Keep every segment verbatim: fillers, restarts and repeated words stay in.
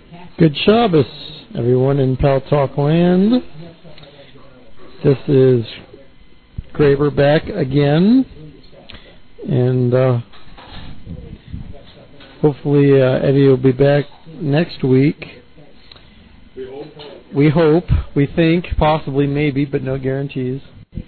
Good Shabbos, everyone in Pal Talk land. This is Graber back again, and uh, hopefully uh, Eddie will be back next week. We hope, we think, possibly, maybe, but no guarantees.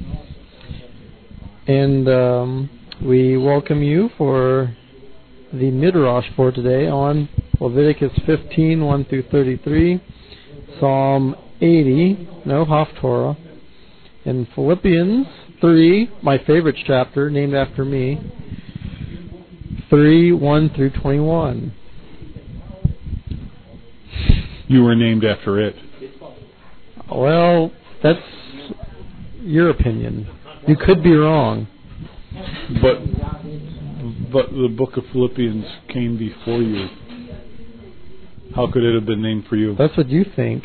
And um, we welcome you for the Midrash for today on Leviticus fifteen, one through thirty-three, Psalm eighty, no Haftorah, and Philippians three, my favorite chapter, named after me, three, one through twenty-one. You were named after it. Well, that's your opinion. You could be wrong. But but the book of Philippians came before you. How could it have been named for you? That's what you think.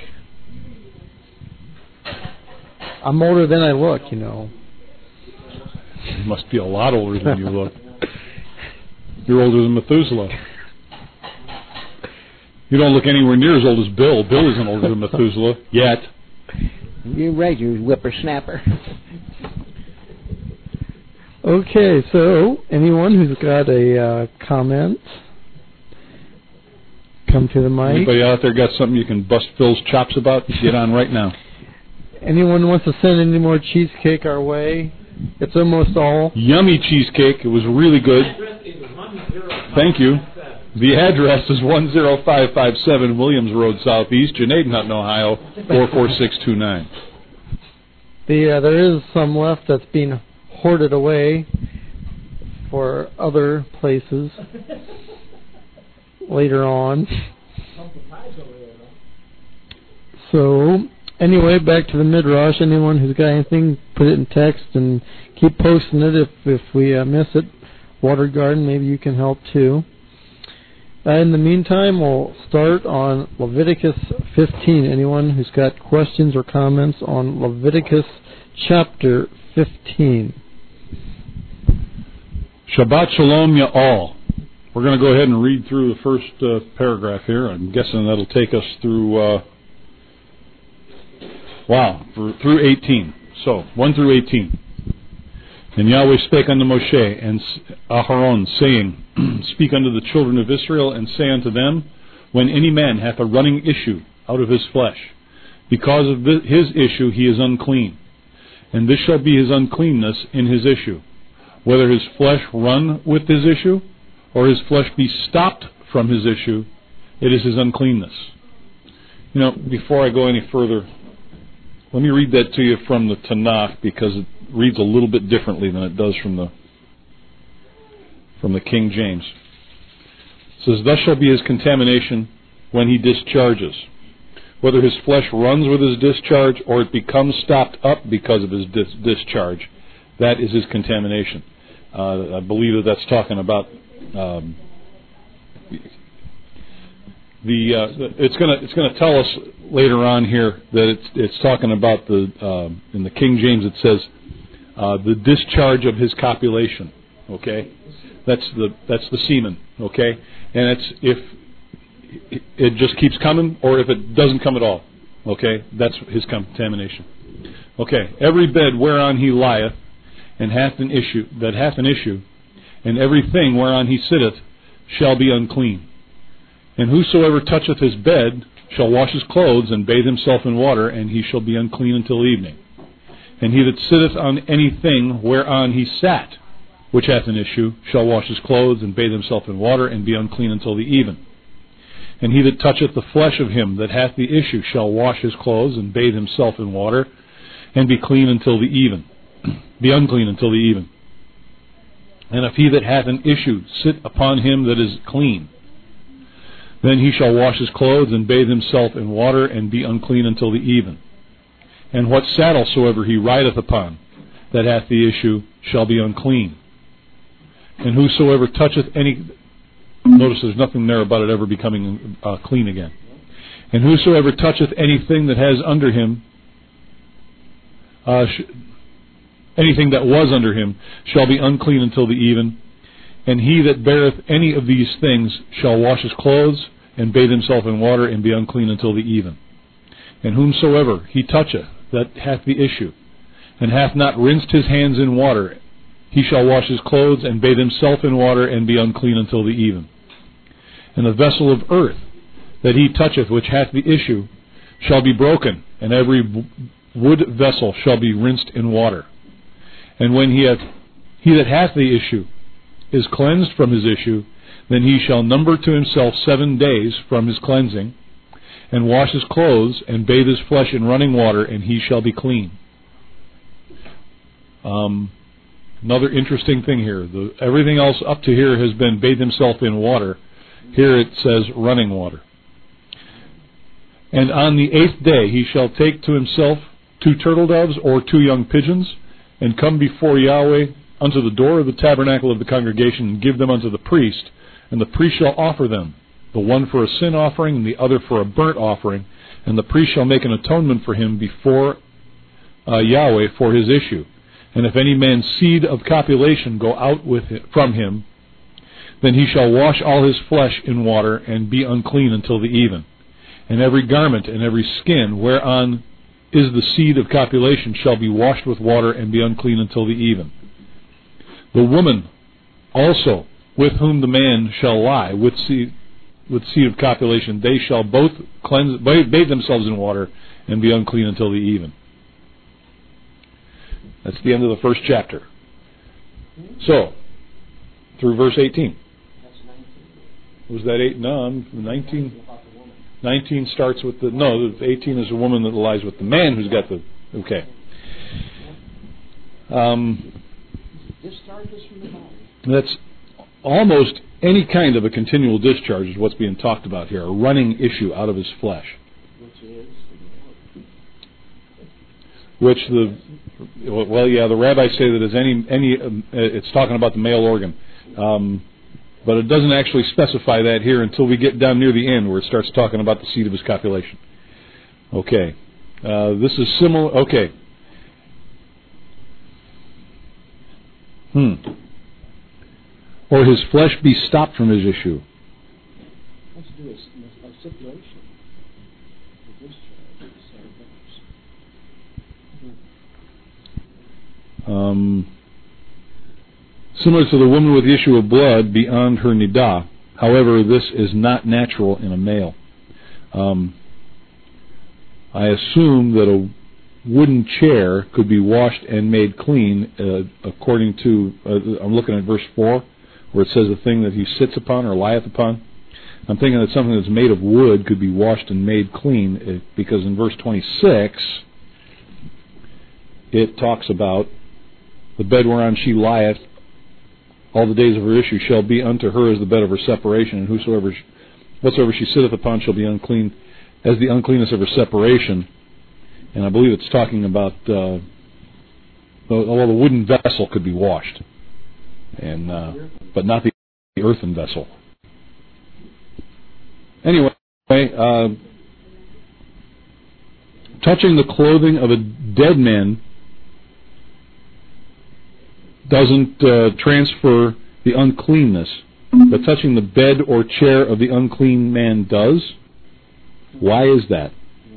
I'm older than I look, you know. You must be a lot older than you look. You're older than Methuselah. You don't look anywhere near as old as Bill. Bill isn't older than Methuselah yet. You're right, you whippersnapper. Okay, so anyone who's got a uh, comment, come to the mic. Anybody out there got something you can bust Phil's chops about? Get on right now. Anyone wants to send any more cheesecake our way? It's almost all. Yummy cheesecake. It was really good. Thank you. The address is one zero five five seven Williams Road Southeast, Janadenhutton, Ohio, four four six two nine. The, uh, there is some left that's being hoarded away for other places later on. So, anyway, back to the Midrash. Anyone who's got anything, put it in text and keep posting it if, if we uh, miss it. Water Garden, maybe you can help too. Uh, in the meantime, we'll start on Leviticus fifteen. Anyone who's got questions or comments on Leviticus chapter fifteen? Shabbat Shalom, ya all. We're going to go ahead and read through the first uh, paragraph here. I'm guessing that'll take us through, uh, wow, for, through eighteen. So, one through eighteen. And Yahweh spake unto Moshe and Aharon, saying, Speak unto the children of Israel, and say unto them, When any man hath a running issue out of his flesh, because of his issue he is unclean. And this shall be his uncleanness in his issue, whether his flesh run with his issue, or his flesh be stopped from his issue, it is his uncleanness. You know, before I go any further, let me read that to you from the Tanakh, because it reads a little bit differently than it does from the from the King James. It says, Thus shall be his contamination when he discharges, whether his flesh runs with his discharge, or it becomes stopped up because of his dis- discharge. That is his contamination. Uh, I believe that that's talking about um, the. Uh, it's going to it's going to tell us later on here that it's it's talking about the uh, in the King James it says uh, the discharge of his copulation. Okay, that's the that's the semen. Okay, and it's if it just keeps coming or if it doesn't come at all. Okay, that's his contamination. Okay, every bed whereon he lieth and hath an issue that hath an issue, and everything whereon he sitteth shall be unclean. And whosoever toucheth his bed shall wash his clothes and bathe himself in water, and he shall be unclean until evening. And he that sitteth on anything whereon he sat, which hath an issue, shall wash his clothes and bathe himself in water, and be unclean until the even. And he that toucheth the flesh of him that hath the issue shall wash his clothes and bathe himself in water, and be clean until the even. Be unclean until the even. And if he that hath an issue sit upon him that is clean, then he shall wash his clothes and bathe himself in water, and be unclean until the even. And what saddle soever he rideth upon that hath the issue shall be unclean. And whosoever toucheth any... Notice there's nothing there about it ever becoming uh, clean again. And whosoever toucheth anything that has under him... Uh, sh- anything that was under him shall be unclean until the even. And he that beareth any of these things shall wash his clothes and bathe himself in water, and be unclean until the even. And whomsoever he toucheth that hath the issue, and hath not rinsed his hands in water, he shall wash his clothes, and bathe himself in water, and be unclean until the even. And the vessel of earth that he toucheth which hath the issue shall be broken, and every wood vessel shall be rinsed in water. And when he hath he that hath the issue is cleansed from his issue, then he shall number to himself seven days from his cleansing, and wash his clothes, and bathe his flesh in running water, and he shall be clean. Um, another interesting thing here. The, everything else up to here has been bathe himself in water. Here it says running water. And on the eighth day he shall take to himself two turtle doves or two young pigeons, and come before Yahweh unto the door of the tabernacle of the congregation, and give them unto the priest, and the priest shall offer them, the one for a sin offering, and the other for a burnt offering, and the priest shall make an atonement for him before uh, Yahweh for his issue. And if any man's seed of copulation go out with it, from him, then he shall wash all his flesh in water, and be unclean until the even. And every garment and every skin whereon is the seed of copulation shall be washed with water, and be unclean until the even. The woman also with whom the man shall lie with seed, with seed of copulation, they shall both cleanse, bathe themselves in water, and be unclean until the even. That's the end of the first chapter. So, through verse eighteen. Was that eight? No, I'm nineteen. nineteen starts with the, no, eighteen is a woman that lies with the man who's got the, okay. Um, that's almost any kind of a continual discharge is what's being talked about here, a running issue out of his flesh. Which the, well, yeah, the rabbis say that as any, any, um, it's talking about the male organ. Um, But it doesn't actually specify that here until we get down near the end where it starts talking about the seed of his copulation. Okay. Uh, this is similar. Okay. Hmm. Or his flesh be stopped from his issue. Let's do a, a stipulation. Um... Similar to the woman with the issue of blood beyond her nidah. However, this is not natural in a male. Um, I assume that a wooden chair could be washed and made clean uh, according to, uh, I'm looking at verse four, where it says the thing that he sits upon or lieth upon. I'm thinking that something that's made of wood could be washed and made clean, because in verse twenty-six, it talks about the bed whereon she lieth all the days of her issue shall be unto her as the bed of her separation, and whosoever, whatsoever she sitteth upon shall be unclean as the uncleanness of her separation. And I believe it's talking about, uh, well, the wooden vessel could be washed, and uh, but not the earthen vessel. Anyway, uh, touching the clothing of a dead man doesn't uh, transfer the uncleanness, but touching the bed or chair of the unclean man does. Why is that?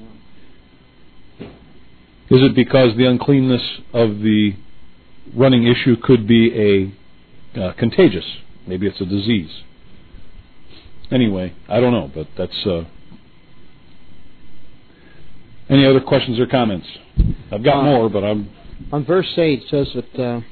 Is it because the uncleanness of the running issue could be a uh, contagious? Maybe it's a disease. Anyway, I don't know, but that's... Uh, any other questions or comments? I've got uh, more, but I'm... On verse eight, it says that... Uh,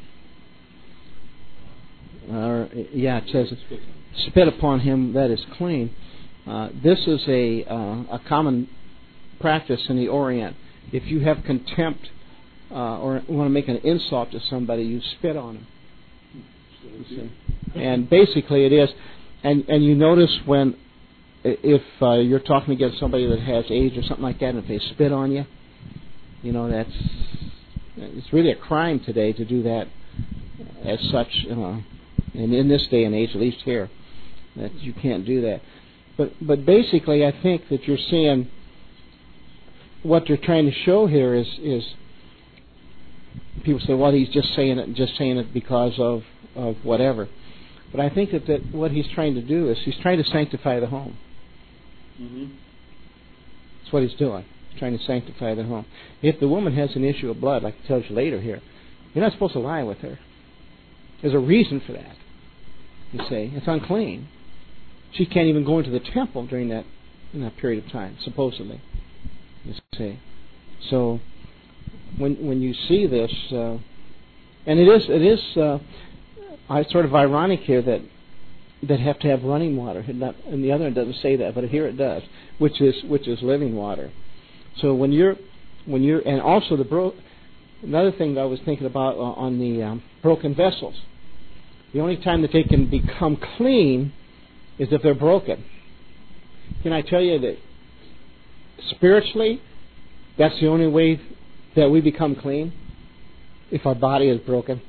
Uh, yeah, it says, spit upon him that is clean. Uh, this is a uh, a common practice in the Orient. If you have contempt uh, or want to make an insult to somebody, you spit on him. You see? And basically it is, and, and you notice when, if uh, you're talking against somebody that has AIDS or something like that, and if they spit on you, you know, that's, it's really a crime today to do that as such, you know. And in this day and age, at least here, that you can't do that. But but basically, I think that you're seeing what they're trying to show here is is people say, well, he's just saying it, just saying it because of of whatever. But I think that, that what he's trying to do is he's trying to sanctify the home. Mm-hmm. That's what he's doing. He's trying to sanctify the home. If the woman has an issue of blood, like he tells you later here, you're not supposed to lie with her. There's a reason for that. You see, it's unclean. She can't even go into the temple during that in that period of time, supposedly. You see, so when when you see this, uh, and it is it is uh, I sort of ironic here that that have to have running water. And, not, and the other one doesn't say that, but here it does, which is which is living water. So when you're when you're and also the bro. Another thing that I was thinking about uh, on the um, broken vessels. The only time that they can become clean is if they're broken. Can I tell you that spiritually, that's the only way that we become clean? If our body is broken.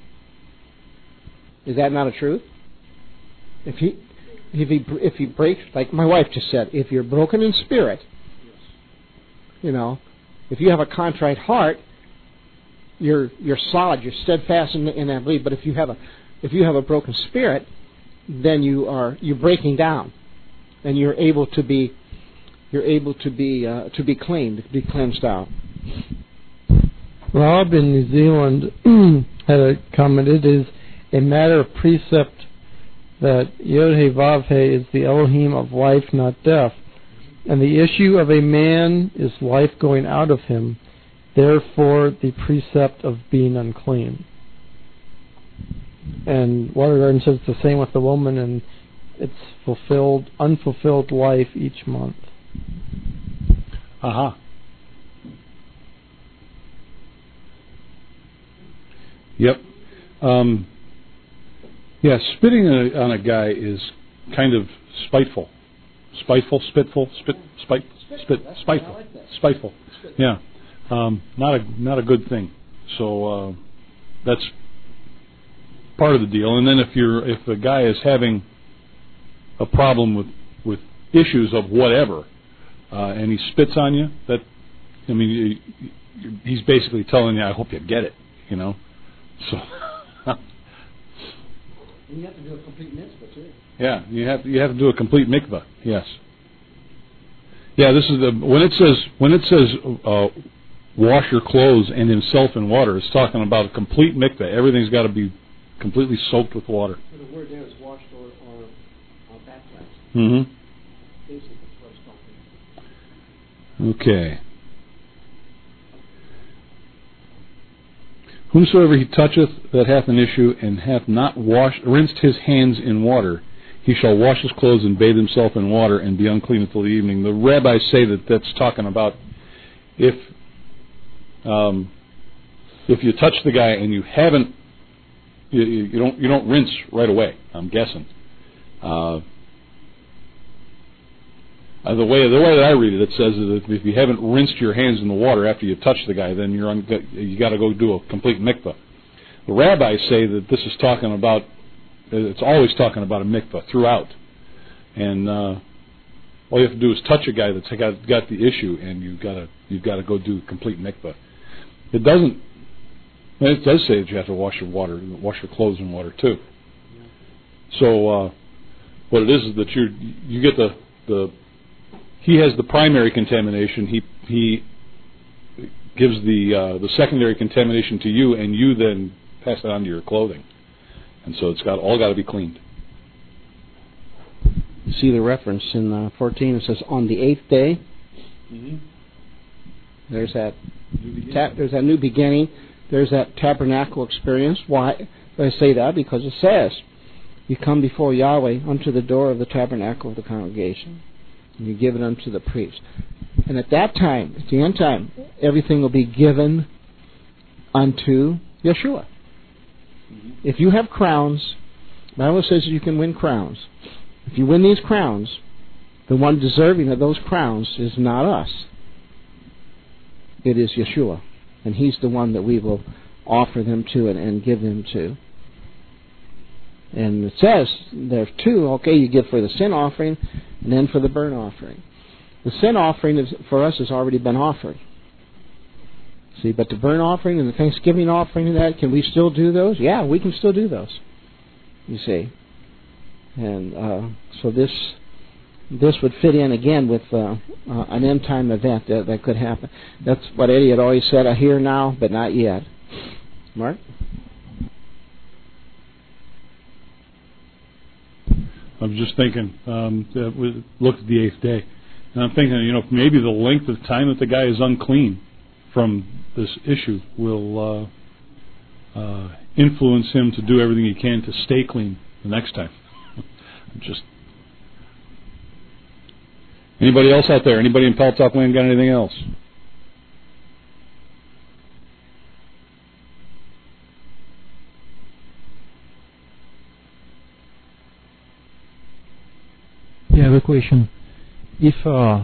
Is that not a truth? If he, if he, if he breaks, like my wife just said, if you're broken in spirit, you know, if you have a contrite heart, You're you're solid. You're steadfast in, in that belief. But if you have a if you have a broken spirit, then you are you're breaking down, and you're able to be you're able to be uh, to be cleaned, to be cleansed out. Rob in New Zealand had a comment. It is a matter of precept that Yod-Heh Vav-Heh is the Elohim of life, not death, and the issue of a man is life going out of him. Therefore, the precept of being unclean. And Water Garden says it's the same with the woman, and it's fulfilled, unfulfilled life each month. Aha. Uh-huh. Yep. Um, yeah, spitting on a, on a guy is kind of spiteful. Spiteful, spitful, spit, spite, spit, spiteful, spiteful. Yeah. Um, not a not a good thing. So uh, that's part of the deal. And then if you're if a guy is having a problem with, with issues of whatever, uh, and he spits on you, that I mean, he, he's basically telling you, "I hope you get it," you know. So. And you have to do a complete mikvah too. Yeah, you have you have to do a complete mikvah. Yes. Yeah, this is the when it says when it says. Uh, wash your clothes and himself in water. It's talking about a complete mikveh. Everything's got to be completely soaked with water. So the word there is washed or, or, or baptized. Mm-hmm. Basically, that's what it's talking about. Okay. Whosoever he toucheth that hath an issue and hath not washed, rinsed his hands in water, he shall wash his clothes and bathe himself in water and be unclean until the evening. The rabbis say that that's talking about if Um, if you touch the guy and you haven't, you, you don't you don't rinse right away. I'm guessing. Uh, the way the way that I read it, it says that if you haven't rinsed your hands in the water after you touch the guy, then you're on, you got to go do a complete mikvah. The rabbis say that this is talking about. It's always talking about a mikvah throughout, and uh, all you have to do is touch a guy that's got got the issue, and you've got to you've got to go do a complete mikvah. It doesn't. It does say that you have to wash your water, wash your clothes in water too. So uh, what it is is that you you get the the he has the primary contamination. He he gives the uh, the secondary contamination to you, and you then pass it on to your clothing. And so it's got all got to be cleaned. You see the reference in uh, fourteen. It says on the eighth day. Mm-hmm. There's that. Ta- there's that new beginning. There's that tabernacle experience. Why do I say that? Because it says, you come before Yahweh unto the door of the tabernacle of the congregation, and you give it unto the priest. And at that time, at the end time, everything will be given unto Yeshua. Mm-hmm. If you have crowns, the Bible says you can win crowns. If you win these crowns, the one deserving of those crowns is not us. It is Yeshua, and He's the one that we will offer them to and, and give them to. And it says there's two. Okay, you give for the sin offering, and then for the burnt offering. The sin offering is, for us has already been offered. See, but the burnt offering and the Thanksgiving offering and that, can we still do those? Yeah, we can still do those. You see, and uh, so this this would fit in again with uh, uh, an end time event that, that could happen. That's what Eddie had always said, I hear now, but not yet. Mark? I was just thinking, um, that we looked at the eighth day, and I'm thinking, you know, maybe the length of time that the guy is unclean from this issue will uh, uh, influence him to do everything he can to stay clean the next time. Just anybody else out there? Anybody in Paltalk Land got anything else? Yeah, I have a question. If uh, uh,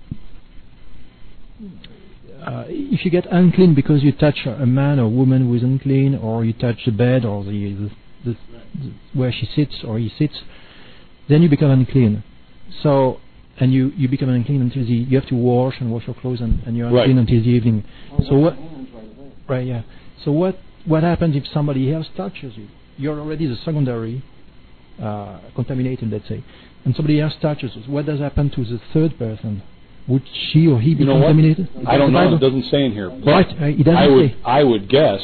if you get unclean because you touch a man or woman who is unclean, or you touch the bed or the, the, the, the where she sits or he sits, then you become unclean. So, and you, you become unclean until the, you have to wash and wash your clothes, and, and you're unclean right. until the evening. So what? Right, yeah. So what what happens if somebody else touches you? You're already the secondary uh, contaminated, let's say, and somebody else touches us. What does happen to the third person? Would she or he be you know contaminated? What? I don't know. It doesn't say in here. Right, uh, it doesn't I would, say. I would guess.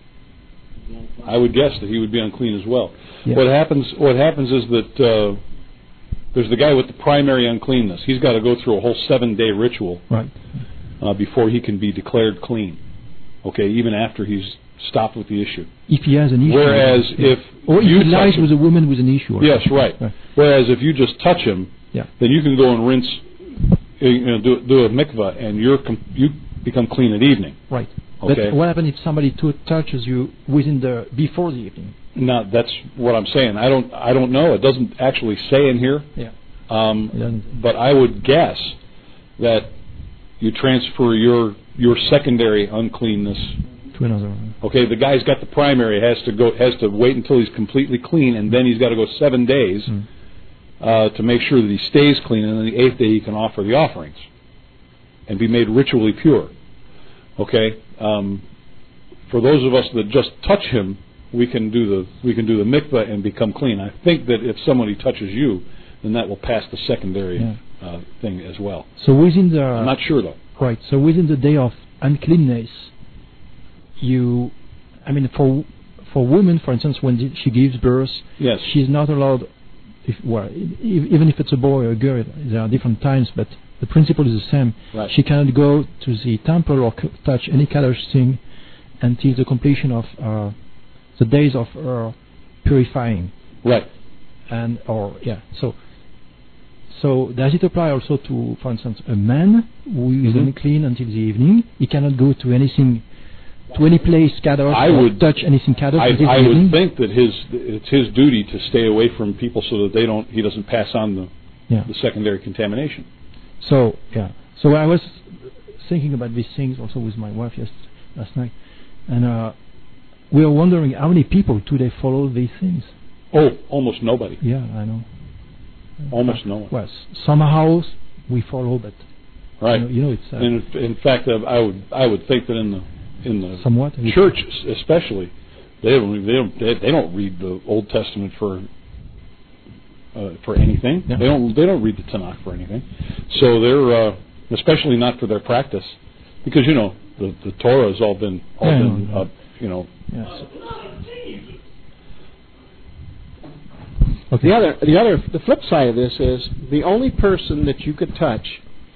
I would guess that he would be unclean as well. Yeah. What happens? What happens is that uh, there's the guy with the primary uncleanness. He's got to go through a whole seven-day ritual, right, uh, before he can be declared clean. Okay, even after he's stopped with the issue. If he has an issue. Whereas yeah. if or if you he lies touch with a woman with an issue. yes, right. right. Whereas if you just touch him, yeah. then you can go and rinse, you know, do, do a mikvah, and you're com- you become clean at evening. Right. Okay. But what happens if somebody t- touches you within the before the evening? No, that's what I'm saying. I don't. I don't know. It doesn't actually say in here. Yeah. Um, It doesn't. but I would guess that you transfer your your secondary uncleanness To another one. Okay, the guy's got the primary, has to go, has to wait until he's completely clean, and then he's got to go seven days Mm. uh, to make sure that he stays clean, and then the eighth day he can offer the offerings and be made ritually pure. Okay, um, for those of us that just touch him, we can do the we can do the mikvah and become clean. I think that if somebody touches you, then that will pass the secondary Yeah. uh, thing as well. So within the I'm not sure though. right. So within the day of uncleanness, you, I mean, for for women, for instance, when she gives birth, Yes. she's not allowed. If, well, if, even if it's a boy or a girl, there are different times, but the principle is the same. Right. She cannot go to the temple or c- touch any Kaddish thing until the completion of uh, the days of her purifying. Right. And or yeah, so so does it apply also to, for instance, a man who is Mhm. unclean until the evening? He cannot go to anything, to any place Kaddish I or would- touch anything Kaddish I, until I the would evening? think that his it's his duty to stay away from people so that they don't he doesn't pass on the Yeah. the secondary contamination. So yeah. So I was thinking about these things also with my wife yes, last night, and uh, we were wondering how many people today follow these things. Oh, almost nobody. Yeah, I know. Almost no one. Well, s- somehow we follow, but Right. you know, you know it's uh, in, in fact, uh, I would I would think that in the in the somewhat churches, especially, they don't they don't they, they don't read the Old Testament for uh, for anything. Yeah. They don't they don't read the Tanakh for anything. So they're uh, especially not for their practice, because you know the the Torah has all been all Yeah, been yeah. uh, you know. Yes. Okay. The other, the other, the flip side of this is the only person that you could touch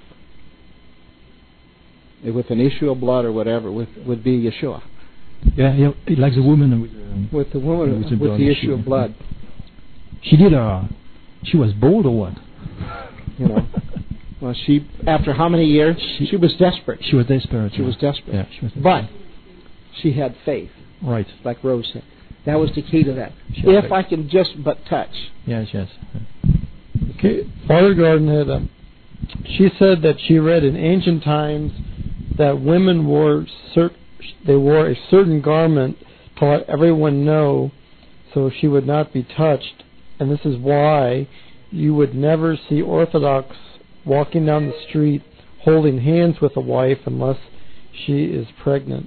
with an issue of blood or whatever with, would be Yeshua. Yeah, yeah, like the woman with, um, With the woman With with, the blood the issue, issue of yeah. blood, she did uh she was bold or what? you know. Well, she after how many years? She- She was desperate. She was desperate. She yeah. was desperate. Yeah, she was desperate. But she had faith, right. like Rose said. That was the key to that. She had If faith. I can just but touch. Yes, yes. Okay, Father Garden had um, she said that she read in ancient times that women wore cer- they wore a certain garment to let everyone know, so she would not be touched, and this is why you would never see Orthodox walking down the street holding hands with a wife unless she is pregnant.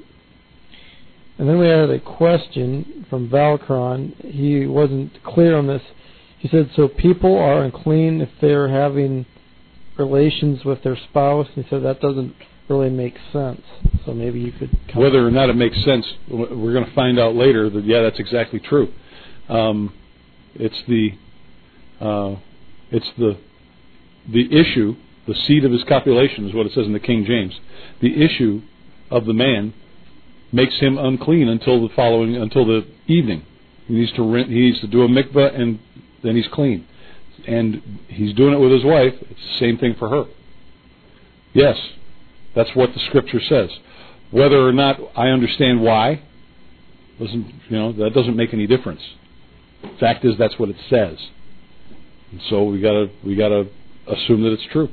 And then we had a question from Valcron. He wasn't clear on this. He said, so people are unclean if they're having relations with their spouse. He said that doesn't really make sense. So maybe you could... Whether or not it makes sense, we're going to find out later that, yeah, that's exactly true. Um, it's the uh, it's the the issue, the seed of his copulation is what it says in the King James. The issue of the man makes him unclean until the following, until the evening. He needs to rent, he needs to do a mikvah, and then he's clean. And he's doing it with his wife. It's the same thing for her. Yes, that's what the Scripture says. Whether or not I understand why, doesn't you know that doesn't make any difference. Fact is, that's what it says, and so we gotta we gotta assume that it's true.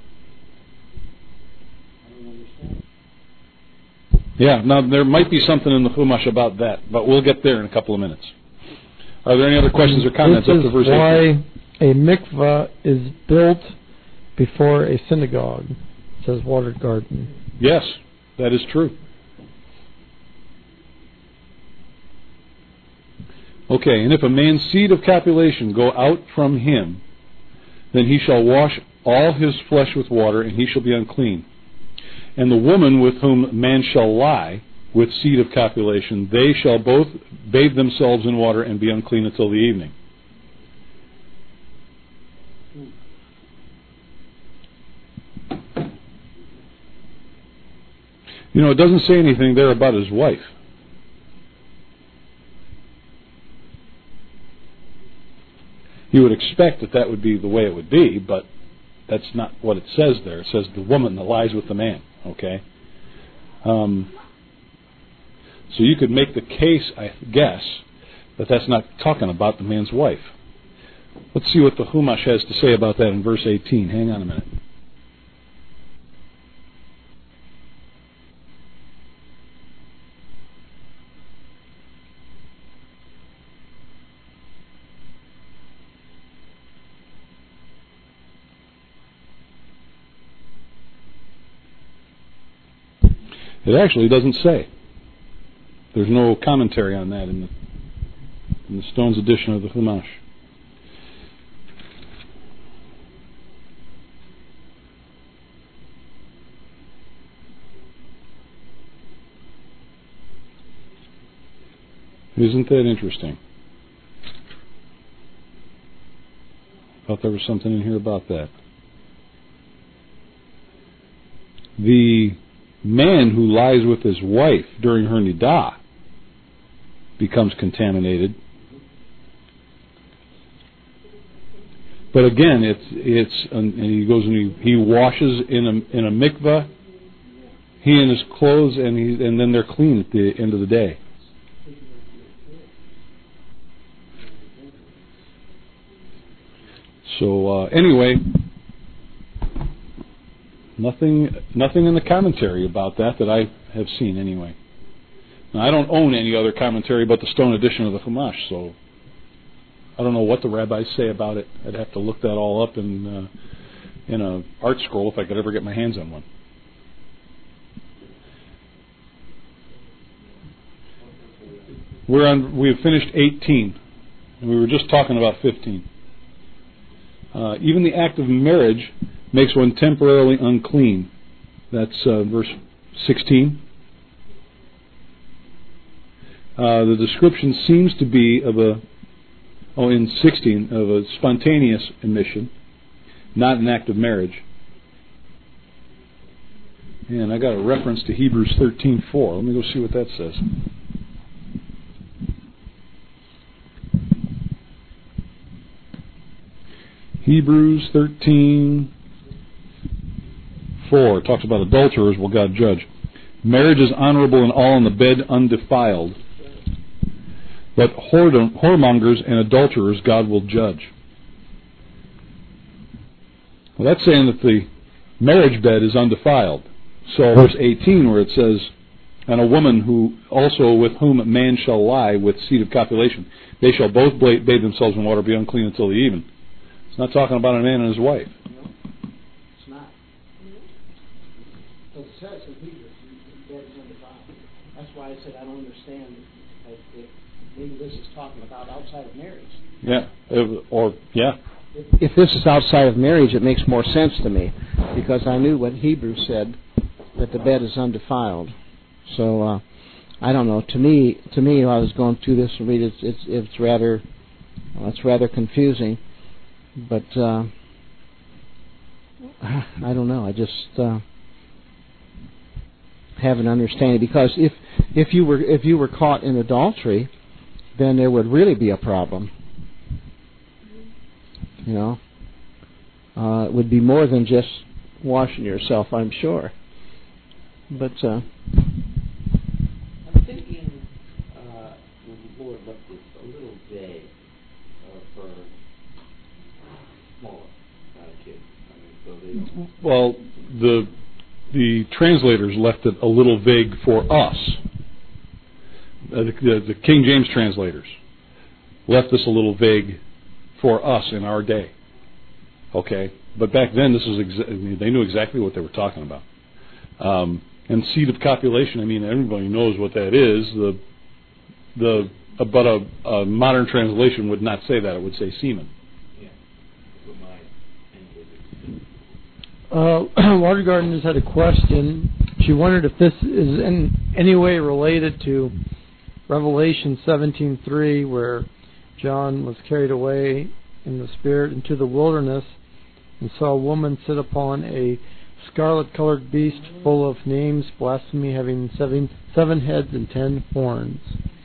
Yeah, now there might be something in the Chumash about that, but we'll get there in a couple of minutes. Are there any other questions or comments this up to verse eighteen? Why a mikvah is built before a synagogue. It says watered garden. Yes, that is true. Okay, and if a man's seed of copulation go out from him, then he shall wash all his flesh with water, and he shall be unclean. And the woman with whom man shall lie with seed of copulation, they shall both bathe themselves in water and be unclean until the evening. You know, it doesn't say anything there about his wife. You would expect that that would be the way it would be, but that's not what it says there. It says the woman that lies with the man. Okay? Um, so you could make the case, I guess, that that's not talking about the man's wife. Let's see what the Chumash has to say about that in verse eighteen. Hang on a minute. It actually doesn't say. There's no commentary on that in the, in the Stone's edition of the Chumash. Isn't that interesting? I thought there was something in here about that. The man who lies with his wife during her nidah becomes contaminated. But again, it's it's and he goes and he, he washes in a in a mikvah. He and his clothes, and he and then they're clean at the end of the day. So uh, anyway. Nothing, nothing in the commentary about that that I have seen anyway. Now, I don't own any other commentary but the Stone edition of the Chumash, so I don't know what the rabbis say about it. I'd have to look that all up in uh, in a art scroll if I could ever get my hands on one. We're on. We have finished eighteen, and we were just talking about fifteen. Uh, even the act of marriage makes one temporarily unclean. That's uh, verse sixteen. Uh, the description seems to be of a, oh, in sixteen, of a spontaneous emission, not an act of marriage. And I got a reference to Hebrews thirteen four. Let me go see what that says. Hebrews thirteen four talks about adulterers will God judge. Marriage is honorable in all, and the bed undefiled. But whoremongers and adulterers God will judge. Well, that's saying that the marriage bed is undefiled. So verse eighteen, where it says, and a woman who also with whom a man shall lie with seed of copulation, they shall both bathe themselves in water, be unclean until the even. It's not talking about a man and his wife. No, it's not. But it says in Hebrews, the bed is undefiled. That's why I said I don't understand if, if maybe this is talking about outside of marriage. Yeah, it, or yeah. If this is outside of marriage, it makes more sense to me, because I knew what Hebrews said, that the bed is undefiled. So uh, I don't know. To me, to me, I was going through this and read it. It's it's rather well, it's rather confusing, but uh, I don't know. I just uh, have an understanding, because if if you were if you were caught in adultery, then there would really be a problem. You know, uh, it would be more than just washing yourself, I'm sure. But uh, I'm thinking uh, the Lord left this a little vague uh, for smaller kind of kids. I mean, so they Well, the the translators left it a little vague for us. Uh, the, the, the King James translators left this a little vague for us in our day. Okay, but back then this was exa- I mean, they knew exactly what they were talking about. Um, and seed of copulation, I mean, everybody knows what that is. The the uh, but a, a modern translation would not say that; it would say semen. yeah, that's what my Uh, Water Garden just had a question. She wondered if this is in any way related to Revelation seventeen three, where John was carried away in the Spirit into the wilderness and saw a woman sit upon a scarlet-colored beast full of names, blasphemy, having seven, seven heads and ten horns.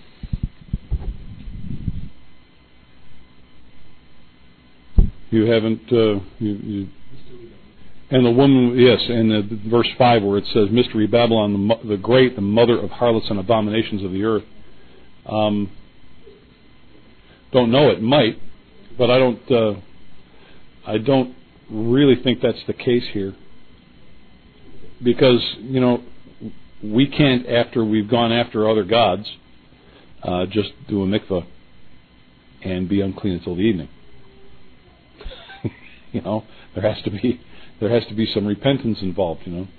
You haven't, uh, you, you, and the woman, yes, and the, verse five where it says, Mystery Babylon, the, mo- the great, the mother of harlots and abominations of the earth. Um, don't know, it might, but I don't, uh, I don't really think that's the case here. Because, you know, we can't, after we've gone after other gods, uh, just do a mikvah and be unclean until the evening. You know, there has to be there has to be some repentance involved. You know,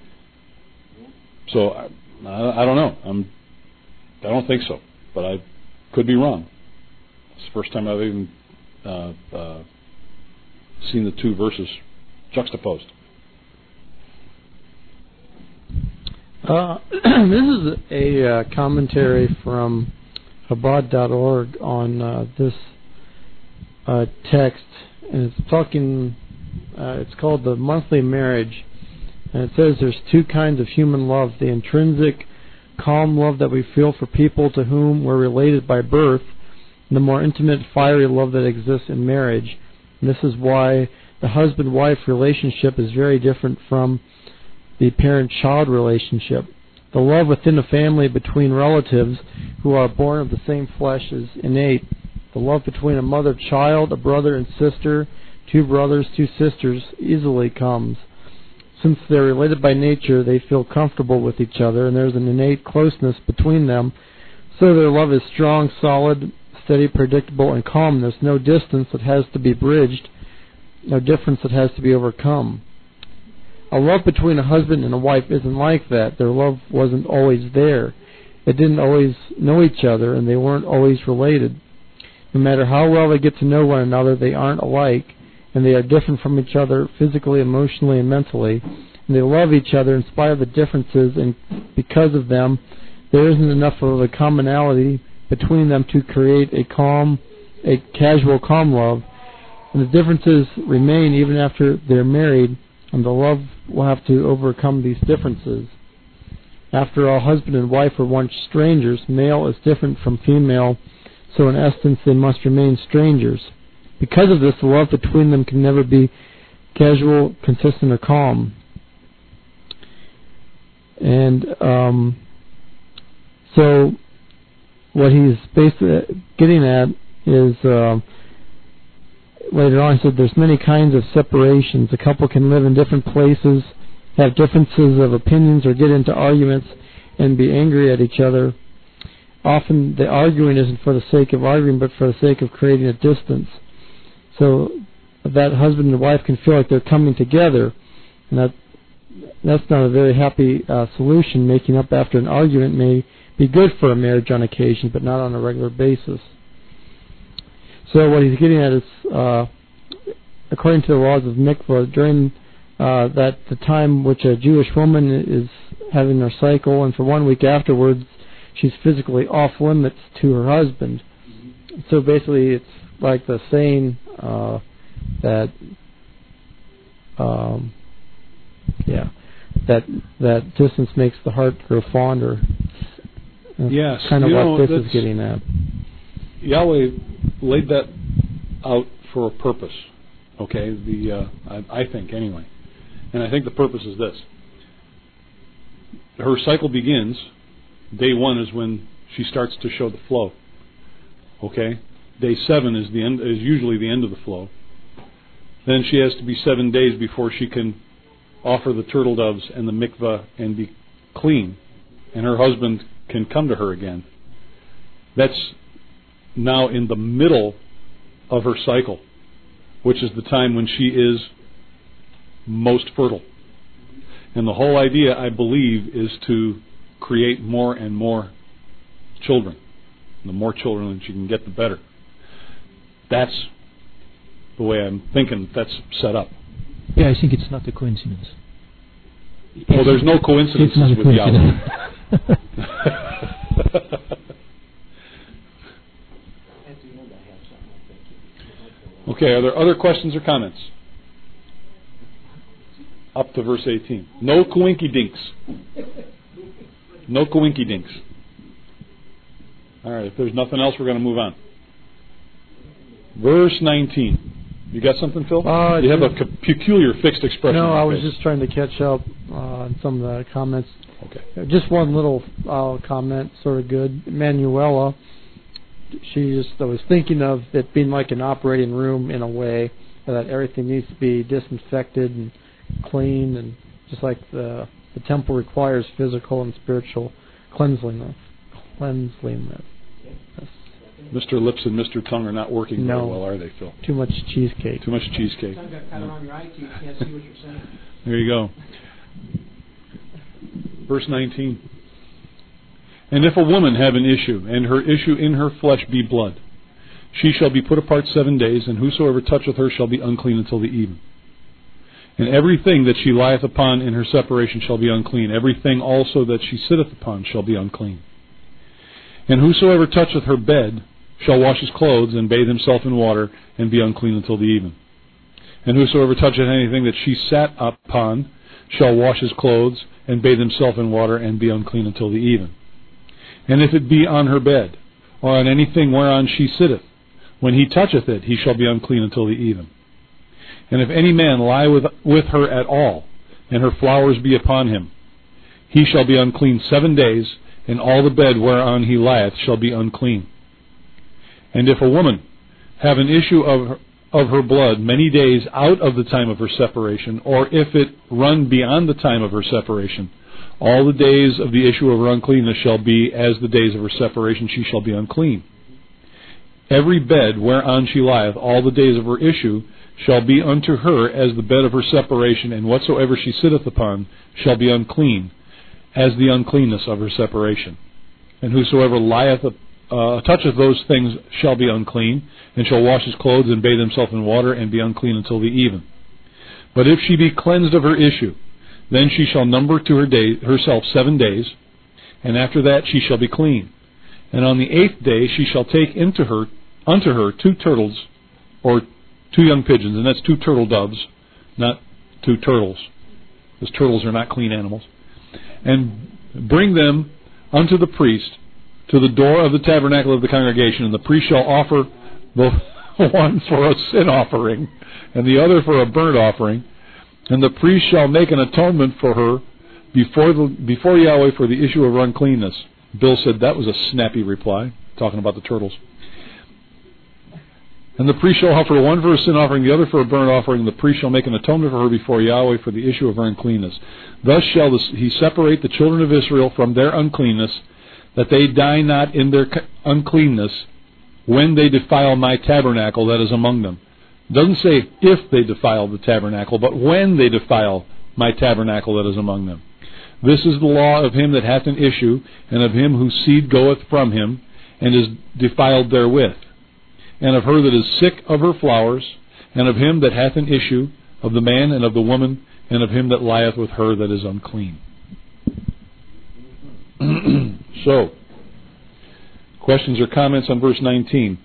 so I, I, I don't know. I'm I don't think so, but I could be wrong. It's the first time I've even uh, uh, seen the two verses juxtaposed. Uh, this is a uh, commentary from Chabad dot org on uh, this uh, text, and it's talking. Uh, it's called the monthly marriage, and it says there's two kinds of human love: the intrinsic, calm love that we feel for people to whom we're related by birth, and the more intimate, fiery love that exists in marriage. And this is why the husband-wife relationship is very different from the parent-child relationship. The love within a family between relatives who are born of the same flesh is innate. The love between a mother-child, a brother and sister, two brothers, two sisters easily comes. Since they're related by nature, they feel comfortable with each other, and there's an innate closeness between them. So their love is strong, solid, steady, predictable, and calm. There's no distance that has to be bridged, no difference that has to be overcome. A love between a husband and a wife isn't like that. Their love wasn't always there. They didn't always know each other, and they weren't always related. No matter how well they get to know one another, they aren't alike, and they are different from each other physically, emotionally, and mentally. And they love each other in spite of the differences, and because of them, there isn't enough of a commonality between them to create a calm, a casual, calm love. And the differences remain even after they're married, and the love will have to overcome these differences. After all, husband and wife were once strangers. Male is different from female, so in essence they must remain strangers. Because of this, the love between them can never be casual, consistent, or calm. And um, so what he's basically getting at is... Uh, Later on, he said there's many kinds of separations. A couple can live in different places, have differences of opinions, or get into arguments and be angry at each other. Often the arguing isn't for the sake of arguing, but for the sake of creating a distance. So that husband and wife can feel like they're coming together, and that that's not a very happy uh, solution. Making up after an argument may be good for a marriage on occasion, but not on a regular basis. So what he's getting at is, uh, according to the laws of mikvah, during uh, that the time which a Jewish woman is having her cycle, and for one week afterwards, she's physically off limits to her husband. So basically, it's like the saying uh, that, um, yeah, that that distance makes the heart grow fonder. That's yes, kind of you what know, this is getting at. Yahweh laid that out for a purpose. Okay, the uh, I, I think anyway, and I think the purpose is this: her cycle begins. Day one is when she starts to show the flow. Okay, day seven is the end. Is usually the end of the flow. Then she has to be seven days before she can offer the turtle doves and the mikvah and be clean, and her husband can come to her again. That's now in the middle of her cycle, which is the time when she is most fertile. And the whole idea, I believe, is to create more and more children. The more children that you can get, the better. That's the way I'm thinking that's set up. Yeah, I think it's not a coincidence. Well, there's no coincidences it's not a with coincidence. Yahweh. Okay, are there other questions or comments? Up to verse eighteen. No coinky dinks. No coinky dinks. All right, if there's nothing else, we're going to move on. Verse nineteen. You got something, Phil? Uh, you have a c- peculiar fixed expression. No, I was face. just trying to catch up uh, on some of the comments. Okay. Just one little uh, comment, sort of good. Manuela, she just I was thinking of it being like an operating room in a way, that everything needs to be disinfected and clean, and just like the the temple requires physical and spiritual cleanliness. Cleanliness. Mister Lips and Mister Tongue are not working no. very well, are they, Phil? Too much cheesecake. Too much cheesecake. Tongue got cut around your eye, so you can't see what you're saying. There you go. Verse nineteen. And if a woman have an issue, and her issue in her flesh be blood, she shall be put apart seven days, and whosoever toucheth her shall be unclean until the even. And everything that she lieth upon in her separation shall be unclean. Everything also that she sitteth upon shall be unclean. And whosoever toucheth her bed shall wash his clothes, and bathe himself in water, and be unclean until the even. And whosoever toucheth anything that she sat upon shall wash his clothes, and bathe himself in water, and be unclean until the even. And if it be on her bed, or on anything whereon she sitteth, when he toucheth it, he shall be unclean until the even. And if any man lie with, with her at all, and her flowers be upon him, he shall be unclean seven days, and all the bed whereon he lieth shall be unclean. And if a woman have an issue of her, of her blood many days out of the time of her separation, or if it run beyond the time of her separation, all the days of the issue of her uncleanness shall be as the days of her separation, she shall be unclean. Every bed whereon she lieth all the days of her issue shall be unto her as the bed of her separation, and whatsoever she sitteth upon shall be unclean, as the uncleanness of her separation. And whosoever lieth, uh, toucheth those things shall be unclean, and shall wash his clothes and bathe himself in water, and be unclean until the even. But if she be cleansed of her issue, then she shall number to her day, herself seven days, and after that she shall be clean. And on the eighth day she shall take into her unto her two turtles, or two young pigeons, and that's two turtle doves, not two turtles, because turtles are not clean animals, and bring them unto the priest to the door of the tabernacle of the congregation, and the priest shall offer the one for a sin offering, and the other for a burnt offering, and the priest shall make an atonement for her before the, before Yahweh for the issue of her uncleanness. Bill said that was a snappy reply, talking about the turtles. And the priest shall offer one for a sin offering, the other for a burnt offering, and the priest shall make an atonement for her before Yahweh for the issue of her uncleanness. Thus shall this, he separate the children of Israel from their uncleanness, that they die not in their uncleanness when they defile my tabernacle that is among them. It doesn't say if they defile the tabernacle, but when they defile my tabernacle that is among them. This is the law of him that hath an issue, and of him whose seed goeth from him, and is defiled therewith, and of her that is sick of her flowers, and of him that hath an issue, of the man and of the woman, and of him that lieth with her that is unclean. So, questions or comments on verse nineteen?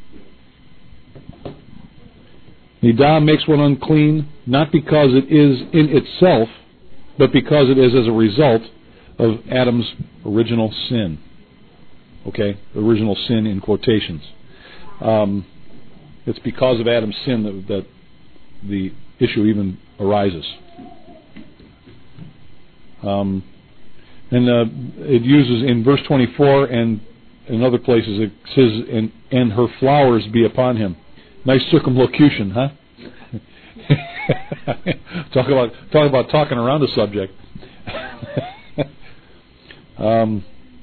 Nidah makes one unclean, not because it is in itself, but because it is as a result of Adam's original sin. Okay, original sin in quotations. Um, it's because of Adam's sin that, that the issue even arises. Um, and uh, it uses in verse twenty-four and in other places it says, and, and her flowers be upon him. Nice circumlocution, huh? talk about talk about talking around the subject. um,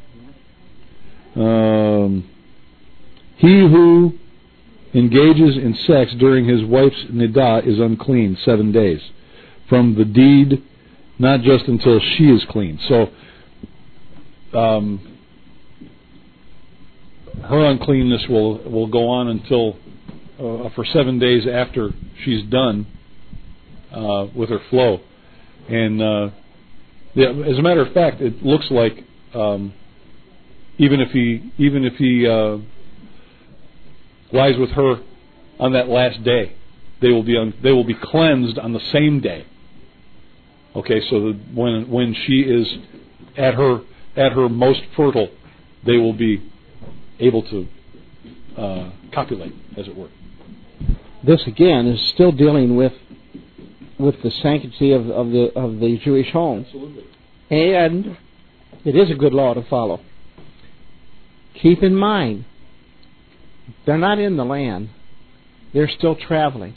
um, he who engages in sex during his wife's nidah is unclean seven days from the deed, not just until she is clean. So, um, her uncleanness will will go on until uh, for seven days after she's done uh, with her flow. And uh, yeah, as a matter of fact, it looks like um, even if he even if he uh, lies with her on that last day, they will be un- they will be cleansed on the same day. Okay, so that when when she is at her at her most fertile, they will be able to uh, copulate, as it were. This again is still dealing with with the sanctity of, of the of the Jewish home. Absolutely. And it is a good law to follow. Keep in mind, they're not in the land. They're still traveling.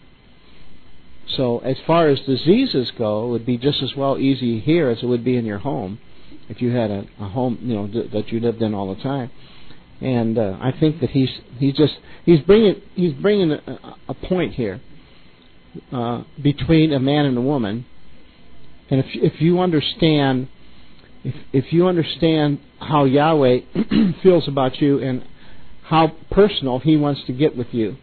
So as far as diseases go, it would be just as well easy here as it would be in your home, if you had a, a home, you know, th- that you lived in all the time. And uh, I think that he's he's just he's bringing he's bringing a, a point here uh, between a man and a woman. And if if you understand if if you understand how Yahweh feels about you and how personal He wants to get with you,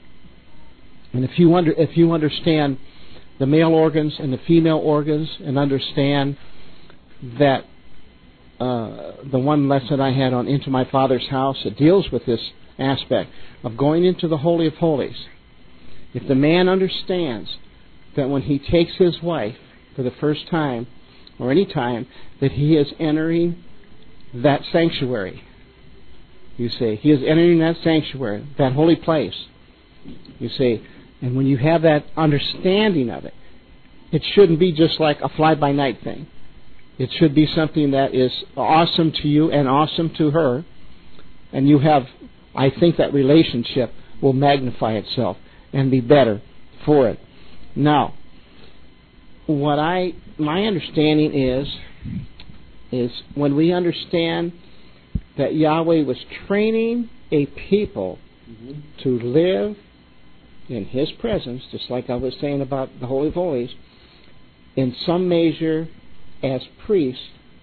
and if you under if you understand the male organs and the female organs, and understand that uh, the one lesson I had on Into My Father's House, it deals with this aspect of going into the Holy of Holies. If the man understands that when he takes his wife for the first time, or any time, that he is entering that sanctuary. You say, he is entering that sanctuary, that holy place. You say, and when you have that understanding of it, it shouldn't be just like a fly-by-night thing. It should be something that is awesome to you and awesome to her. And you have, I think that relationship will magnify itself and be better for it. Now, what I, my understanding is, is when we understand that Yahweh was training a people mm-hmm. to live in His presence, just like I was saying about the Holy of Holies, in some measure as priests,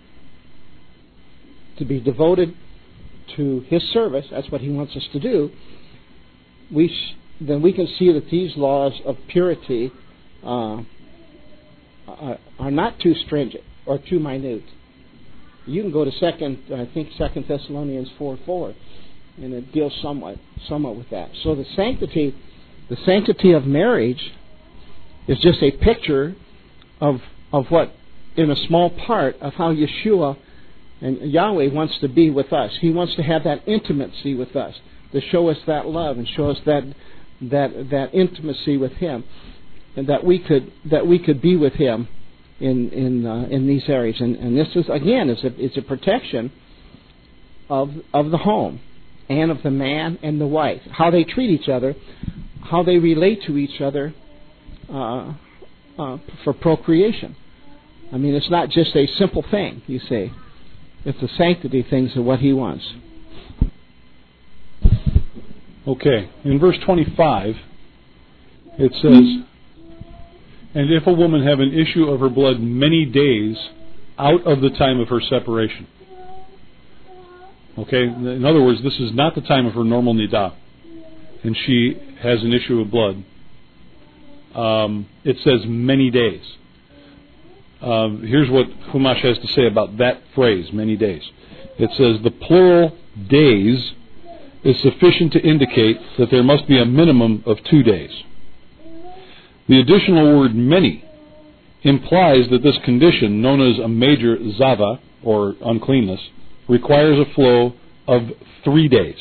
to be devoted to His service, that's what He wants us to do, we sh- then we can see that these laws of purity uh, are, are not too stringent or too minute. You can go to second, I think Second Thessalonians four four, and it deals somewhat, somewhat with that. So the sanctity, the sanctity of marriage, is just a picture of of what, in a small part, of how Yeshua and Yahweh wants to be with us. He wants to have that intimacy with us, to show us that love and show us that that that intimacy with Him, and that we could that we could be with Him in in uh, in these areas. And, and this is again is a it's a protection of of the home and of the man and the wife, how they treat each other, how they relate to each other uh, uh, for procreation. I mean, it's not just a simple thing, you see. It's the sanctity things of what He wants. Okay, in verse twenty-five, it says, and if a woman have an issue of her blood many days, out of the time of her separation. Okay? In other words, this is not the time of her normal nidah, and she has an issue of blood. Um, it says many days. Um, here's what Chumash has to say about that phrase, many days. It says the plural days is sufficient to indicate that there must be a minimum of two days. The additional word many implies that this condition, known as a major zava, or uncleanness, requires a flow of three days.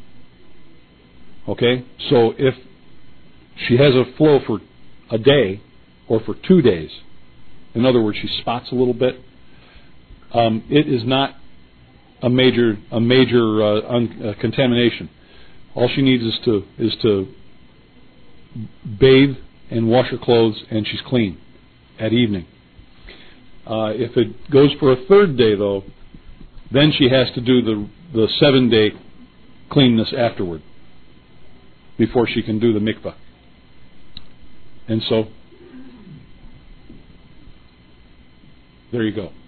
Okay? So if she has a flow for a day or for two days, in other words, she spots a little bit, um, it is not a major a major uh, un, uh, contamination. All she needs is to is to bathe and wash her clothes, and she's clean at evening. Uh, if it goes for a third day, though, then she has to do the the seven day cleanness afterward before she can do the mikvah. And so, there you go.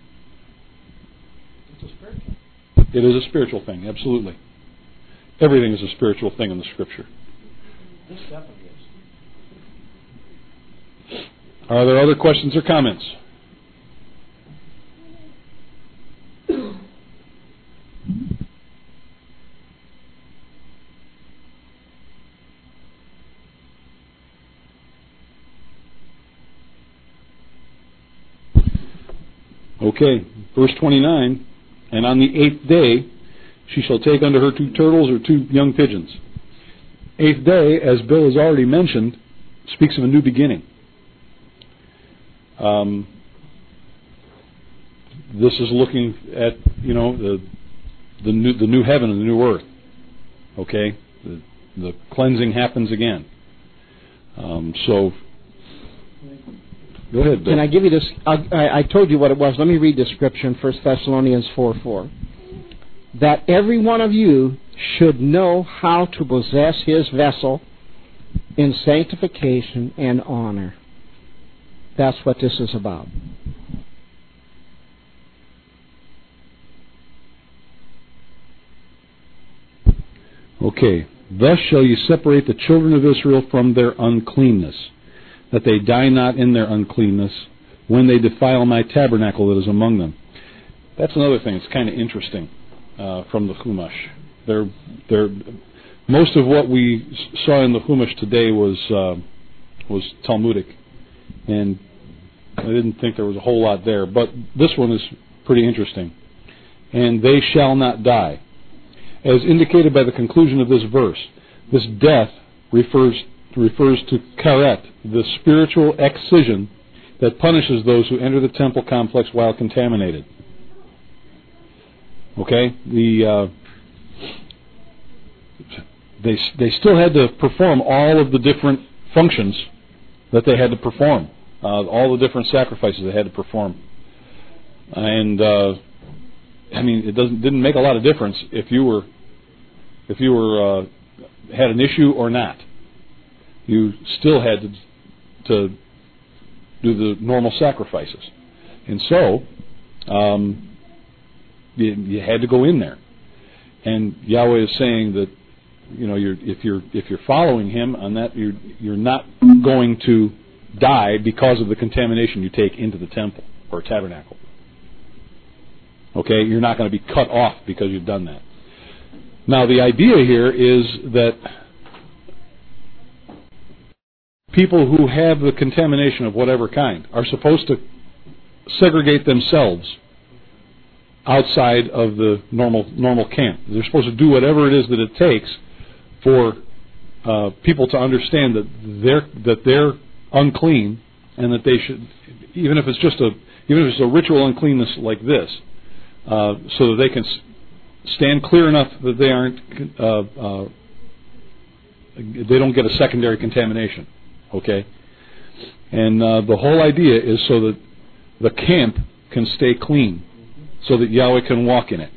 It is a spiritual thing, absolutely. Everything is a spiritual thing in the Scripture. This definitely is. Are there other questions or comments? Okay, verse twenty-nine, and on the eighth day she shall take unto her two turtles or two young pigeons. Eighth day, as Bill has already mentioned, speaks of a new beginning. Um, this is looking at, you know, the the new the new heaven and the new earth. Okay, the, the cleansing happens again. Um, so. Go ahead, Bill. Can I give you this? I, I told you what it was. Let me read the scripture in First Thessalonians four four. That every one of you should know how to possess his vessel in sanctification and honor. That's what this is about. Okay. Thus shall you separate the children of Israel from their uncleanness, that they die not in their uncleanness when they defile my tabernacle that is among them. That's another thing that's kind of interesting uh, from the Chumash. They're, they're, most of what we saw in the Chumash today was uh, was Talmudic, and I didn't think there was a whole lot there, but this one is pretty interesting. And they shall not die. As indicated by the conclusion of this verse, this death refers refers to karet, the spiritual excision that punishes those who enter the temple complex while contaminated. Okay, the uh, they they still had to perform all of the different functions that they had to perform, uh, all the different sacrifices they had to perform, and uh, I mean it doesn't didn't make a lot of difference if you were if you were uh, had an issue or not. You still had to, to do the normal sacrifices. And so, um, you, you had to go in there. And Yahweh is saying that, you know, you're, if you're if you're following Him on that, you're you're not going to die because of the contamination you take into the temple or tabernacle. Okay, you're not going to be cut off because you've done that. Now, the idea here is that people who have the contamination of whatever kind are supposed to segregate themselves outside of the normal normal camp. They're supposed to do whatever it is that it takes for uh, people to understand that they're that they're unclean, and that they should, even if it's just a even if it's a ritual uncleanness like this, uh, so that they can stand clear enough that they aren't uh, uh, they don't get a secondary contamination. Okay, and uh, the whole idea is so that the camp can stay clean, so that Yahweh can walk in it.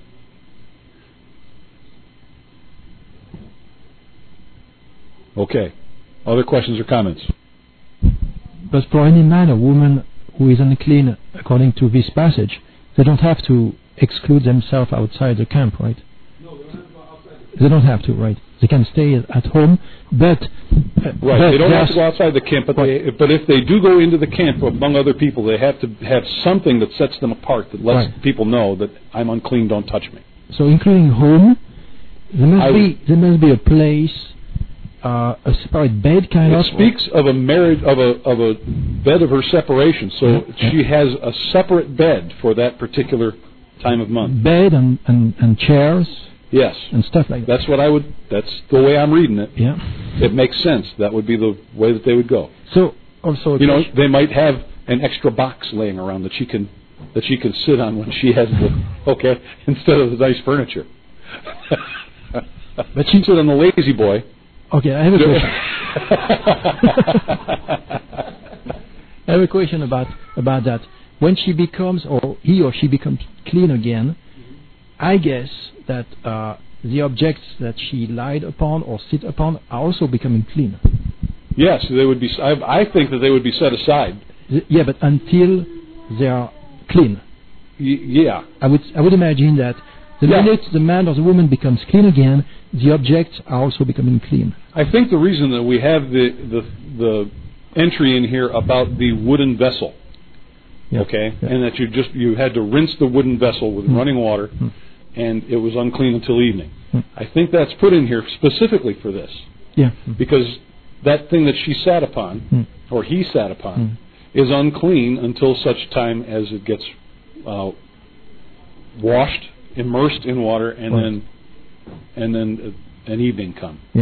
Okay, other questions or comments? But for any man or woman who is unclean according to this passage, they don't have to exclude themselves outside the camp, right? No, they don't have to go outside the camp. They don't have to, right? They can stay at home, but... Uh, Right, but they don't have to there's- go outside the camp, but, they, but if they do go into the camp among other people, they have to have something that sets them apart, that lets Right. people know that I'm unclean, don't touch me. So including home, there must I be there must be a place, uh, a separate bed kind It of. speaks of a marriage, of a of a bed of her separation, so Yeah. she has a separate bed for that particular time of month. Bed and, and, and chairs Yes, and stuff like that. that's what I would. That's the way I'm reading it. Yeah. It makes sense. That would be the way that they would go. So also a You know, question- they might have an extra box laying around that she can that she can sit on when she has the okay instead of the nice furniture. But she sit on the lazy boy. Okay, I have a question. I have a question about about that. When she becomes, or he or she becomes clean again, I guess that uh, the objects that she lied upon or sit upon are also becoming clean. Yes, they would be. I, I think that they would be set aside. The- yeah, but until they are clean, Y- yeah, I would I would imagine that the Yeah. minute the man or the woman becomes clean again, the objects are also becoming clean. I think the reason that we have the the, the entry in here about the wooden vessel, Yeah. okay, Yeah. and that you just you had to rinse the wooden vessel with Mm. running water, Mm. and it was unclean until evening. Mm. I think that's put in here specifically for this, Yeah. because that thing that she sat upon, Mm. or he sat upon, Mm. is unclean until such time as it gets uh, washed, immersed in water, and Right. then and then uh, an evening come. Yeah.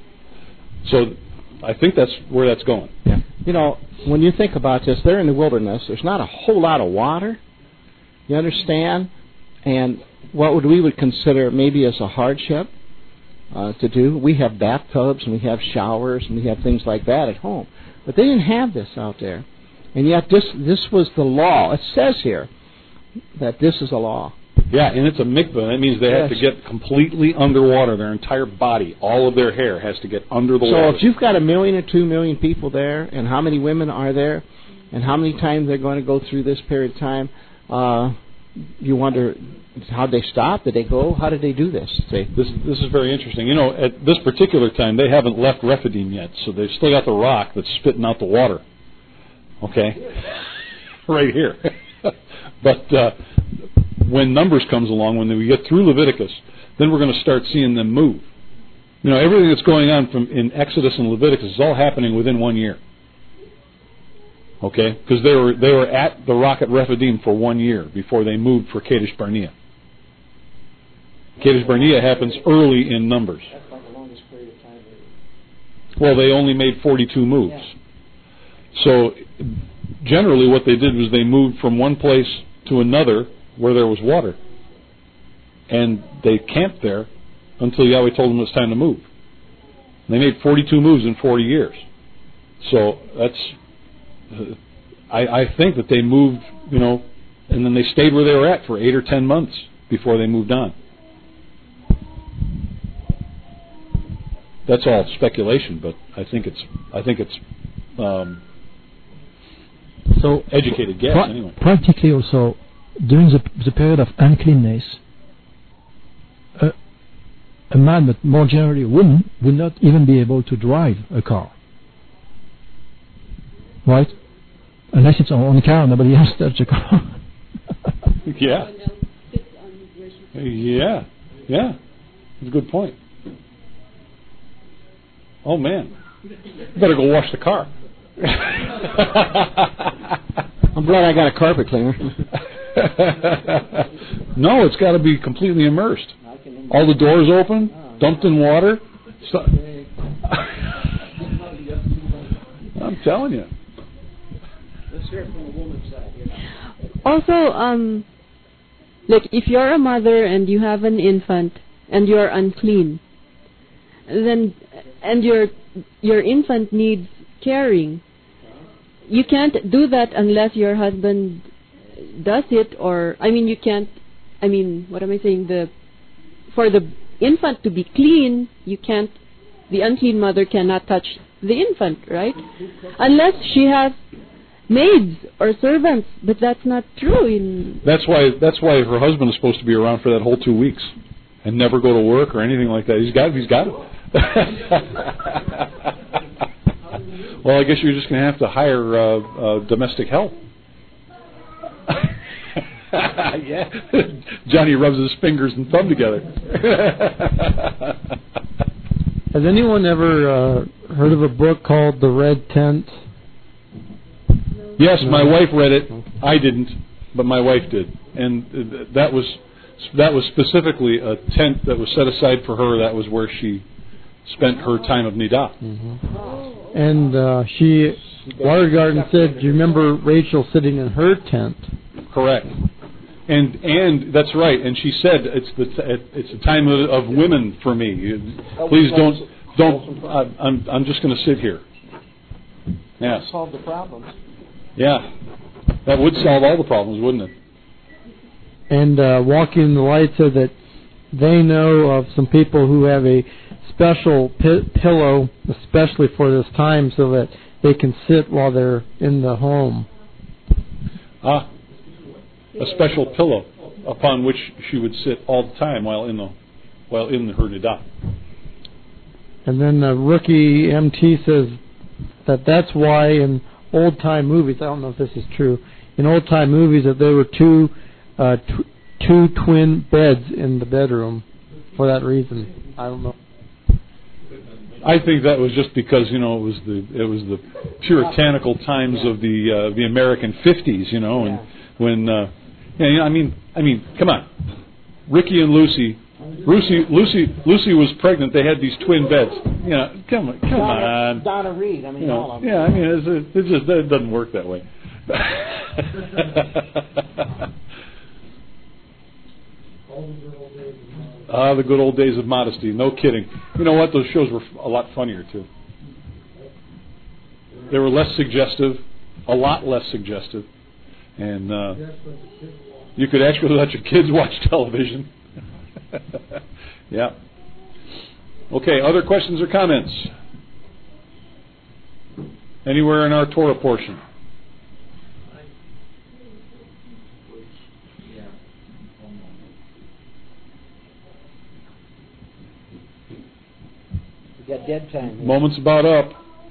So I think that's where that's going. Yeah. You know, when you think about this, they're in the wilderness. There's not a whole lot of water. You understand? And what would we would consider maybe as a hardship uh, to do. We have bathtubs and we have showers and we have things like that at home. But they didn't have this out there. And yet this this was the law. It says here that this is a law. Yeah, and it's a mikvah. That means they have to Yes. get completely underwater. Their entire body, all of their hair, has to get under the So water. if you've got a million or two million people there, and how many women are there, and how many times they're going to go through this period of time, uh, you wonder, how did they stop? Did they go? How did they do this? See? This this is very interesting. You know, at this particular time, they haven't left Rephidim yet, so they've still got the rock that's spitting out the water. Okay, right here. But uh, when Numbers comes along, when we get through Leviticus, then we're going to start seeing them move. You know, everything that's going on from in Exodus and Leviticus is all happening within one year. Okay, because they were they were at the rock at Rephidim for one year before they moved for Kadesh Barnea. Kadesh Barnea happens early in Numbers. That's like the longest period of time. Well, they only made forty-two moves. Yeah. So generally what they did was they moved from one place to another where there was water. And they camped there until Yahweh told them it was time to move. They made forty-two moves in forty years. So that's, uh, I, I think that they moved, you know, and then they stayed where they were at for eight or ten months before they moved on. That's all speculation, but I think it's, I think it's, um, So educated guess pra- anyway. practically also during the the period of uncleanness, a, a man, but more generally a woman, would not even be able to drive a car, right? Unless it's on a car, nobody else touches the car. Yeah. Yeah. Yeah. That's a good point. Oh man, you better go wash the car. I'm glad I got a carpet cleaner. No, it's got to be completely immersed. All the doors open, dumped in water. So- I'm telling you. Let's hear it from the woman's side. You know. Also, um, like if you're a mother and you have an infant and you're unclean, then and your your infant needs caring, you can't do that unless your husband does it. Or I mean, you can't. I mean, what am I saying? The for the infant to be clean, you can't. The unclean mother cannot touch the infant, right? Unless she has. maids or servants, but that's not true. In That's why. That's why her husband is supposed to be around for that whole two weeks, and never go to work or anything like that. He's got. He's got it. Well, I guess you're just going to have to hire uh, uh, domestic help. Yeah. Johnny rubs his fingers and thumb together. Has anyone ever uh, heard of a book called The Red Tent? Yes, my wife read it. I didn't, but my wife did, and that was that was specifically a tent that was set aside for her. That was where she spent her time of nidah. Mm-hmm. And uh, she, Water Garden said, "Do you remember Rachel sitting in her tent?" Correct. And and that's right. And she said it's the it's a time of, of women for me. Please don't don't. I, I'm I'm just going to sit here. Yeah. Solve the problems. Yeah, that would solve all the problems, wouldn't it? And uh, Walking in the Light said that they know of some people who have a special pi- pillow, especially for this time, so that they can sit while they're in the home. Ah. A special pillow upon which she would sit all the time while in the while in her nidah. And then uh, Rookie M T says that that's why in old time movies, I don't know if this is true, in old time movies that there were two uh, tw- two twin beds in the bedroom for that reason. I don't know. I think that was just because you know it was the it was the puritanical times of the uh, the American fifties, you know, and when. Uh, Yeah, you know, I mean, I mean, come on, Ricky and Lucy, Lucy, Lucy, Lucy was pregnant. They had these twin beds. You know, come on, come Donna, on. Donna Reed. I mean, you know, all of them. yeah, I mean, it's, it just it doesn't work that way. Ah, the good old days of modesty. No kidding. You know what? Those shows were a lot funnier too. They were less suggestive, a lot less suggestive, and. Uh, You could actually let your kids watch television. Yeah. Okay, other questions or comments? Anywhere in our Torah portion? We got dead time here. Moment's about up.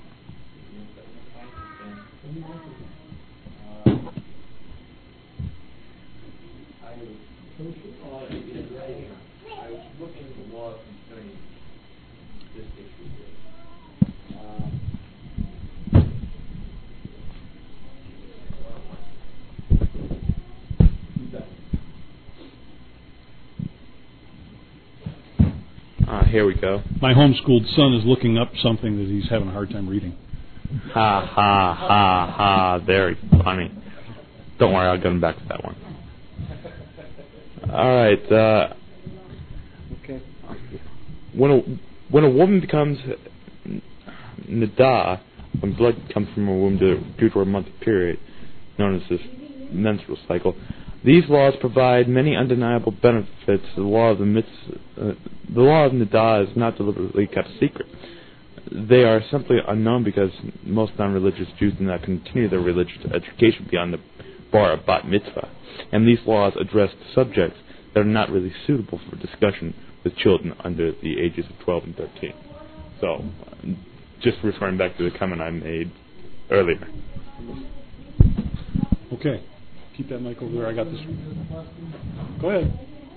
Uh, here we go. My homeschooled son is looking up something that he's having a hard time reading. Ha, ha, ha, ha. Very funny. Don't worry, I'll get him back to that one. All right. Uh, okay. When a, when a woman becomes nidah, when blood comes from a womb due, due to her monthly period, known as this menstrual cycle, these laws provide many undeniable benefits. The law of the mitzvah, uh, the law of nidah is not deliberately kept secret. They are simply unknown because most non-religious Jews do not continue their religious education beyond the bar of bat mitzvah, and these laws address subjects that are not really suitable for discussion with children under the ages of twelve and thirteen. So, just referring back to the comment I made earlier. Okay. Keep that mic over there. I got this. Go ahead.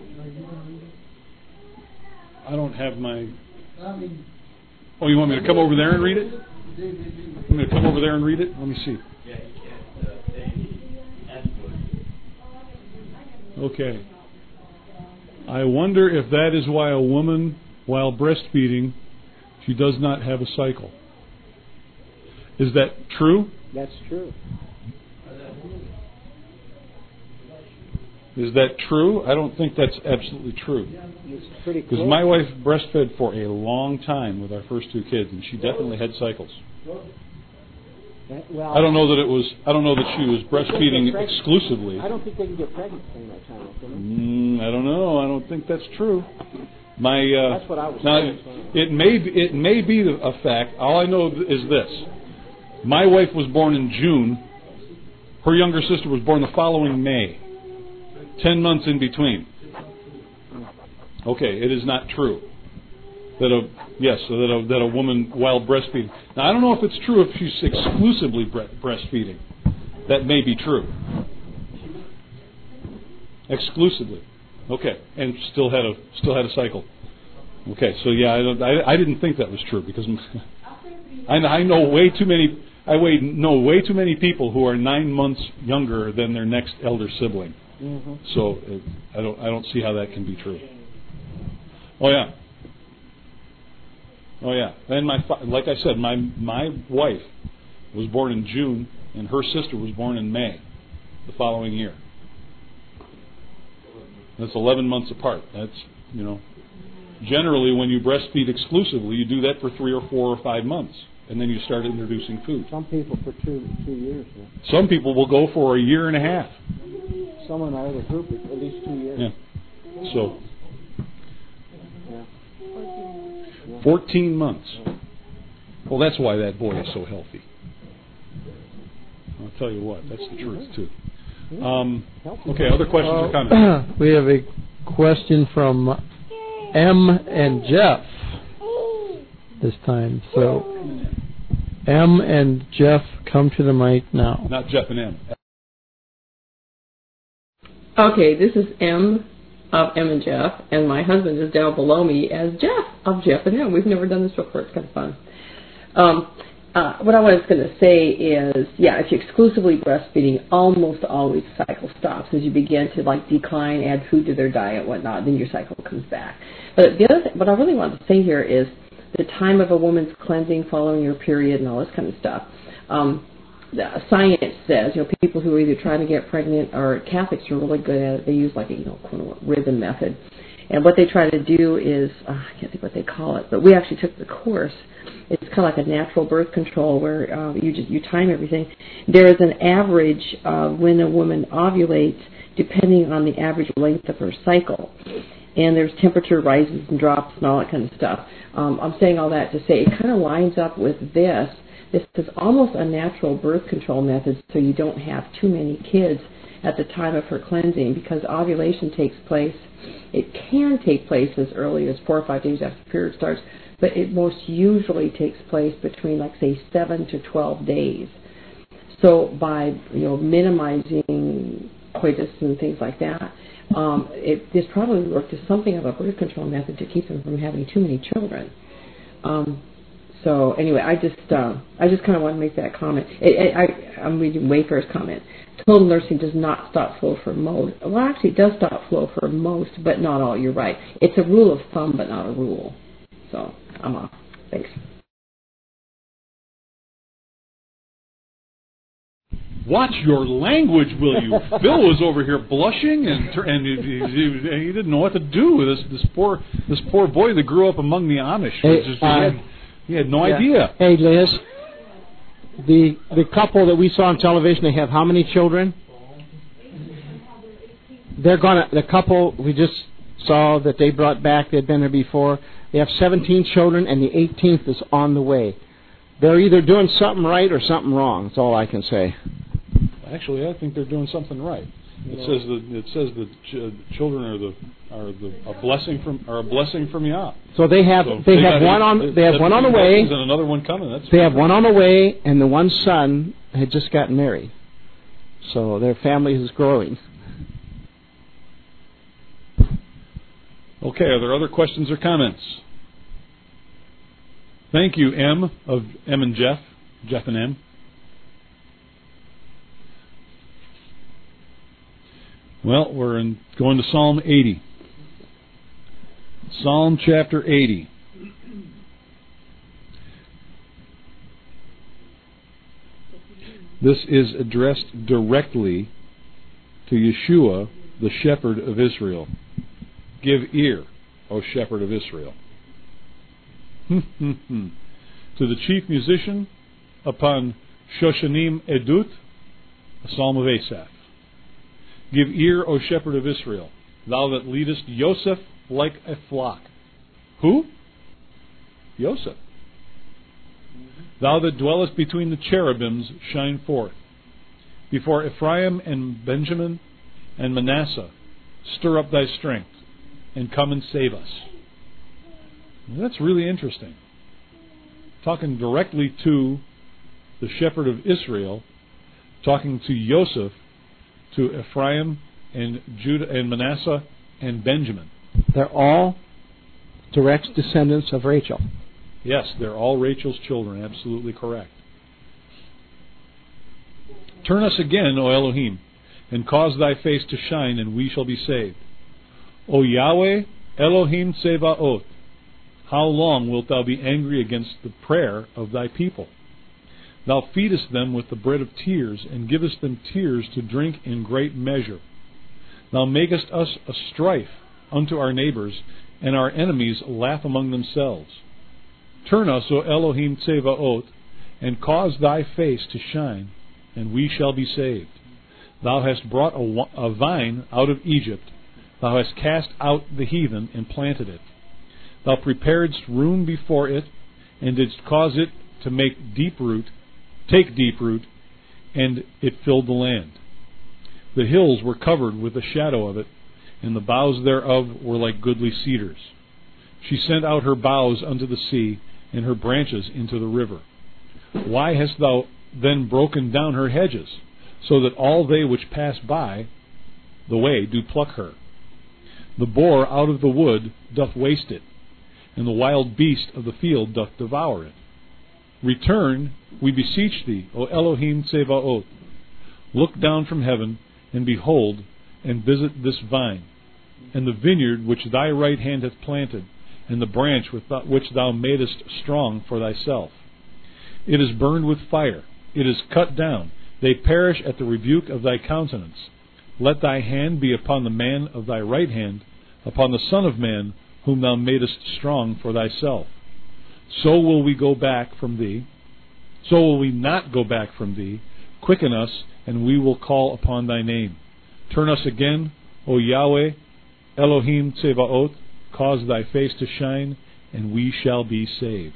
I don't have my... Oh, you want me to come over there and read it? You want me to come over there and read it? Let me see. Okay. I wonder if that is why a woman, while breastfeeding, she does not have a cycle. Is that true? That's true. Is that true? I don't think that's absolutely true. It's pretty Because close. my wife breastfed for a long time with our first two kids, and she definitely had cycles. That, well, I don't know that it was. I don't know that she was They breastfeeding get pregnant. exclusively. I don't think they can get pregnant during that time. Can they? Mm, I don't know. I don't think that's true. My uh, That's what I was now saying. it may be, it may be a fact. All I know is this: my wife was born in June, Her younger sister was born the following May. Ten months in between. Okay, it is not true. That a yes, that a, that a woman while breastfeeding. Now I don't know if it's true if she's exclusively bre- breastfeeding. That may be true. Exclusively. Okay, and still had a still had a cycle. Okay, so yeah, I, don't, I, I didn't think that was true because I, I know way too many. I way, know way too many people who are nine months younger than their next elder sibling. Mm-hmm. So it, I don't I don't see how that can be true. Oh yeah. Oh yeah. And my like I said, my my wife was born in June, and her sister was born in May, the following year. That's eleven months apart. That's you know. Generally, when you breastfeed exclusively, you do that for three or four or five months, and then you start introducing food. Some people for two two years. Yeah. Some people will go for a year and a half. Some in our other group at least two years. Yeah. So. Yeah. Fourteen months. Well, that's why that boy is so healthy. I'll tell you what, that's the truth too. Um, okay, other questions uh, or comments? We have a question from M and Jeff this time. So, M and Jeff, come to the mic now. Not Jeff and M. Okay, this is M of M and Jeff, and my husband is down below me as Jeff of Jeff and M. We've never done this before. It's kind of fun. Um, uh, what I was going to say is, yeah, if you're exclusively breastfeeding, almost always the cycle stops as you begin to like decline, add food to their diet, whatnot. Then your cycle comes back. But the other thing, what I really wanted to say here is the time of a woman's cleansing following your period and all this kind of stuff. Um, the science says, you know, people who are either trying to get pregnant or Catholics are really good at it. They use like a, you know, quote unquote rhythm method. And what they try to do is, uh, I can't think what they call it, but we actually took the course. It's kind of like a natural birth control where uh, you just you time everything. There is an average of when a woman ovulates depending on the average length of her cycle. And there's temperature rises and drops and all that kind of stuff. Um, I'm saying all that to say it kind of lines up with this. This is almost a natural birth control method so you don't have too many kids at the time of her cleansing because ovulation takes place. It can take place as early as four or five days after the period starts, but it most usually takes place between, like, say, seven to twelve days. So by, you know, minimizing coitus and things like that, um, it, this probably worked as something of a birth control method to keep them from having too many children. Um, so anyway, I just uh, I just kind of want to make that comment. It, I, I'm reading Wayfair's comment. Total nursing does not stop flow for most. Well, actually, it does stop flow for most, but not all. You're right. It's a rule of thumb, but not a rule. So I'm off. Thanks. Watch your language, will you? Bill was over here blushing, and and he, he, he didn't know what to do with this this poor this poor boy that grew up among the Amish. Hey, just, uh, he, had, he had no yeah. idea. Hey, Liz, the the couple that we saw on television, they have how many children? They're gonna the couple we just saw that they brought back. They'd been there before. They have seventeen children, and the eighteenth is on the way. They're either doing something right or something wrong. That's all I can say. Actually, I think they're doing something right. It says that it says that ch- children are the are the a blessing from are a blessing from Yah. So they have so they, they have one on they have one on the way. And another one coming. That's they have one on the way, and the one son had just gotten married. So their family is growing. Okay, are there other questions or comments? Thank you, M of M and Jeff, Jeff and M. Well, we're in, going to Psalm eighty. Psalm chapter eighty. This is addressed directly to Yeshua, the shepherd of Israel. Give ear, O shepherd of Israel. To the chief musician upon Shoshanim Edut, a psalm of Asaph. Give ear, O shepherd of Israel, thou that leadest Yosef like a flock. Who? Yosef. Thou that dwellest between the cherubims, shine forth. before Ephraim and Benjamin and Manasseh. Stir up thy strength, and come and save us. And that's really interesting. Talking directly to the shepherd of Israel, talking to Joseph, to Ephraim and Judah and Manasseh and Benjamin. They're all direct descendants of Rachel. Yes, they're all Rachel's children. Absolutely correct. Turn us again, O Elohim, and cause thy face to shine, and we shall be saved. O Yahweh, Elohim Tsevaot, how long wilt thou be angry against the prayer of thy people? Thou feedest them with the bread of tears, and givest them tears to drink in great measure. Thou makest us a strife unto our neighbors, and our enemies laugh among themselves. Turn us, O Elohim Tsevaot, and cause thy face to shine, and we shall be saved. Thou hast brought a, a vine out of Egypt. Thou hast cast out the heathen and planted it. Thou preparedst room before it, and didst cause it to make deep root, take deep root, and it filled the land. The hills were covered with the shadow of it, and the boughs thereof were like goodly cedars. She sent out her boughs unto the sea, and her branches into the river. Why hast thou then broken down her hedges, so that all they which pass by the way do pluck her? The boar out of the wood doth waste it, and the wild beast of the field doth devour it. Return, we beseech thee, O Elohim Tsevaot. Look down from heaven, and behold, and visit this vine, and the vineyard which thy right hand hath planted, and the branch which thou madest strong for thyself. It is burned with fire, it is cut down, they perish at the rebuke of thy countenance. Let thy hand be upon the man of thy right hand, upon the Son of Man, whom thou madest strong for thyself. So will we go back from thee, so will we not go back from thee. Quicken us, and we will call upon thy name. Turn us again, O Yahweh, Elohim Tsevaot, cause thy face to shine, and we shall be saved.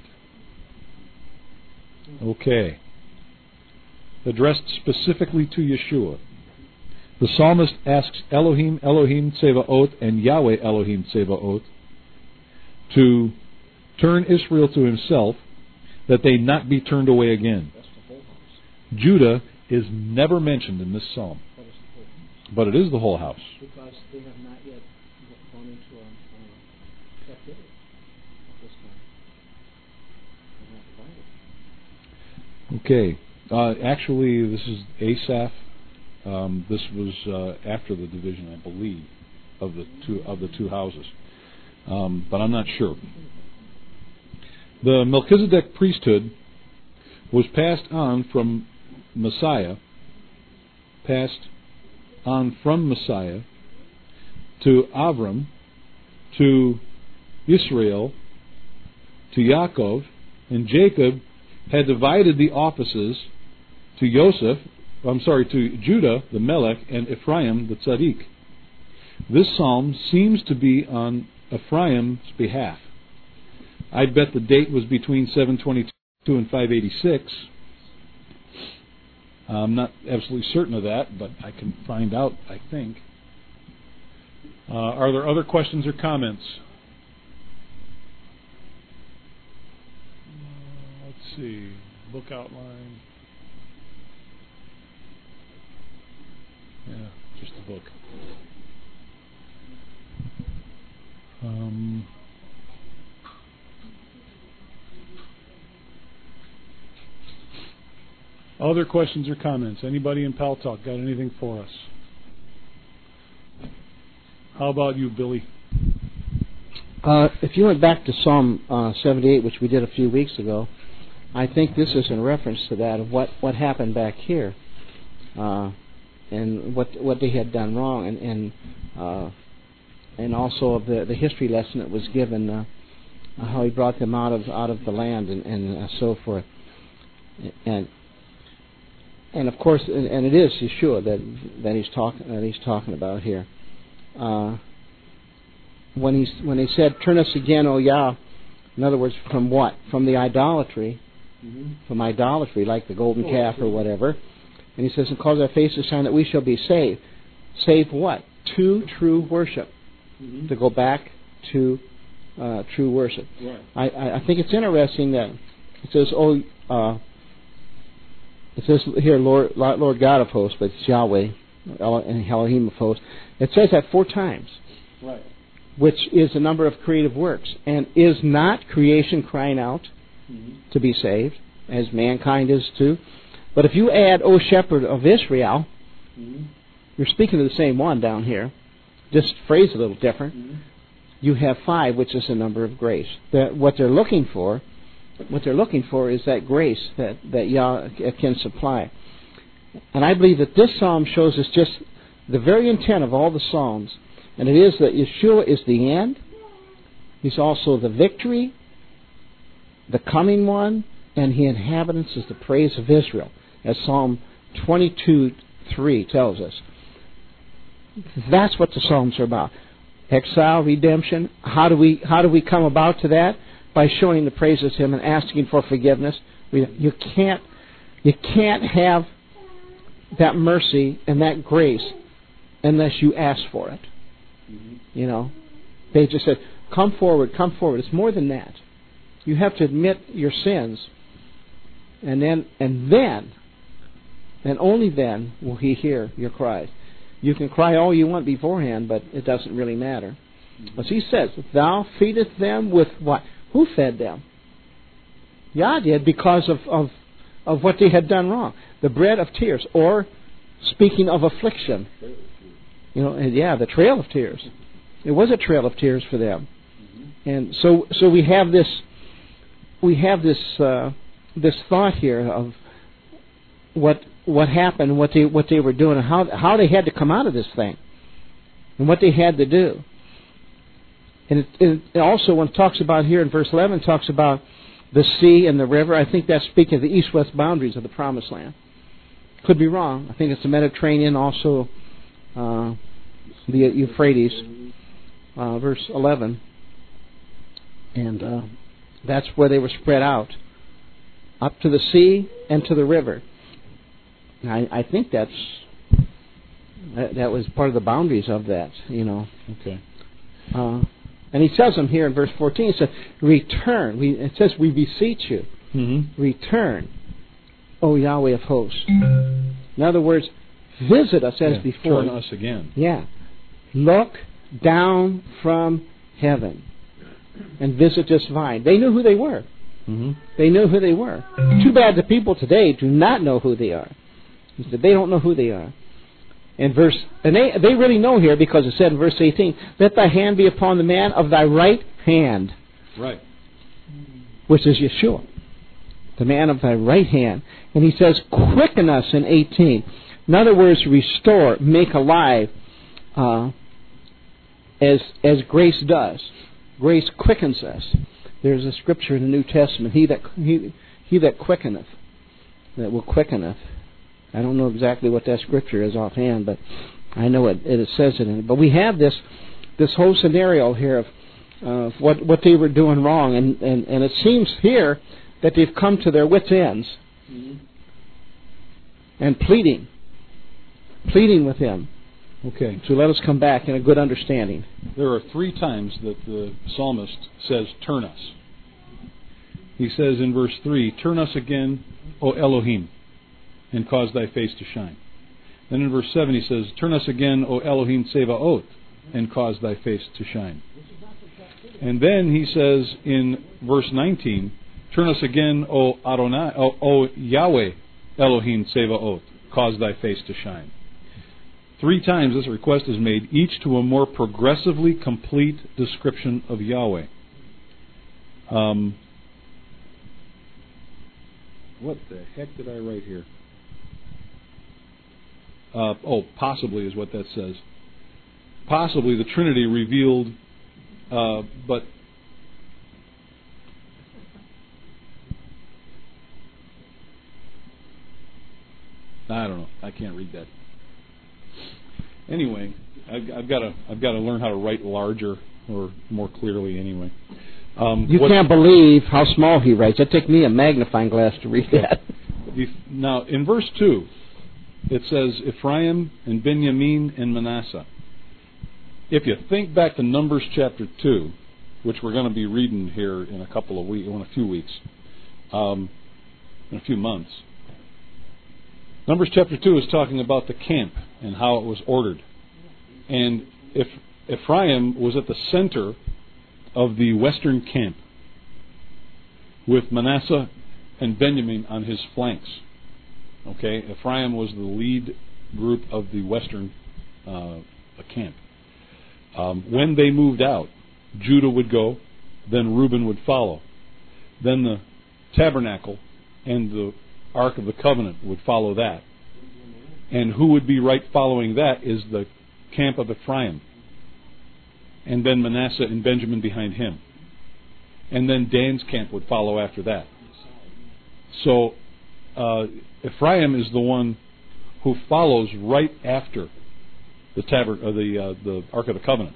Okay. Addressed specifically to Yeshua. The psalmist asks Elohim, Elohim Tsevaot, and Yahweh Elohim Tsevaot to turn Israel to himself, that they not be turned away again. Judah is never mentioned in this psalm, but it is the whole house. Because they have not yet gone into a uh, captivity at this time. Okay. Uh, actually, this is Asaph. Um, this was uh, after the division, I believe, of the two of the two houses, um, but I'm not sure. The Melchizedek priesthood was passed on from Messiah, passed on from Messiah to Avram, to Israel, to Yaakov, and Jacob had divided the offices to Joseph, I'm sorry, to Judah, the Melech, and Ephraim, the Tzaddik. This psalm seems to be on Ephraim's behalf. I'd bet the date was between seven twenty-two and five eighty-six. I'm not absolutely certain of that, but I can find out, I think. Uh, are there other questions or comments? Uh, let's see. Book outline. Yeah, just the book. Um... Other questions or comments? Anybody in Pal Talk got anything for us? How about you, Billy? Uh, if you went back to Psalm uh, seventy-eight, which we did a few weeks ago, I think this is in reference to that of what, what happened back here, uh, and what what they had done wrong, and and, uh, and also of the, the history lesson that was given, uh, how he brought them out of out of the land, and, and uh, so forth, and. And of course, and, and it is Yeshua that that he's talking that he's talking about here. Uh, when he's when he said, "Turn us again, O Yah," in other words, from what? From the idolatry, mm-hmm. from idolatry, like the golden calf or whatever, And he says, and cause thy face to shine that we shall be saved. Saved what? To true worship. Mm-hmm. To go back to uh, true worship. Yeah. I, I, I think it's interesting that it says, oh, uh, it says here, Lord, Lord God of hosts, but it's Yahweh and Elohim of hosts. It says that four times. Right. Which is the number of creative works. And is not creation crying out mm-hmm. to be saved, as mankind is too? But if you add, O Shepherd of Israel, mm-hmm. you're speaking of the same one down here, just phrased a little different. Mm-hmm. You have five, which is the number of grace. That what they're looking for, what they're looking for is that grace that, that Yah can supply. And I believe that this psalm shows us just the very intent of all the psalms. And it is that Yeshua is the end. He's also the victory, the coming one, and He inhabits is the praise of Israel, as Psalm twenty-two three tells us. That's what the Psalms are about. Exile, redemption. How do we how do we come about to that? By showing the praises to Him and asking for forgiveness. You can't you can't have that mercy and that grace unless you ask for it. Mm-hmm. You know, they just said, "Come forward, come forward." It's more than that. You have to admit your sins, and then and then, and only then will He hear your cries. You can cry all you want beforehand, but it doesn't really matter. Mm-hmm. As He says, "Thou feedest them with what? Who fed them? Yah did, because of, of of what they had done wrong. The bread of tears, or speaking of affliction, you know, and yeah, the trail of tears. It was a trail of tears for them, mm-hmm. and so so we have this we have this uh, this thought here of what what happened, what they what they were doing, and how how they had to come out of this thing, and what they had to do. And it, it also, when it talks about here in verse eleven, it talks about the sea and the river. I think that's speaking of the east-west boundaries of the Promised Land. Could be wrong. I think it's the Mediterranean, also uh, the Euphrates, uh, verse eleven. And uh, that's where they were spread out, up to the sea and to the river. And I, I think that's that, that was part of the boundaries of that, you know. Okay. Uh, and he tells them here in verse fourteen, he says, return. We, it says, we beseech you. Mm-hmm. Return, O Yahweh of hosts. In other words, visit us as yeah, before. Turn us again. Yeah. Look down from heaven and visit this vine. They knew who they were. Mm-hmm. They knew who they were. Too bad the people today do not know who they are. He said they don't know who they are. In verse, and they they really know here, because it said in verse eighteen, let thy hand be upon the man of thy right hand. Right. Which is Yeshua. The man of thy right hand. And he says, quicken us in eighteen. In other words, restore, make alive, uh, as as grace does. Grace quickens us. There's a scripture in the New Testament, he that he, he that quickeneth, that will quickeneth. I don't know exactly what that scripture is offhand, but I know it, it says it in it. But we have this this whole scenario here of uh, what what they were doing wrong, and, and, and it seems here that they've come to their wits' ends, mm-hmm. and pleading, pleading with Him. Okay. To let us come back in a good understanding. There are three times that the psalmist says, turn us. He says in verse three, turn us again, O Elohim, and cause thy face to shine. Then in verse seven he says, turn us again, O Elohim Tsevaot, and cause thy face to shine. And then he says in verse nineteen, turn us again, O Adonai, O, o Yahweh Elohim Tsevaot, cause thy face to shine. Three times this request is made, each to a more progressively complete description of Yahweh. Um, what the heck did I write here? Uh, oh, possibly is what that says. Possibly the Trinity revealed, uh, but I don't know. I can't read that. Anyway, I've, I've got to I've got to learn how to write larger or more clearly. Anyway, um, you can't believe how small he writes. It took me a magnifying glass to read that. Now, in verse two, it says Ephraim and Benjamin and Manasseh. If you think back to Numbers chapter two, which we're going to be reading here in a couple of weeks, in a few weeks, um, in a few months. Numbers chapter two is talking about the camp and how it was ordered. And if Ephraim was at the center of the western camp, with Manasseh and Benjamin on his flanks. Okay, Ephraim was the lead group of the western uh, camp. Um, when they moved out, Judah would go, then Reuben would follow. Then the tabernacle and the Ark of the Covenant would follow that. And who would be right following that is the camp of Ephraim. And then Manasseh and Benjamin behind him. And then Dan's camp would follow after that. So uh, Ephraim is the one who follows right after the tabern- uh, the uh, the Ark of the Covenant.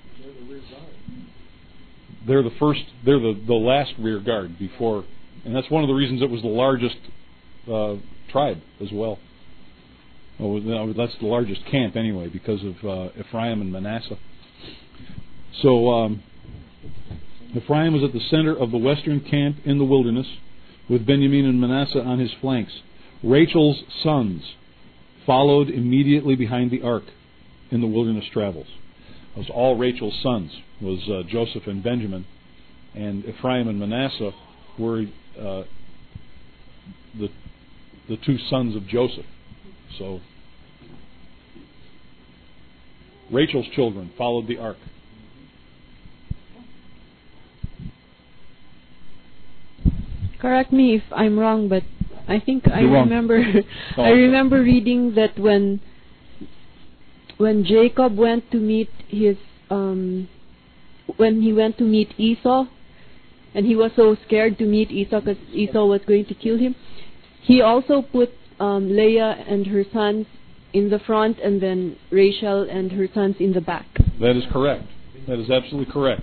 They're the first. They're the, the last rear guard before, and that's one of the reasons it was the largest uh, tribe as well. Oh, no, that's the largest camp anyway because of uh, Ephraim and Manasseh. So um, Ephraim was at the center of the western camp in the wilderness, with Benjamin and Manasseh on his flanks. Rachel's sons followed immediately behind the ark in the wilderness travels. It was all Rachel's sons, was uh, Joseph and Benjamin, and Ephraim and Manasseh were uh, the the two sons of Joseph. So Rachel's children followed the ark. Correct me if I'm wrong, but I think I You're wrong. remember Oh, I remember reading that when when Jacob went to meet his um when he went to meet Esau, and he was so scared to meet Esau because Esau was going to kill him, he also put um, Leah and her sons in the front, and then Rachel and her sons in the back. That is correct. That is absolutely correct.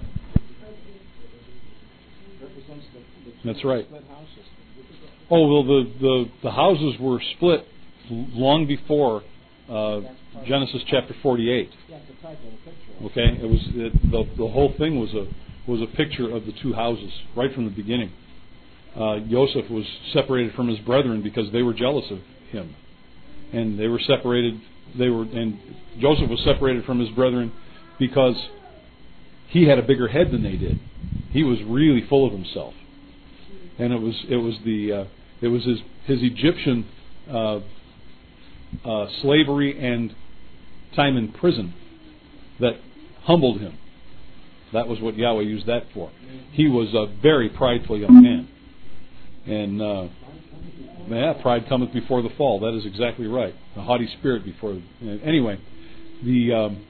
That's right. Oh well, the the, the houses were split long before uh, Genesis chapter forty-eight. Okay, it was it, the the whole thing was a was a picture of the two houses right from the beginning. Uh, Joseph was separated from his brethren because they were jealous of him, and they were separated. They were and Joseph was separated from his brethren because he had a bigger head than they did. He was really full of himself. And it was it was the uh, it was his his Egyptian uh, uh, slavery and time in prison that humbled him. That was what Yahweh used that for. He was a very prideful young man, and uh, yeah, pride cometh before the fall. That is exactly right. A haughty spirit before. Anyway, the um,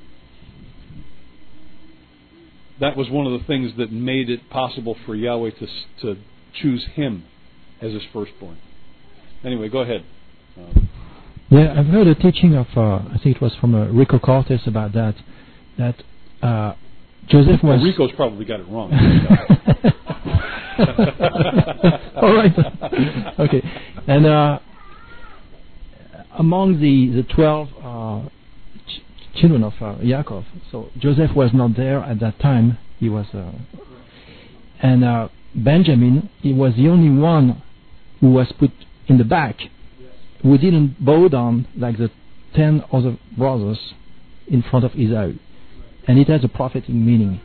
that was one of the things that made it possible for Yahweh to to choose him as his firstborn. Anyway, go ahead. Um, Yeah, I've heard a teaching of, uh, I think it was from uh, Rico Cortes about that, that uh, Joseph was... well, Rico's probably got it wrong. All right. Okay. And uh, among the, the twelve uh, ch- children of uh, Yaakov, so Joseph was not there at that time. He was... Uh, and uh, Benjamin, he was the only one who was put in the back, who didn't bow down like the ten other brothers in front of Esau. And it has a prophetic meaning,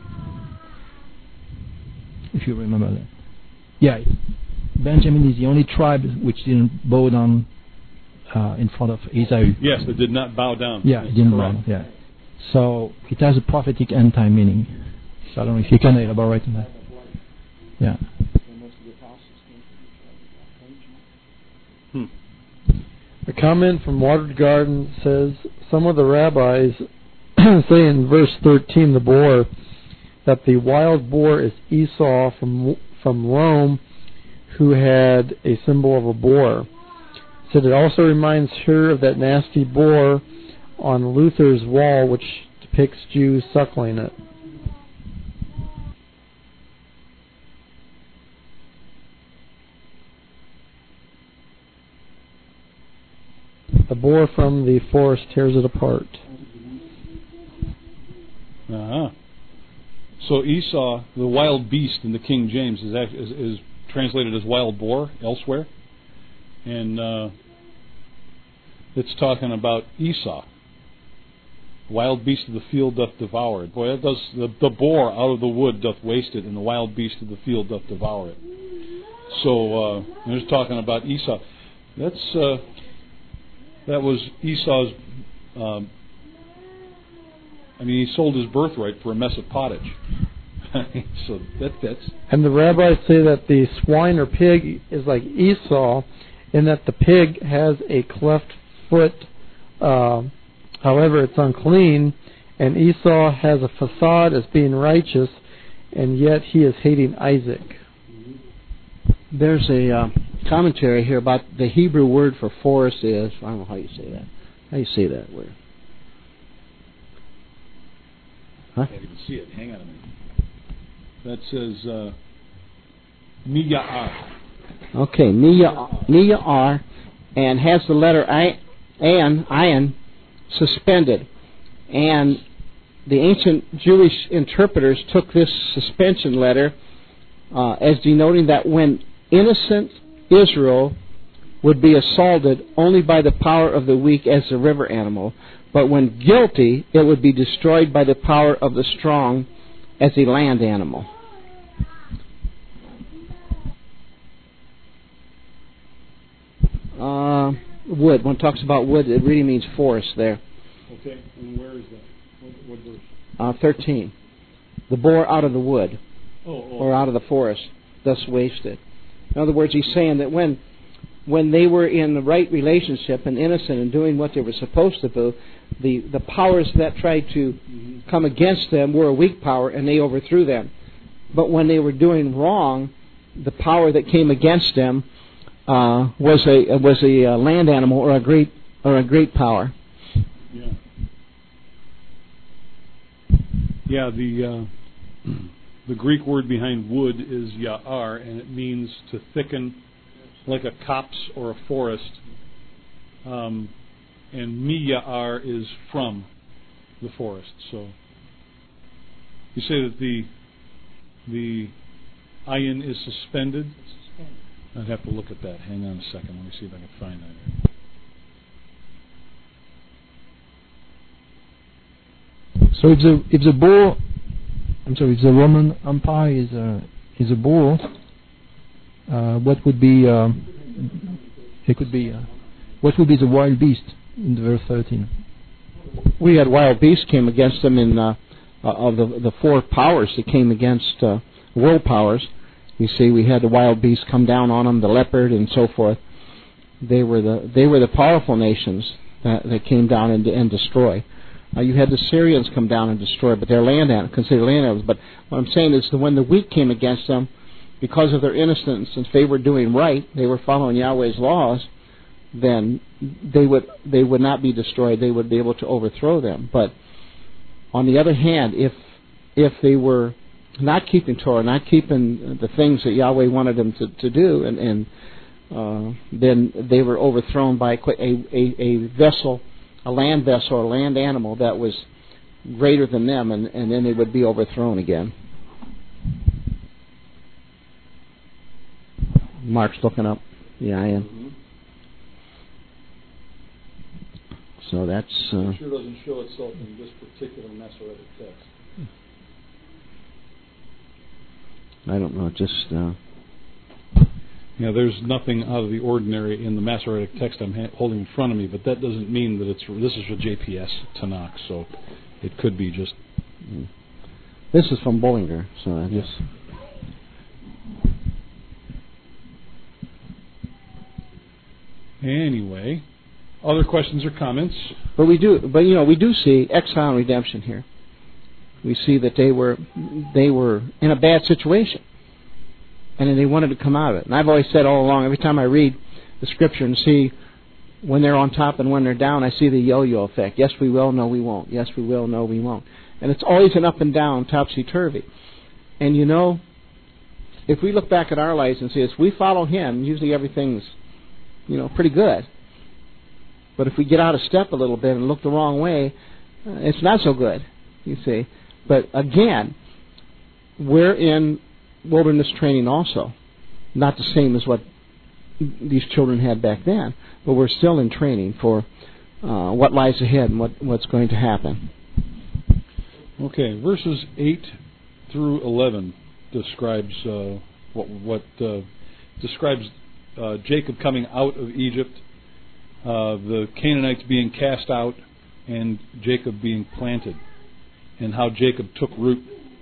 if you remember that. Yeah, Benjamin is the only tribe which didn't bow down uh, in front of Esau. Yes, they did not bow down. Yeah, it didn't bow down, yeah. So it has a prophetic end-time meaning. So I don't know if you can elaborate on that. Yeah. Hmm. A comment from Watered Garden says, some of the rabbis say in verse thirteen, the boar, that the wild boar is Esau from from Rome, who had a symbol of a boar. Said it also reminds her of that nasty boar on Luther's wall, which depicts Jews suckling it. The boar from the forest tears it apart. Uh-huh. So Esau, the wild beast in the King James, is, act, is, is translated as wild boar elsewhere. And uh, it's talking about Esau. Wild beast of the field doth devour it. Boy, that does, the, the boar out of the wood doth waste it, and the wild beast of the field doth devour it. So uh, they're just talking about Esau. That's uh, that was Esau's. Um, I mean, he sold his birthright for a mess of pottage. So that fits. And the rabbis say that the swine or pig is like Esau, in that the pig has a cleft foot. Uh, however, it's unclean, and Esau has a facade as being righteous, and yet he is hating Isaac. There's a uh, commentary here about the Hebrew word for forest is, I don't know how you say that. How you say that word? Huh? I can't even see it. Hang on a minute. That says uh, Miya'ar. Okay, Miya'ar, and has the letter I, an, ayin, suspended. And the ancient Jewish interpreters took this suspension letter uh, as denoting that when innocent Israel would be assaulted only by the power of the weak as a river animal, but when guilty, it would be destroyed by the power of the strong as a land animal. Uh, wood. When it talks about wood, it really means forest there. Okay, and where is that? What, what verse? Uh, thirteen. The boar out of the wood, oh, oh. or out of the forest, thus wasted. In other words, he's saying that when when they were in the right relationship and innocent and doing what they were supposed to do, the, the powers that tried to mm-hmm. come against them were a weak power, and they overthrew them. But when they were doing wrong, the power that came against them uh, was a was a uh, land animal or a great or a great power. Yeah. Yeah. The uh, the Greek word behind wood is ya'ar, and it means to thicken, like a copse or a forest. Um, and miya'ar is from the forest. So you say that the the ayin is suspended. I'd have to look at that. Hang on a second. Let me see if I can find that here. So if the if the boar, I'm sorry, if the Roman Empire is a is a boar, uh, what would be uh, it could be uh, what would be the wild beast in the verse thirteen? We had wild beasts came against them in uh, uh, of the the four powers that came against uh, world powers. You see, we had the wild beasts come down on them, the leopard and so forth. They were the they were the powerful nations that, that came down and, and destroy. Uh, you had the Syrians come down and destroy, but they're land animals, considered land animals. But what I'm saying is that when the weak came against them, because of their innocence, since they were doing right, they were following Yahweh's laws, then they would they would not be destroyed. They would be able to overthrow them. But on the other hand, if if they were not keeping Torah, not keeping the things that Yahweh wanted them to, to do, and, and uh, then they were overthrown by a, a, a vessel, a land vessel, or a land animal that was greater than them, and, and then they would be overthrown again. Mark's looking up. Yeah, I am. Mm-hmm. So that's... Uh, it sure doesn't show itself in this particular Masoretic text. I don't know, just... Uh, yeah, there's nothing out of the ordinary in the Masoretic text I'm ha- holding in front of me, but that doesn't mean that it's... This is for J P S Tanakh, so it could be just... Mm. This is from Bollinger, so I just... Anyway, other questions or comments? But we do, but you know, we do see exile and redemption here. We see that they were they were in a bad situation, and then they wanted to come out of it. And I've always said all along, every time I read the scripture and see when they're on top and when they're down, I see the yo-yo effect. Yes, we will. No, we won't. Yes, we will. No, we won't. And it's always an up and down, topsy-turvy. And you know, if we look back at our lives and see, as we follow Him, usually everything's, you know, pretty good. But if we get out of step a little bit and look the wrong way, uh, it's not so good, you see. But again, we're in wilderness training also. Not the same as what these children had back then, but we're still in training for uh, what lies ahead and what, what's going to happen. Okay, verses eight through eleven describes uh, what, what uh, describes uh, Jacob coming out of Egypt, uh, the Canaanites being cast out, and Jacob being planted, and how Jacob took root.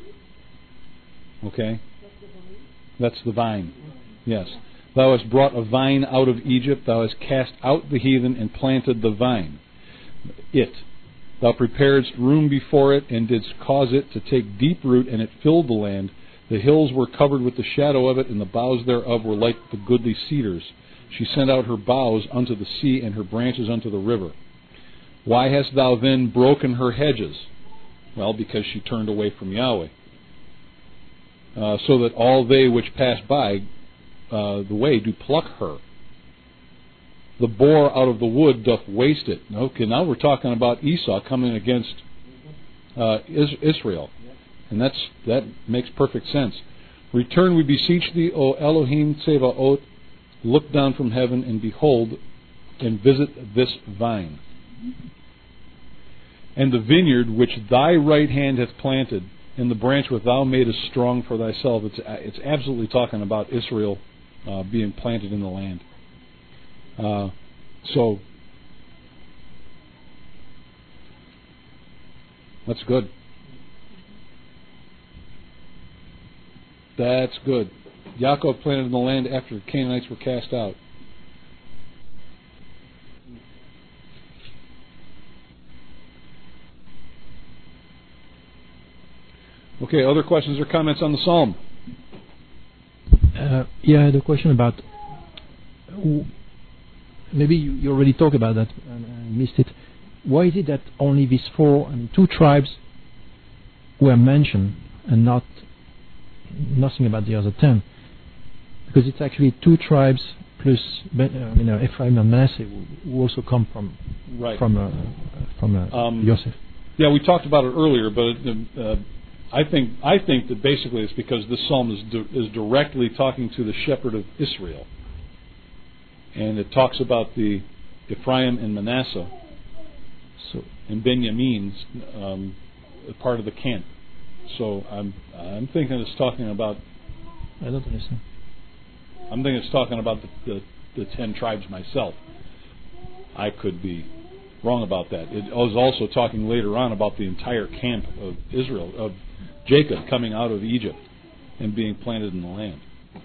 Okay? That's the vine. Yes. Thou hast brought a vine out of Egypt. Thou hast cast out the heathen and planted the vine. It. Thou preparedst room before it and didst cause it to take deep root, and it filled the land. The hills were covered with the shadow of it, and the boughs thereof were like the goodly cedars. She sent out her boughs unto the sea, and her branches unto the river. Why hast thou then broken her hedges? Well, because she turned away from Yahweh. Uh, so that all they which pass by uh, the way do pluck her. The boar out of the wood doth waste it. Okay, now we're talking about Esau coming against uh, Israel. And that's that makes perfect sense. Return, we beseech thee, O Elohim Tsevaot, look down from heaven and behold and visit this vine. And the vineyard which thy right hand hath planted, and the branch which thou madest strong for thyself. It's, it's absolutely talking about Israel uh, being planted in the land. Uh, so, that's good. That's good. Yaakov planted in the land after the Canaanites were cast out. Okay, other questions or comments on the psalm? Uh, yeah, I had a question about, maybe you, you already talked about that and I missed it. Why is it that only these four, I mean, two tribes were mentioned and not nothing about the other ten? Because it's actually two tribes plus uh, you know, Ephraim and Manasseh who, who also come from right. from uh, from uh, um, Joseph. Yeah, we talked about it earlier, but uh, I think I think that basically it's because this psalm is di- is directly talking to the shepherd of Israel, and it talks about the Ephraim and Manasseh, so and Benjamin's um, part of the camp. So I'm I'm thinking it's talking about. I don't understand. I'm thinking it's talking about the, the, the ten tribes myself. I could be wrong about that. It was also talking later on about the entire camp of Israel, of Jacob coming out of Egypt and being planted in the land.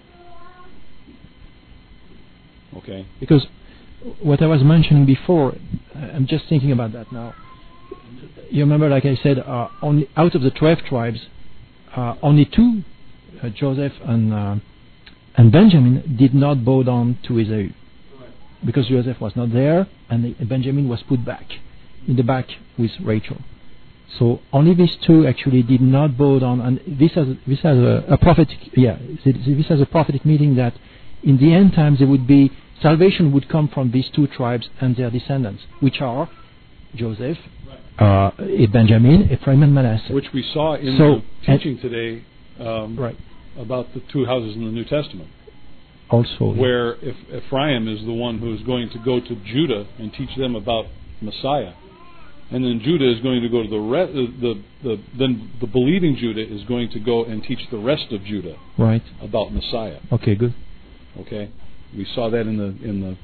Okay? Because what I was mentioning before, I'm just thinking about that now. You remember, like I said, uh, only out of the twelve tribes, uh, only two, uh, Joseph and uh, and Benjamin, did not bow down to Esau, because Joseph was not there, and the, Benjamin was put back in the back with Rachel. So only these two actually did not bow down, and this has this has a, a prophetic yeah this has a prophetic meaning that in the end times there would be salvation would come from these two tribes and their descendants, which are Joseph, uh, Benjamin, Ephraim, and Manasseh. Which we saw in so, the teaching today um, right. about the two houses in the New Testament. Also, where if Ephraim is the one who is going to go to Judah and teach them about Messiah, and then Judah is going to go to the re- the, the then the believing Judah is going to go and teach the rest of Judah right. about Messiah. Okay, good. Okay, we saw that in the in the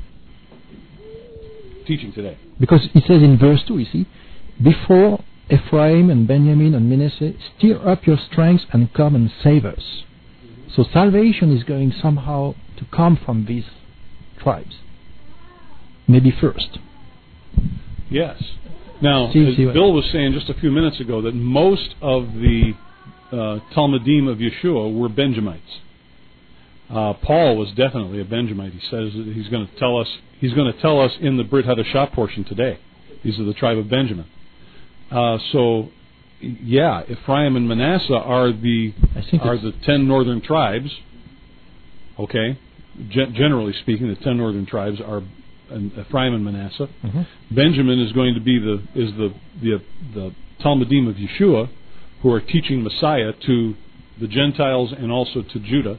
teaching today. Because it says in verse two, you see, before Ephraim and Benjamin and Manasseh, stir up your strength and come and save us. So salvation is going somehow to come from these tribes. Maybe first. Yes. Now, see, as see Bill was saying just a few minutes ago, that most of the uh, Talmudim of Yeshua were Benjamites. Uh, Paul was definitely a Benjamite. He says that he's going to tell us. He's going to tell us in the Brit Hadashah portion today. These are the tribe of Benjamin. Uh, so, yeah, Ephraim and Manasseh are the are the ten northern tribes. Okay, Gen- generally speaking, the ten northern tribes are and Ephraim and Manasseh. Mm-hmm. Benjamin is going to be the is the the the Talmudim of Yeshua, who are teaching Messiah to the Gentiles and also to Judah.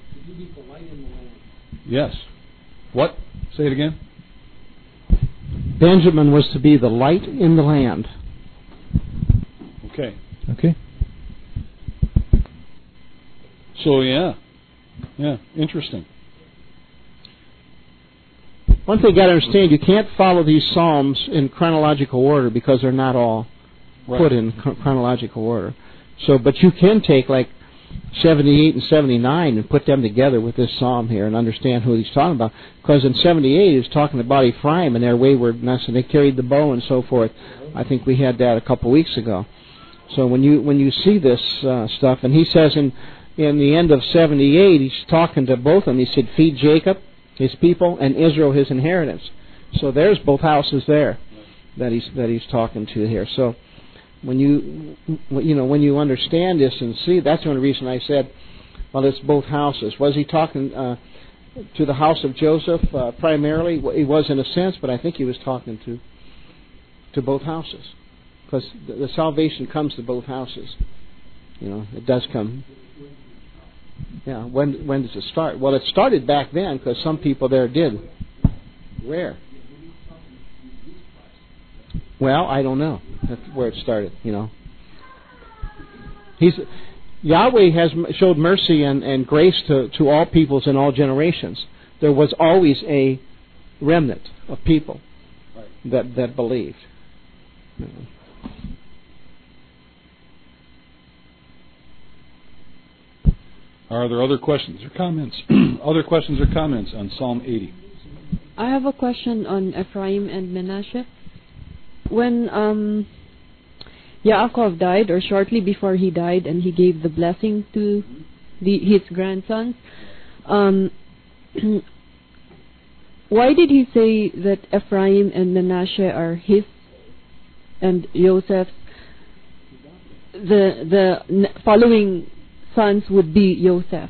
Yes. What? Say it again. Benjamin was to be the light in the land. Okay. Okay. So yeah, yeah, interesting. One thing you got to understand: you can't follow these psalms in chronological order because they're not all Right. put in chron- chronological order. So, but you can take like seventy-eight and seventy-nine and put them together with this psalm here and understand who he's talking about. Because in seventy-eight he's talking about Ephraim and their waywardness, and they carried the bow and so forth. I think we had that a couple weeks ago. So when you when you see this uh, stuff, and he says in in the end of seventy-eight, he's talking to both of them. He said, "Feed Jacob, his people, and Israel, his inheritance." So there's both houses there that he's that he's talking to here. So when you you know when you understand this and see, that's the only reason I said, well, it's both houses. Was he talking uh, to the house of Joseph uh, primarily? He was in a sense, but I think he was talking to to both houses, because the, the salvation comes to both houses. You know, it does come. Yeah. When when does it start? Well, it started back then because some people there did. Where? Well, I don't know. That's where it started. You know, He's Yahweh has showed mercy and, and grace to, to all peoples in all generations. There was always a remnant of people right. that that believed. You know. Are there other questions or comments? Other questions or comments on Psalm eighty? I have a question on Ephraim and Manasseh. When um, Yaakov died, or shortly before he died, and he gave the blessing to the, his grandsons, um, why did he say that Ephraim and Manasseh are his and Joseph's? The the following sons would be Joseph.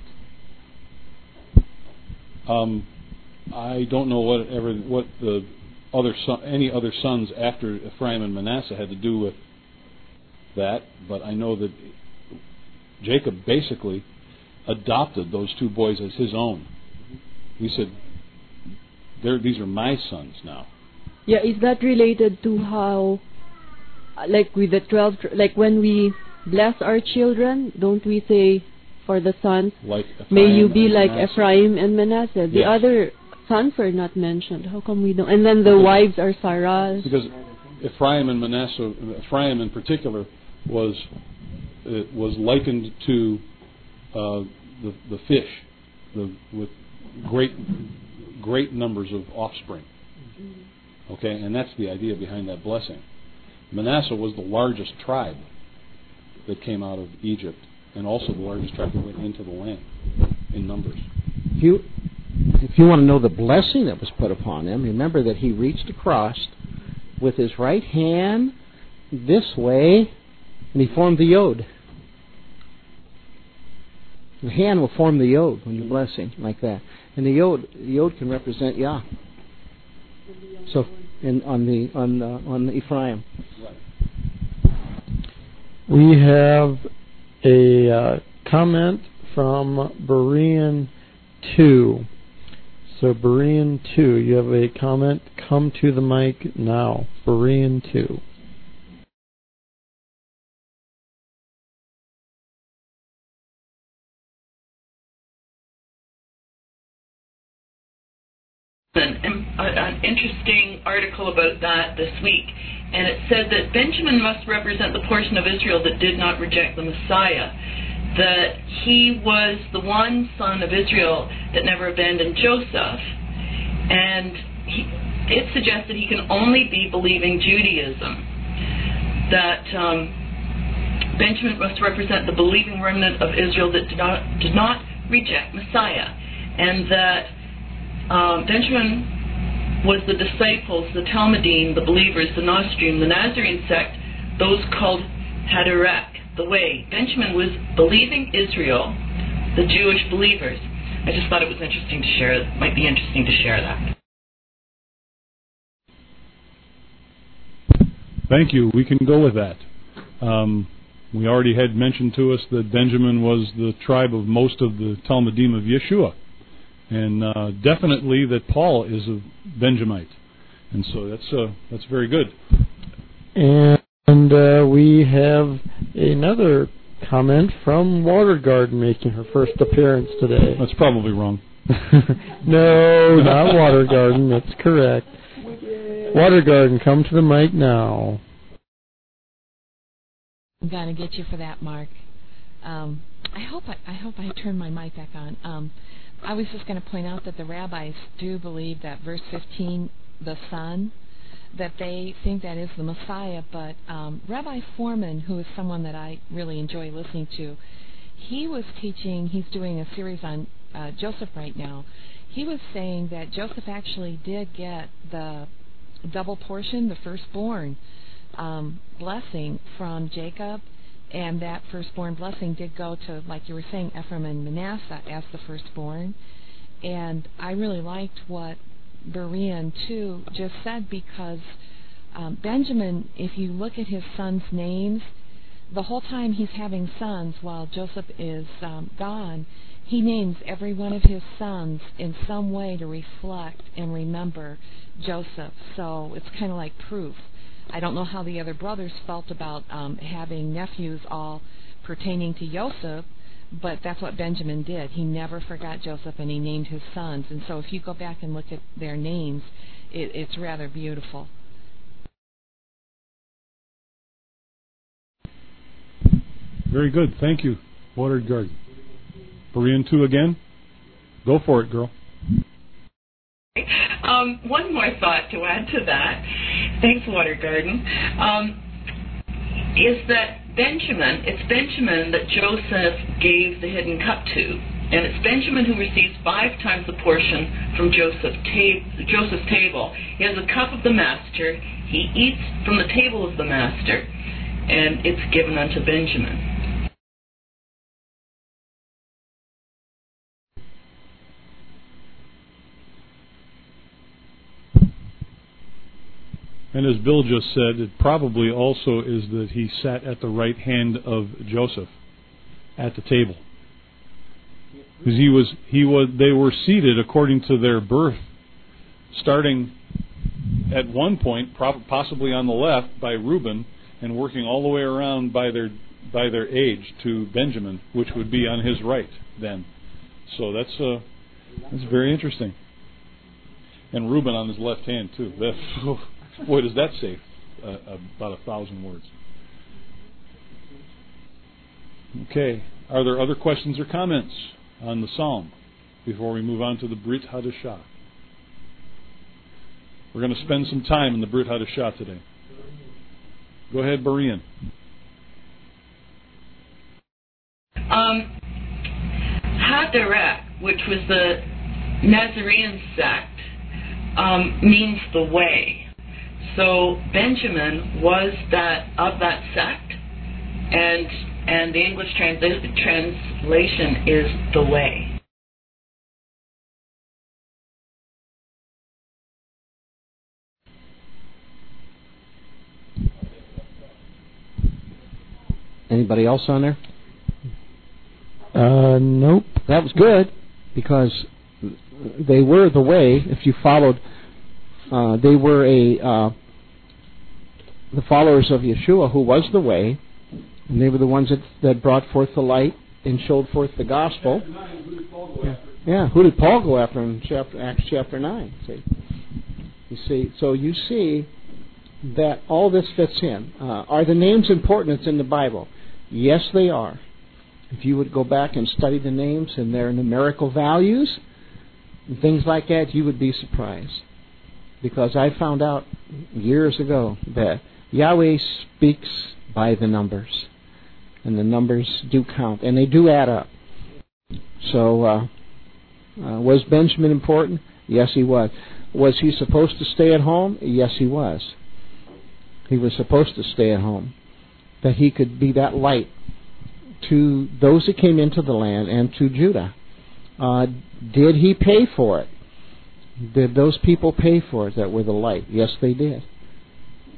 Um, I don't know what ever what the other son, any other sons after Ephraim and Manasseh had to do with that, but I know that Jacob basically adopted those two boys as his own. He said, "They're, these are my sons now." Yeah, is that related to how, like with the twelve, like when we bless our children, don't we say for the sons, like may you be like Manasseh. Ephraim and Manasseh? The yes. other sons are not mentioned. How come we don't? And then the wives are Sarah. Because Ephraim and Manasseh, Ephraim in particular, was it was likened to uh, the the fish, the with great great numbers of offspring. Okay, and that's the idea behind that blessing. Manasseh was the largest tribe that came out of Egypt, and also the largest tribe that went into the land in numbers. If you, if you want to know the blessing that was put upon him, remember that he reached across with his right hand this way, and he formed the yod. The hand will form the yod when you're blessing like that, and the yod, the yod can represent Yah. So, in, on the on uh, on Ephraim. We have a uh, comment from Berean two. So Berean two, you have a comment. Come to the mic now. Berean two. An, an interesting article about that this week, and it said that Benjamin must represent the portion of Israel that did not reject the Messiah, that he was the one son of Israel that never abandoned Joseph, and he, it suggests that he can only be believing Judaism, that um, Benjamin must represent the believing remnant of Israel that did not, did not reject Messiah, and that Um, Benjamin was the disciples, the Talmudim, the believers, the Nostrim, the Nazarene sect, those called Haderach, the way. Benjamin was believing Israel, the Jewish believers. I just thought it was interesting to share, might be interesting to share that. Thank you. We can go with that. Um, we already had mentioned to us that Benjamin was the tribe of most of the Talmudim of Yeshua. And uh, definitely that Paul is a Benjamite. And so that's uh, that's very good. And, and uh, we have another comment from Water Garden making her first appearance today. That's probably wrong. No, not Water Garden. That's correct. Water Garden, come to the mic now. I'm gonna get you for that, Mark. Um, I hope I, I hope I turn my mic back on. Um, I was just going to point out that the rabbis do believe that verse fifteen, the Son, that they think that is the Messiah. But um, Rabbi Foreman, who is someone that I really enjoy listening to, he was teaching. He's doing a series on uh, Joseph right now. He was saying that Joseph actually did get the double portion, the firstborn um, blessing from Jacob, and that firstborn blessing did go to, like you were saying, Ephraim and Manasseh as the firstborn. And I really liked what Berean, too, just said, because um, Benjamin, if you look at his sons' names, the whole time he's having sons while Joseph is um, gone, he names every one of his sons in some way to reflect and remember Joseph. So it's kind of like proof. I don't know how the other brothers felt about um, having nephews all pertaining to Joseph, but that's what Benjamin did. He never forgot Joseph, and he named his sons. And so if you go back and look at their names, it, it's rather beautiful. Very good. Thank you, Water Garden. Berean two again? Go for it, girl. Um, one more thought to add to that, thanks Water Garden, um, is that Benjamin, it's Benjamin that Joseph gave the hidden cup to, and it's Benjamin who receives five times the portion from Joseph's, ta- Joseph's table. He has a cup of the master, he eats from the table of the master, and it's given unto Benjamin. And as Bill just said, it probably also is that he sat at the right hand of Joseph at the table, because he was he was they were seated according to their birth, starting at one point possibly on the left by Reuben and working all the way around by their by their age to Benjamin, which would be on his right then. So that's uh, that's very interesting. And Reuben on his left hand too. That's, boy, does that say uh, about a thousand words. Okay. Are there other questions or comments on the psalm before we move on to the Brit Hadashah? We're going to spend some time in the Brit Hadashah today. Go ahead, Berean. Um, Haderach, which was the Nazarene sect, um, means the way. So Benjamin was that of that sect, and and the English trans- translation is the way. Anybody else on there? Uh, nope. That was good, because they were the way. If you followed, uh, they were a uh, the followers of Yeshua, who was the way, and they were the ones that, that brought forth the light and showed forth the gospel. Yeah. yeah, who did Paul go after in chapter, Acts chapter nine? See, you see, so you see that all this fits in. Uh, are the names important that's in the Bible? Yes, they are. If you would go back and study the names and their numerical values and things like that, you would be surprised. Because I found out years ago that Yahweh speaks by the numbers. And the numbers do count. And they do add up. So, uh, uh, was Benjamin important? Yes, he was. Was he supposed to stay at home? Yes, he was. He was supposed to stay at home. That he could be that light to those that came into the land and to Judah. Uh, did he pay for it? Did those people pay for it that were the light? Yes, they did.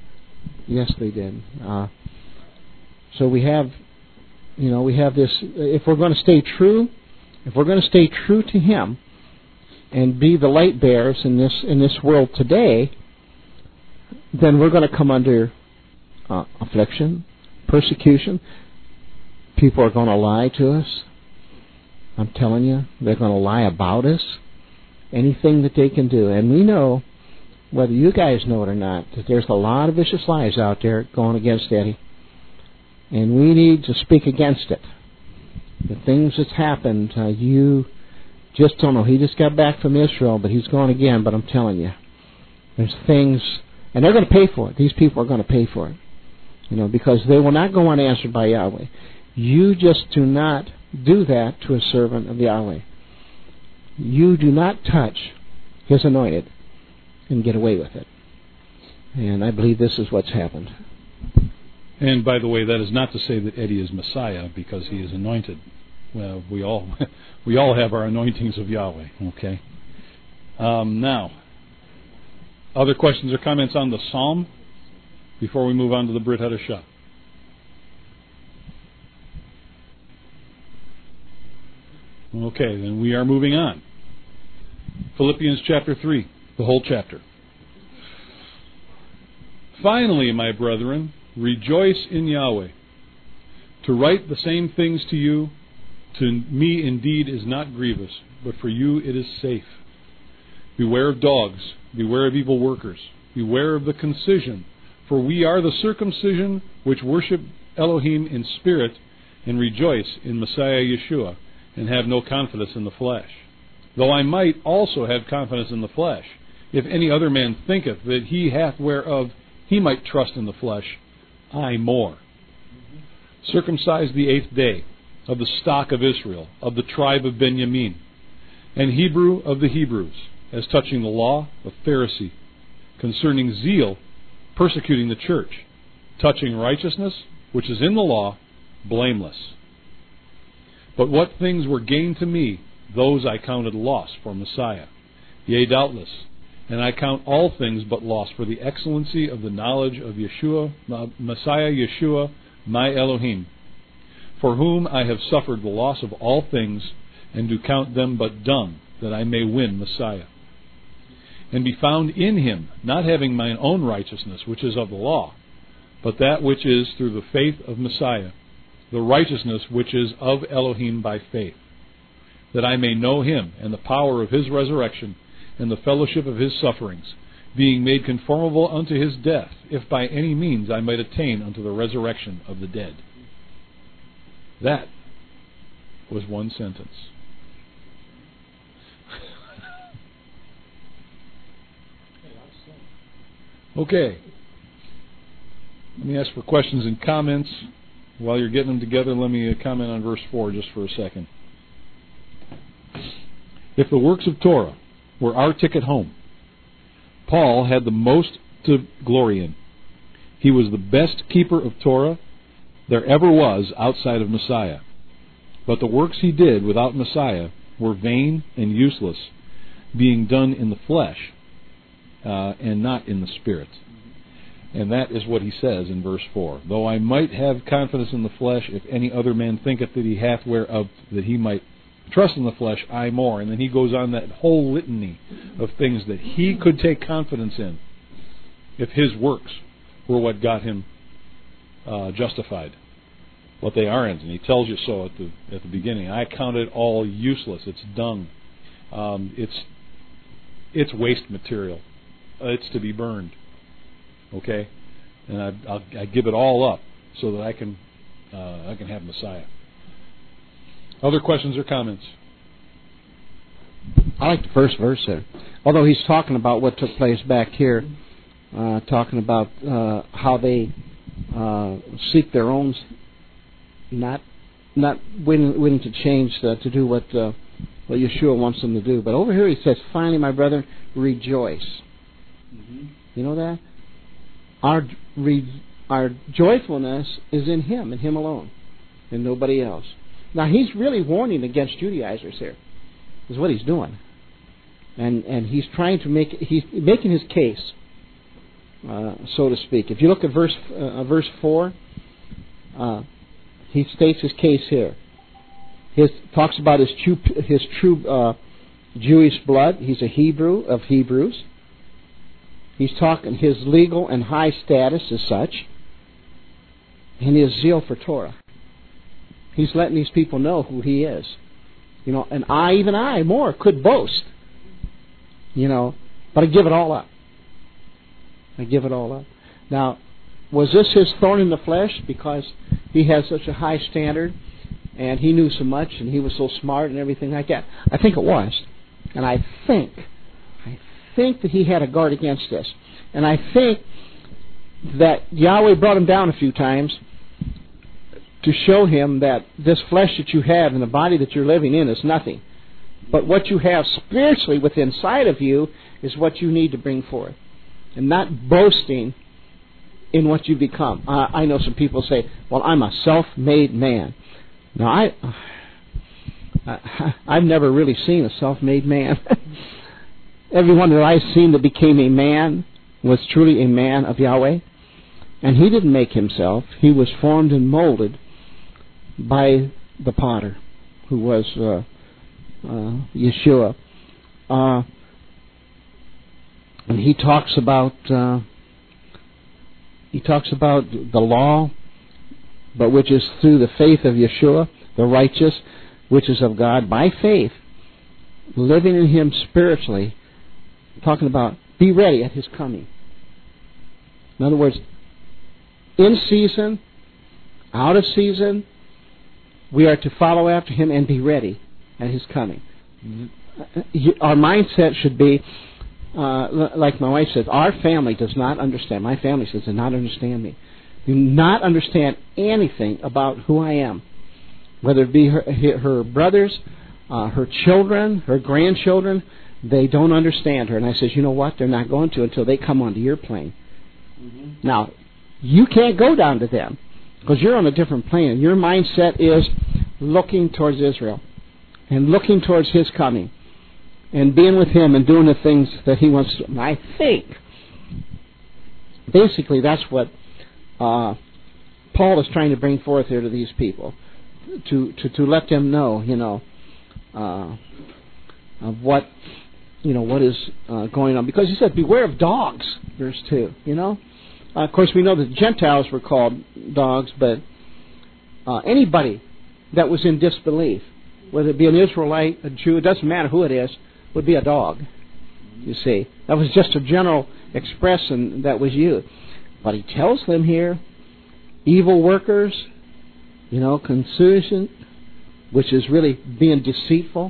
Yes, they did. Uh, so we have, you know, we have this. If we're going to stay true, if we're going to stay true to Him, and be the light bearers in this in this world today, then we're going to come under uh, affliction, persecution. People are going to lie to us. I'm telling you, they're going to lie about us. Anything that they can do. And we know, whether you guys know it or not, that there's a lot of vicious lies out there going against Eddie. And we need to speak against it. The things that's happened, uh, you just don't know. He just got back from Israel, but he's gone again. But I'm telling you, there's things, and they're going to pay for it. These people are going to pay for it. You know, because they will not go unanswered by Yahweh. You just do not do that to a servant of Yahweh. You do not touch His anointed and get away with it. And I believe this is what's happened. And by the way, that is not to say that Eddie is Messiah because he is anointed. Well, we all we all have our anointings of Yahweh. Okay. Um, now, other questions or comments on the Psalm before we move on to the Brit Hadashah? Okay, then we are moving on. Philippians chapter three, the whole chapter. Finally, my brethren, rejoice in Yahweh. To write the same things to you, to me indeed is not grievous, but for you it is safe. Beware of dogs, beware of evil workers, beware of the concision, for we are the circumcision which worship Elohim in spirit and rejoice in Messiah Yeshua, and have no confidence in the flesh. Though I might also have confidence in the flesh, if any other man thinketh that he hath whereof he might trust in the flesh, I more. Mm-hmm. Circumcised the eighth day, of the stock of Israel, of the tribe of Benjamin, and Hebrew of the Hebrews, as touching the law, a Pharisee, concerning zeal, persecuting the church, touching righteousness, which is in the law, blameless. But what things were gained to me, those I counted loss for Messiah. Yea, doubtless, and I count all things but loss for the excellency of the knowledge of Yeshua, Messiah Yeshua, my Elohim, for whom I have suffered the loss of all things, and do count them but dung, that I may win Messiah, and be found in Him, not having mine own righteousness, which is of the law, but that which is through the faith of Messiah, the righteousness which is of Elohim by faith, that I may know Him, and the power of His resurrection, and the fellowship of His sufferings, being made conformable unto His death, if by any means I might attain unto the resurrection of the dead. That was one sentence. Okay. Let me ask for questions and comments. While you're getting them together, let me comment on verse four just for a second. If the works of Torah were our ticket home, Paul had the most to glory in. He was the best keeper of Torah there ever was outside of Messiah. But the works he did without Messiah were vain and useless, being done in the flesh uh, and not in the spirit. And that is what he says in verse four. Though I might have confidence in the flesh, if any other man thinketh that he hath whereof that he might trust in the flesh, I more. And then he goes on that whole litany of things that he could take confidence in if his works were what got him uh, justified. What they aren't. And he tells you so at the at the beginning. I count it all useless. It's dung. Um, it's it's waste material. Uh, it's to be burned. Okay, and I, I'll, I give it all up so that I can uh, I can have Messiah. Other questions or comments? I like the first verse there. Although he's talking about what took place back here, uh, talking about uh, how they uh, seek their own, not not willing, willing to change uh, to do what uh, what Yeshua wants them to do. But over here he says, "Finally, my brethren, rejoice." Mm-hmm. You know that? Our re, our joyfulness is in Him and Him alone, and nobody else. Now he's really warning against Judaizers here. Is what he's doing, and and he's trying to make he's making his case uh, so to speak. If you look at verse uh, verse four, uh, he states his case here. His talks about his true his true uh, Jewish blood. He's a Hebrew of Hebrews. He's talking his legal and high status as such, and his zeal for Torah. He's letting these people know who he is. You know, and I, even I, more, could boast. You know, but I give it all up. I give it all up. Now, was this his thorn in the flesh because he has such a high standard and he knew so much and he was so smart and everything like that? I think it was. And I think, I think that he had a guard against this. And I think that Yahweh brought him down a few times to show him that this flesh that you have and the body that you're living in is nothing. But what you have spiritually within inside of you is what you need to bring forth. And not boasting in what you become. Uh, I know some people say, well, I'm a self-made man. Now, I, I, I've never really seen a self-made man. Everyone that I've seen that became a man was truly a man of Yahweh. And he didn't make himself. He was formed and molded by the potter, who was uh, uh, Yeshua. Uh, and he talks about uh, he talks about the law, but which is through the faith of Yeshua, the righteous, which is of God by faith, living in Him spiritually. Talking about be ready at His coming. In other words, in season, out of season, we are to follow after Him and be ready at His coming. Our mindset should be, uh, like my wife says, our family does not understand. My family says, does not understand me. Do not understand anything about who I am. Whether it be her, her brothers, uh, her children, her grandchildren, they don't understand her. And I says, you know what? They're not going to until they come onto your plane. Mm-hmm. Now, you can't go down to them because you're on a different plane. Your mindset is looking towards Israel and looking towards His coming and being with Him and doing the things that He wants to. And I think basically that's what uh, Paul is trying to bring forth here to these people, to to, to let them know, you know, uh, of what you know what is uh, going on. Because he said, "Beware of dogs." Verse two, you know. Uh, of course, we know that Gentiles were called dogs, but uh, anybody that was in disbelief, whether it be an Israelite, a Jew, it doesn't matter who it is, would be a dog. You see, that was just a general expression that was used. But he tells them here, evil workers, you know, consumption, which is really being deceitful.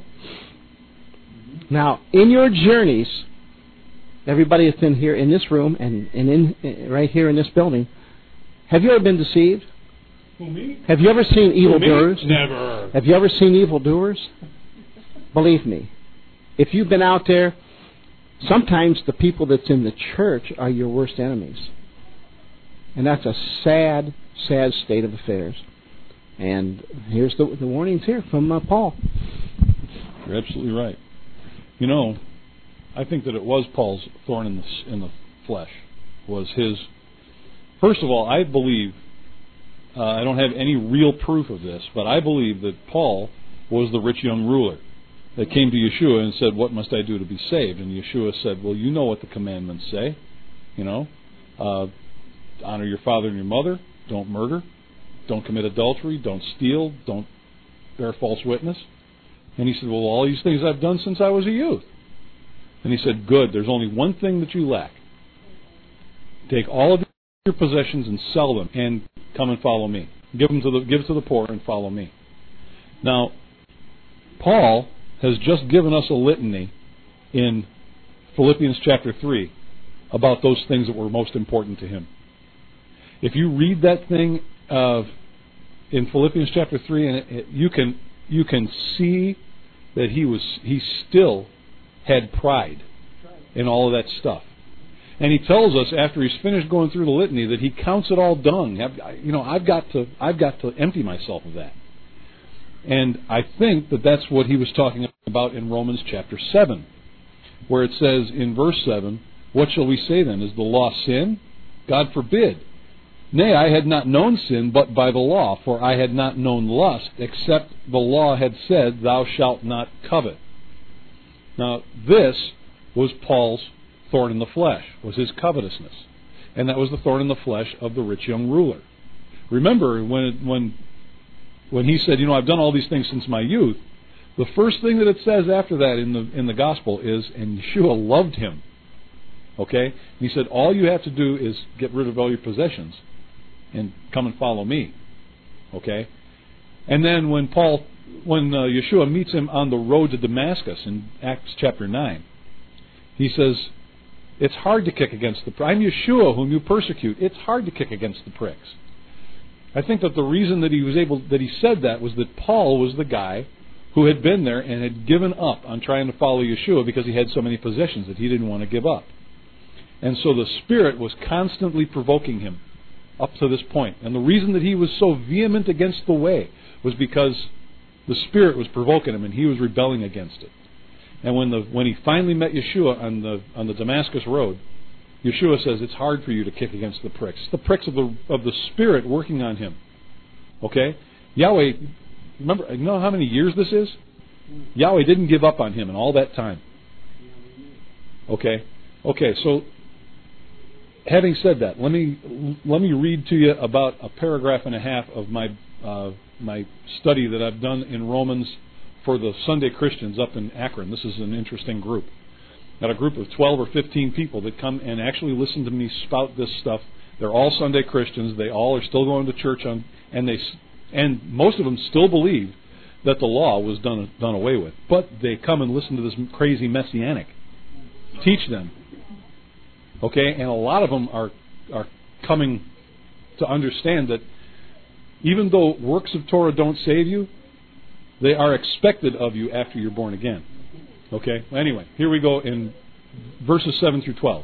Now, in your journeys, everybody that's in here in this room and, and in right here in this building, have you ever been deceived? Who, me? Have you ever seen evildoers? Never. Have you ever seen evildoers? Believe me, if you've been out there, sometimes the people that's in the church are your worst enemies. And that's a sad, sad state of affairs. And here's the, the warnings here from uh, Paul. You're absolutely right. You know, I think that it was Paul's thorn in the in the flesh. Was his. First of all, I believe. Uh, I don't have any real proof of this, but I believe that Paul was the rich young ruler that came to Yeshua and said, "What must I do to be saved?" And Yeshua said, "Well, you know what the commandments say. You know, uh, honor your father and your mother. Don't murder. Don't commit adultery. Don't steal. Don't bear false witness." And he said, "Well, all these things I've done since I was a youth." And he said, "Good, there's only one thing that you lack. Take all of your possessions and sell them and come and follow me. Give them to the give to the poor and follow me." Now, Paul has just given us a litany in Philippians chapter three about those things that were most important to him. If you read that thing uh, in Philippians chapter three, and it, it, you can you can see that he was he still had pride in all of that stuff. And he tells us after he's finished going through the litany that he counts it all dung. You know, I've got to I've got to empty myself of that. And I think that that's what he was talking about in Romans chapter seven, where it says in verse seven, What shall we say then? Is the law sin? God forbid. Nay, I had not known sin but by the law, for I had not known lust, except the law had said, Thou shalt not covet. Now, this was Paul's thorn in the flesh, was his covetousness. And that was the thorn in the flesh of the rich young ruler. Remember, when when when he said, you know, I've done all these things since my youth, the first thing that it says after that in the in the gospel is, and Yeshua loved him. Okay? And he said, all you have to do is get rid of all your possessions and come and follow me. Okay? And then when Paul, when uh, Yeshua meets him on the road to Damascus in Acts chapter nine, he says, it's hard to kick against the pricks. I'm Yeshua whom you persecute. It's hard to kick against the pricks. I think that the reason that he was able, that he said that was that Paul was the guy who had been there and had given up on trying to follow Yeshua because he had so many possessions that he didn't want to give up. And so the Spirit was constantly provoking him up to this point. And the reason that he was so vehement against the way was because the Spirit was provoking him and he was rebelling against it. And when the when he finally met Yeshua on the on the Damascus road, Yeshua says it's hard for you to kick against the pricks. It's the pricks of the of the Spirit working on him. Okay? Yahweh, remember, you know how many years this is? Yahweh didn't give up on him in all that time. Okay? Okay, so having said that, let me let me read to you about a paragraph and a half of my uh, my study that I've done in Romans for the Sunday Christians up in Akron. This is an interesting group. Got a group of twelve or fifteen people that come and actually listen to me spout this stuff. They're all Sunday Christians. They all are still going to church on, and they and most of them still believe that the law was done done away with. But they come and listen to this crazy messianic teach them. Okay, and a lot of them are are coming to understand that even though works of Torah don't save you, they are expected of you after you're born again. Okay? Anyway, here we go in verses seven through twelve.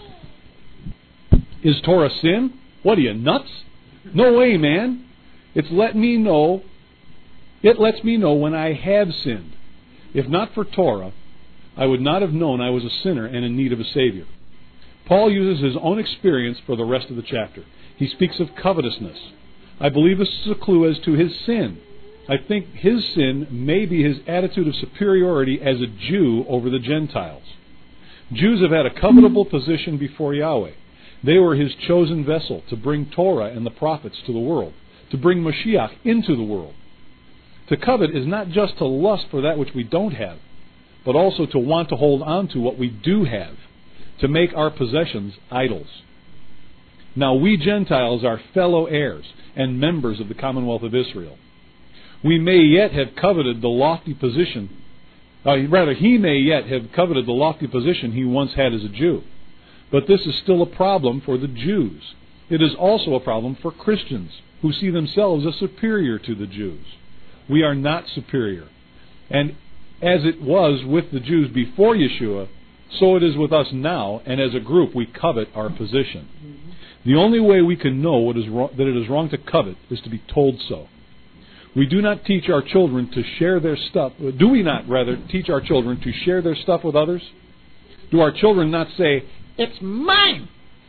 Is Torah sin? What are you, nuts? No way, man. It's let me know. It lets me know when I have sinned. If not for Torah, I would not have known I was a sinner and in need of a Savior. Paul uses his own experience for the rest of the chapter. He speaks of covetousness. I believe this is a clue as to his sin. I think his sin may be his attitude of superiority as a Jew over the Gentiles. Jews have had a covetable position before Yahweh. They were his chosen vessel to bring Torah and the prophets to the world, to bring Mashiach into the world. To covet is not just to lust for that which we don't have, but also to want to hold on to what we do have, to make our possessions idols. Now we Gentiles are fellow heirs and members of the Commonwealth of Israel. We may yet have coveted the lofty position, uh, rather he may yet have coveted the lofty position he once had as a Jew. But this is still a problem for the Jews. It is also a problem for Christians who see themselves as superior to the Jews. We are not superior. And as it was with the Jews before Yeshua, so it is with us now, and as a group we covet our position. The only way we can know what is wrong, that it is wrong to covet is to be told so. We do not teach our children to share their stuff. Do we not, rather, teach our children to share their stuff with others? Do our children not say, "It's mine"?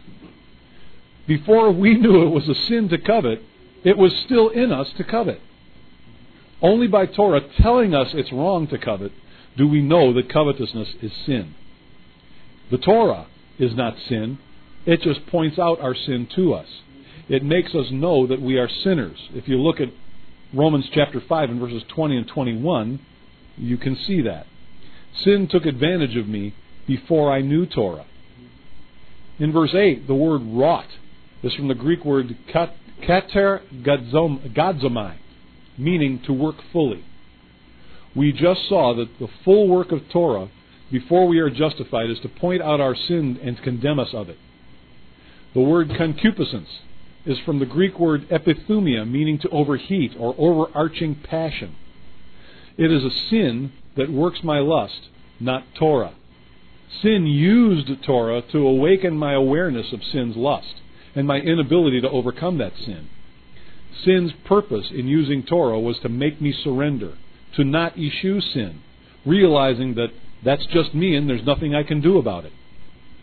Before we knew it was a sin to covet, it was still in us to covet. Only by Torah telling us it's wrong to covet do we know that covetousness is sin. The Torah is not sin. It just points out our sin to us. It makes us know that we are sinners. If you look at Romans chapter five and verses twenty and twenty-one, you can see that. Sin took advantage of me before I knew Torah. In verse eight, the word wrought is from the Greek word kater gadzomai, meaning to work fully. We just saw that the full work of Torah before we are justified is to point out our sin and condemn us of it. The word concupiscence is from the Greek word epithumia, meaning to overheat or overarching passion. It is a sin that works my lust, not Torah. Sin used Torah to awaken my awareness of sin's lust and my inability to overcome that sin. Sin's purpose in using Torah was to make me surrender, to not eschew sin, realizing that that's just me and there's nothing I can do about it.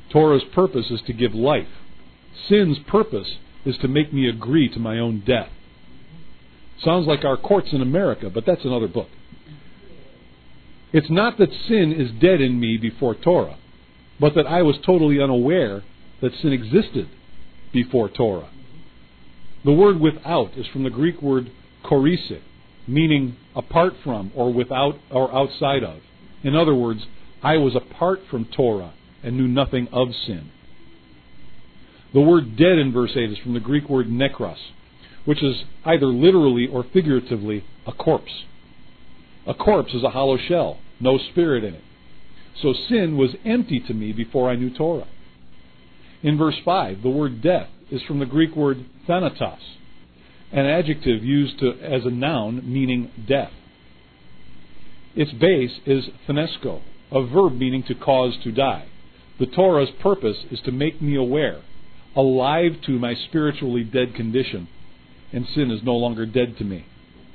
Torah's purpose is to give life. Sin's purpose is to make me agree to my own death. Sounds like our courts in America, but that's another book. It's not that sin is dead in me before Torah, but that I was totally unaware that sin existed before Torah. The word without is from the Greek word chorise, meaning apart from or without or outside of. In other words, I was apart from Torah and knew nothing of sin. The word dead in verse eight is from the Greek word nekros, which is either literally or figuratively a corpse. A corpse is a hollow shell, no spirit in it. So sin was empty to me before I knew Torah. In verse five, the word death is from the Greek word thanatos, an adjective used to, as a noun meaning death. Its base is thenesko, a verb meaning to cause to die. The Torah's purpose is to make me aware, alive to my spiritually dead condition, and sin is no longer dead to me.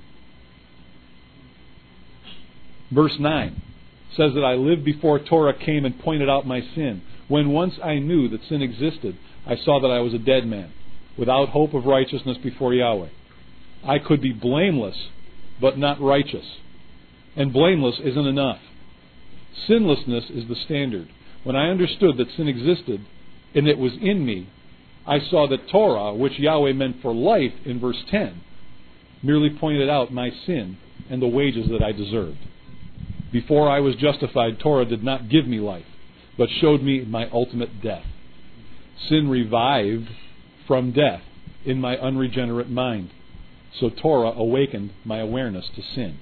Verse nine says that I lived before Torah came and pointed out my sin. When once I knew that sin existed, I saw that I was a dead man, without hope of righteousness before Yahweh. I could be blameless, but not righteous. And blameless isn't enough. Sinlessness is the standard. When I understood that sin existed and it was in me, I saw that Torah, which Yahweh meant for life in verse ten, merely pointed out my sin and the wages that I deserved. Before I was justified, Torah did not give me life, but showed me my ultimate death. Sin revived from death in my unregenerate mind. So Torah awakened my awareness to sin.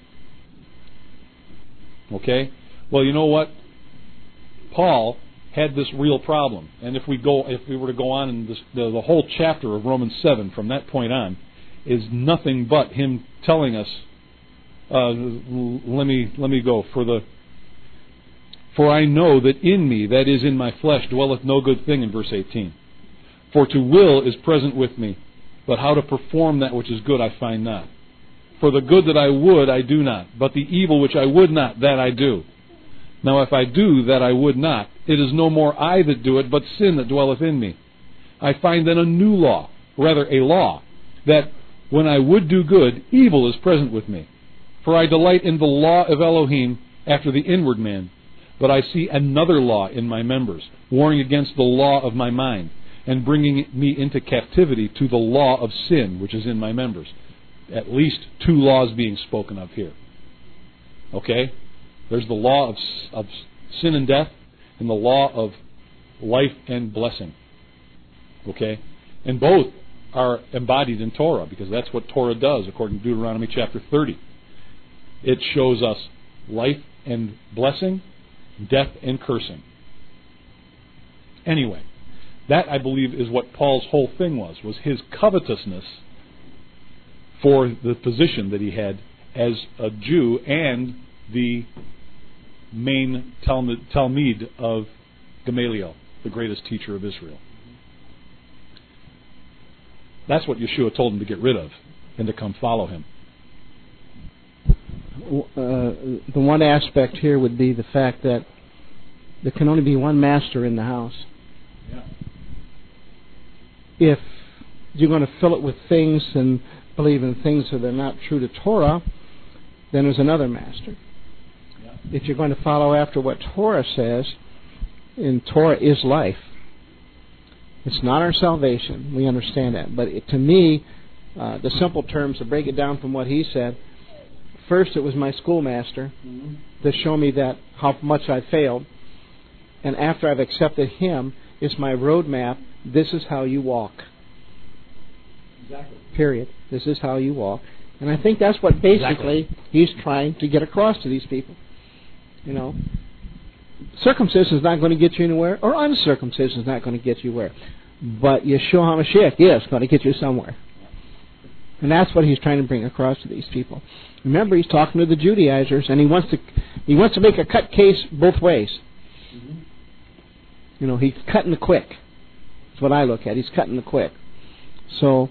Okay? Well, you know what? Paul had this real problem. And if we go, if we were to go on in this, the, the whole chapter of Romans seven from that point on is nothing but him telling us, uh, let me let me go for the For I know that in me, that is in my flesh, dwelleth no good thing, in verse eighteen. For to will is present with me, but how to perform that which is good I find not. For the good that I would I do not, but the evil which I would not, that I do. Now if I do that I would not, it is no more I that do it, but sin that dwelleth in me. I find then a new law, rather a law, that when I would do good, evil is present with me. For I delight in the law of Elohim after the inward man. But I see another law in my members, warring against the law of my mind, and bringing me into captivity to the law of sin, which is in my members. At least two laws being spoken of here. Okay? There's the law of, of sin and death, and the law of life and blessing. Okay? And both are embodied in Torah, because that's what Torah does, according to Deuteronomy chapter thirty. It shows us life and blessing, death and cursing. Anyway, that I believe is what Paul's whole thing was, was his covetousness for the position that he had as a Jew and the main Talmud, Talmud of Gamaliel, the greatest teacher of Israel. That's what Yeshua told him to get rid of and to come follow him. Uh, the one aspect here would be the fact that there can only be one master in the house. Yeah. If you're going to fill it with things and believe in things that are not true to Torah, then there's another master. Yeah. If you're going to follow after what Torah says, and Torah is life. It's not our salvation. We understand that. But it, to me, uh, the simple terms to break it down from what he said, first, it was my schoolmaster mm-hmm. to show me that how much I failed. And after I've accepted him, it's my roadmap. This is how you walk. Exactly. Period. This is how you walk. And I think that's what basically exactly. he's trying to get across to these people. You know, circumcision is not going to get you anywhere, or uncircumcision is not going to get you where. But Yeshua HaMashiach is going to get you somewhere. And that's what he's trying to bring across to these people. Remember, he's talking to the Judaizers, and he wants to he wants to make a cut case both ways. Mm-hmm. You know, he's cutting the quick. That's what I look at. He's cutting the quick. So,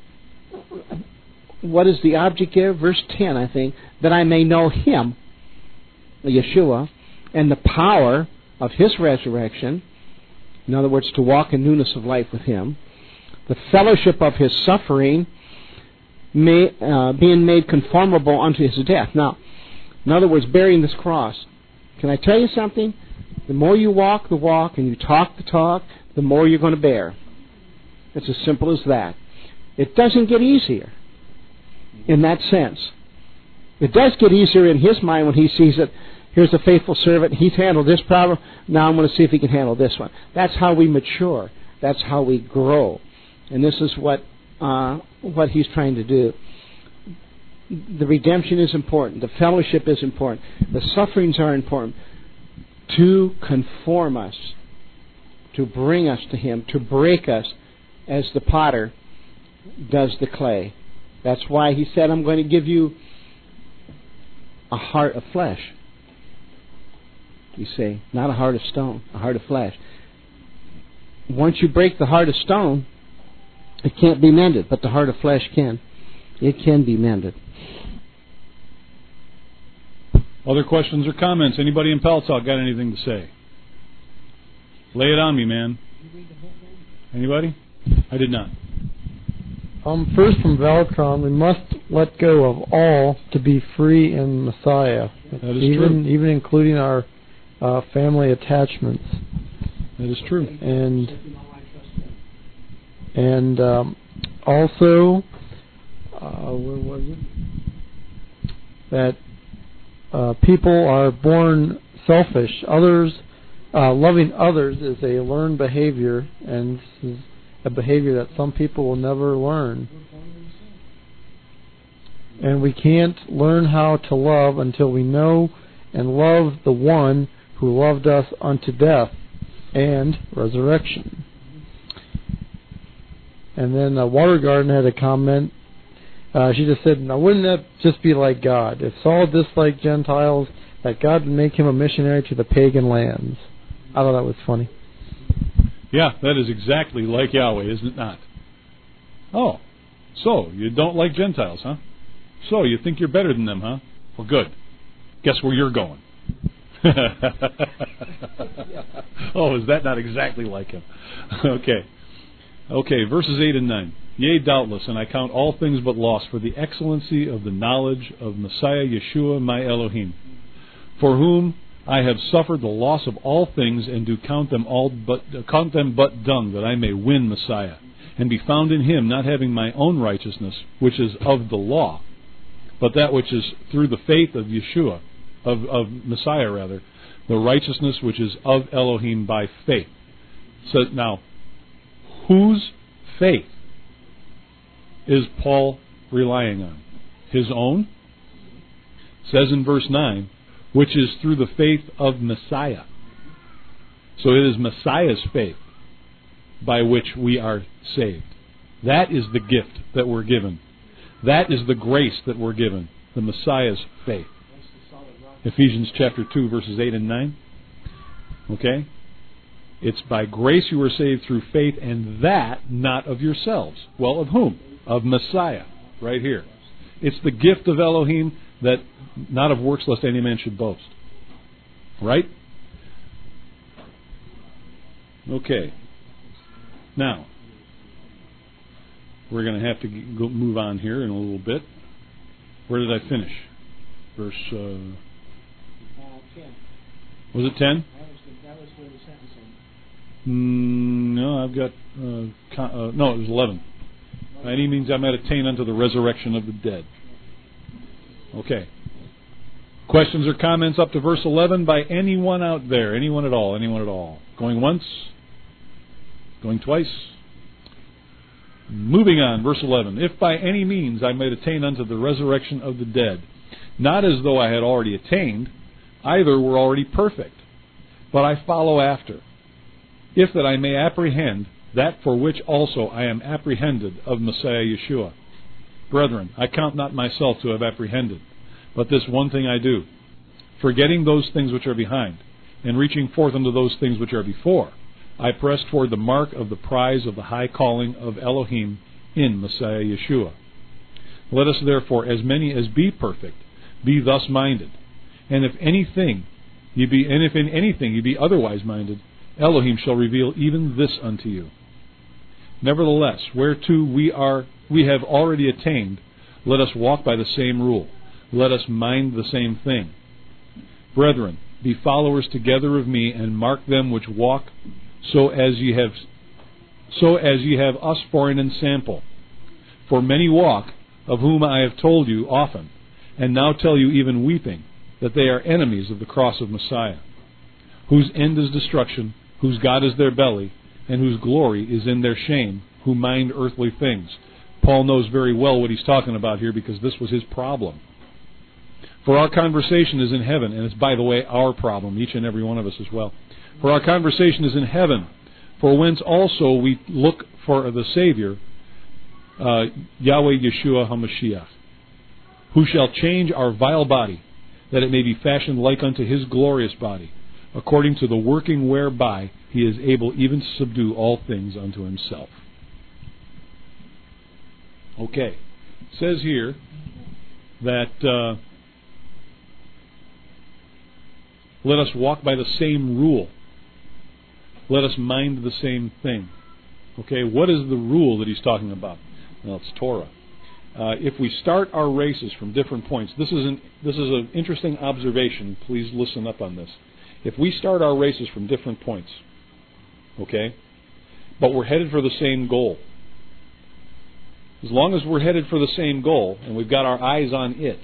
what is the object here? Verse ten, I think, that I may know him, Yeshua, and the power of his resurrection. In other words, to walk in newness of life with Him. The fellowship of His suffering, may, uh, being made conformable unto His death. Now, in other words, bearing this cross. Can I tell you something? The more you walk the walk and you talk the talk, the more you're going to bear. It's as simple as that. It doesn't get easier in that sense. It does get easier in His mind when He sees that here's a faithful servant, he's handled this problem, now I'm going to see if he can handle this one. That's how we mature. That's how we grow. And this is what uh, what He's trying to do. The redemption is important. The fellowship is important. The sufferings are important to conform us, to bring us to Him, to break us as the potter does the clay. That's why He said, I'm going to give you a heart of flesh. You see, not a heart of stone, a heart of flesh. Once you break the heart of stone, it can't be mended, but the heart of flesh can. It can be mended. Other questions or comments? Anybody in Palatalk got anything to say? Lay it on me, man. Anybody? I did not. Um, first from Valtron, we must let go of all to be free in Messiah. That is even, true. Even including our uh, family attachments. That is true. And and um, also, uh, where was it? That uh, people are born selfish. Others, uh, loving others is a learned behavior, and this is a behavior that some people will never learn. And we can't learn how to love until we know and love the one who loved us unto death and resurrection. And then uh, Water Garden had a comment. Uh, she just said, now wouldn't that just be like God? If Saul disliked Gentiles, that God would make him a missionary to the pagan lands. I thought that was funny. Yeah, that is exactly like Yahweh, isn't it not? Oh, so you don't like Gentiles, huh? So you think you're better than them, huh? Well, good. Guess where you're going? Oh, is that not exactly like him? Okay. Okay, verses eight and nine. Yea, doubtless, and I count all things but loss for the excellency of the knowledge of Messiah Yeshua, my Elohim, for whom I have suffered the loss of all things, and do count them all but count them but dung, that I may win Messiah, and be found in Him, not having my own righteousness, which is of the law, but that which is through the faith of Yeshua, of, of Messiah rather, the righteousness which is of Elohim by faith. So now, whose faith is Paul relying on? His own? It says in verse nine, which is through the faith of Messiah. So it is Messiah's faith by which we are saved. That is the gift that we're given. That is the grace that we're given, the Messiah's faith. Ephesians chapter two, verses eight and nine. Okay? It's by grace you are saved through faith, and that not of yourselves. Well, of whom? Of Messiah, right here. It's the gift of Elohim, that not of works lest any man should boast. Right? Okay. Now, we're going to have to go move on here in a little bit. Where did I finish? Verse... Uh, was it ten? That was where the sentence ended. Mm, no, I've got... Uh, con- uh, no, it was eleven. By any means I might attain unto the resurrection of the dead. Okay. Questions or comments up to verse eleven by anyone out there? Anyone at all? Anyone at all? Going once? Going twice? Moving on, verse eleven. If by any means I might attain unto the resurrection of the dead, not as though I had already attained, either were already perfect, but I follow after, if that I may apprehend that for which also I am apprehended of Messiah Yeshua. Brethren, I count not myself to have apprehended, but this one thing I do, forgetting those things which are behind, and reaching forth unto those things which are before, I press toward the mark of the prize of the high calling of Elohim in Messiah Yeshua. Let us therefore, as many as be perfect, be thus minded. And if anything, ye be, and if in anything ye be otherwise minded, Elohim shall reveal even this unto you. Nevertheless, whereto we are, we have already attained, let us walk by the same rule. Let us mind the same thing. Brethren, be followers together of me, and mark them which walk, so as ye have, so as ye have us for an ensample. For many walk, of whom I have told you often, and now tell you even weeping, that they are enemies of the cross of Messiah, whose end is destruction, whose God is their belly, and whose glory is in their shame, who mind earthly things. Paul knows very well what he's talking about here, because this was his problem. For our conversation is in heaven, and it's, by the way, our problem, each and every one of us as well. For our conversation is in heaven, for whence also we look for the Savior, uh, Yahweh Yeshua HaMashiach, who shall change our vile body, that it may be fashioned like unto his glorious body, according to the working whereby he is able even to subdue all things unto himself. Okay. It says here that uh, let us walk by the same rule. Let us mind the same thing. Okay, what is the rule that he's talking about? Well, it's Torah. Uh, if we start our races from different points, this is an this is an interesting observation. Please listen up on this. If we start our races from different points, okay, but we're headed for the same goal, as long as we're headed for the same goal and we've got our eyes on it,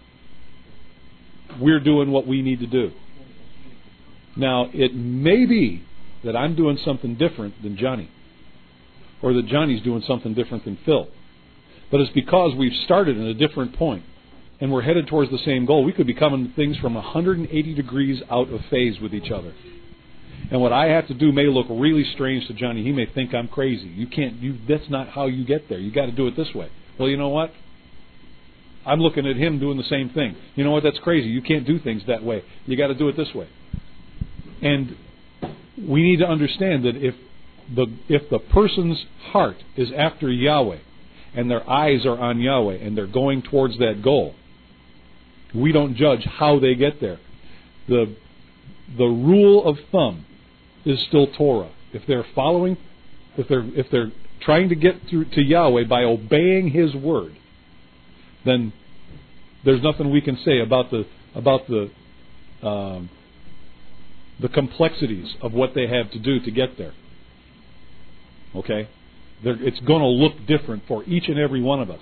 we're doing what we need to do. Now, it may be that I'm doing something different than Johnny, or that Johnny's doing something different than Phil. But it's because we've started in a different point and we're headed towards the same goal. We could be coming things from one hundred eighty degrees out of phase with each other. And what I have to do may look really strange to Johnny. He may think I'm crazy. You can't. You, that's not how you get there. You got to do it this way. Well, you know what? I'm looking at him doing the same thing. You know what? That's crazy. You can't do things that way. You got to do it this way. And we need to understand that if the if the person's heart is after Yahweh, and their eyes are on Yahweh, and they're going towards that goal, we don't judge how they get there. The the rule of thumb is still Torah. If they're following, if they're if they're trying to get through to Yahweh by obeying His word, then there's nothing we can say about the about the um, the complexities of what they have to do to get there. Okay? They're, it's going to look different for each and every one of us.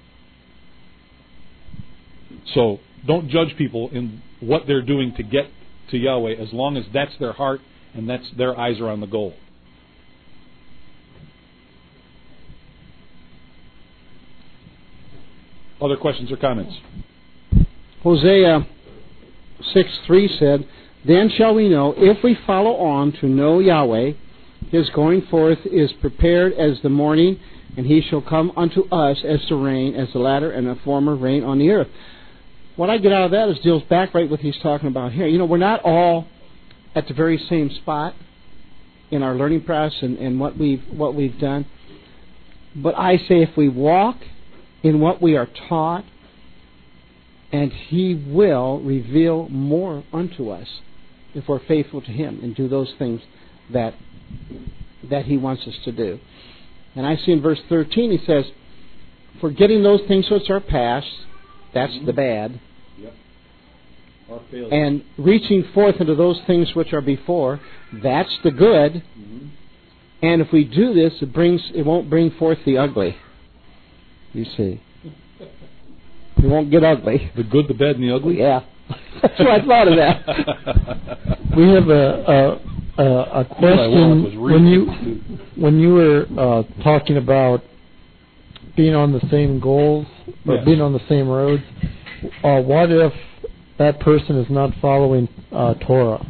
So don't judge people in what they're doing to get to Yahweh, as long as that's their heart and that's their eyes are on the goal. Other questions or comments? Hosea six three said, "Then shall we know, if we follow on to know Yahweh, His going forth is prepared as the morning, and He shall come unto us as the rain, as the latter and the former rain on the earth." What I get out of that is deals back right with what he's talking about here. You know, we're not all at the very same spot in our learning process and, and what we've what we've done. But I say, if we walk in what we are taught, and He will reveal more unto us if we're faithful to Him and do those things that that He wants us to do. And I see in verse thirteen, he says, "Forgetting those things which are past," that's mm-hmm. the bad, yep. "and reaching forth into those things which are before," that's the good. Mm-hmm. And if we do this, it brings it won't bring forth the ugly. You see, it won't get ugly. The good, the bad, and the ugly. Yeah, that's what I thought of that. We have a. a Uh, a question. When you when you were uh, talking about being on the same goals or yes. being on the same roads, uh, what if that person is not following uh, Torah?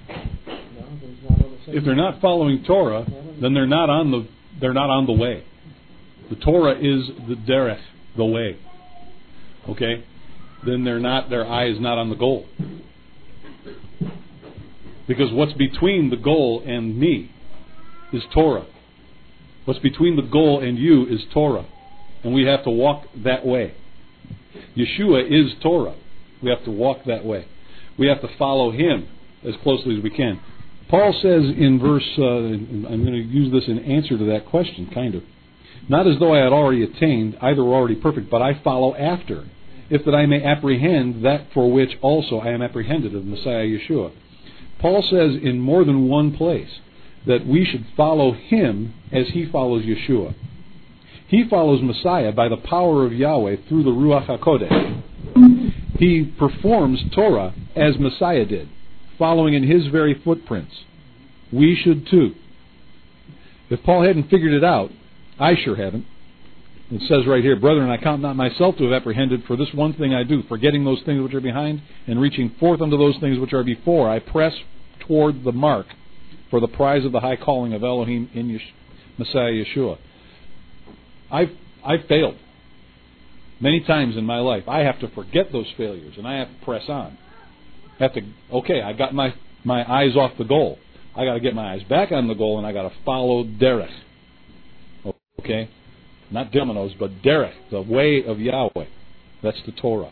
If they're not following Torah, then they're not on the they're not on the way. The Torah is the derech, the way. Okay, then they're not. Their eye is not on the goal. Because what's between the goal and me is Torah. What's between the goal and you is Torah. And we have to walk that way. Yeshua is Torah. We have to walk that way. We have to follow Him as closely as we can. Paul says in verse, uh, I'm going to use this in answer to that question, kind of. Not as though I had already attained, either were already perfect, but I follow after, if that I may apprehend that for which also I am apprehended of Messiah Yeshua. Paul says in more than one place that we should follow him as he follows Yeshua. He follows Messiah by the power of Yahweh through the Ruach HaKodesh. He performs Torah as Messiah did, following in his very footprints. We should too. If Paul hadn't figured it out, I sure haven't. It says right here, brethren, I count not myself to have apprehended, for this one thing I do, forgetting those things which are behind, and reaching forth unto those things which are before, I press toward the mark for the prize of the high calling of Elohim in Yesh- Messiah Yeshua. I've, I've failed many times in my life. I have to forget those failures, and I have to press on. I have to, okay, I got my, my eyes off the goal. I got to get my eyes back on the goal, and I got to follow derech. Okay? Not dominoes, but derech, the way of Yahweh. That's the Torah.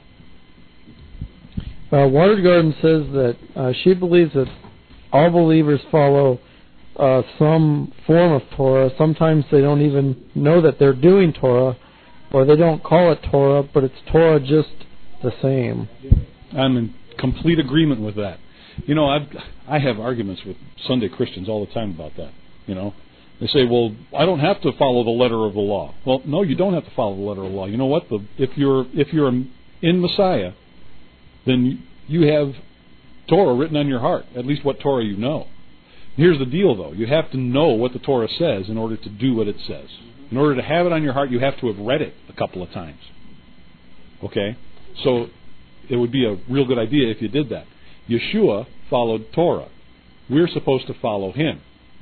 Uh, Watered Garden says that uh, she believes that all believers follow uh, some form of Torah. Sometimes they don't even know that they're doing Torah, or they don't call it Torah, but it's Torah just the same. I'm in complete agreement with that. You know, I've, I have arguments with Sunday Christians all the time about that, you know. They say, well, I don't have to follow the letter of the law. Well, no, you don't have to follow the letter of the law. You know what? The, if you're if you're in Messiah, then you have Torah written on your heart, at least what Torah you know. Here's the deal, though. You have to know what the Torah says in order to do what it says. In order to have it on your heart, you have to have read it a couple of times. Okay? So it would be a real good idea if you did that. Yeshua followed Torah. We're supposed to follow him.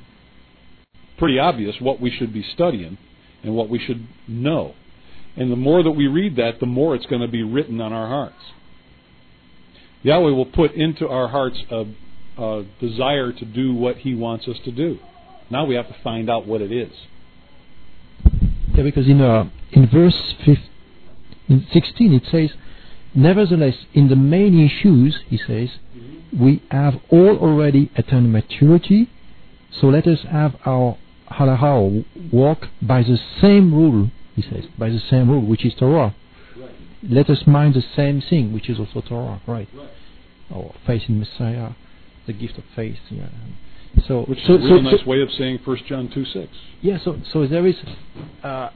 Pretty obvious what we should be studying and what we should know. And the more that we read that, the more it's going to be written on our hearts. Yahweh will put into our hearts a, a desire to do what he wants us to do. Now we have to find out what it is. Yeah, because in uh, in verse fifteen, sixteen it says, nevertheless, in the main issues, he says, we have all already attained maturity, so let us have our halakha walk by the same rule, he says, by the same rule, which is Torah. Right. Let us mind the same thing, which is also Torah, right? right. Or faith in Messiah, the gift of faith. Yeah. So, which is so, a real so, nice so, way of saying First John two six. Yeah. So, so there is, uh,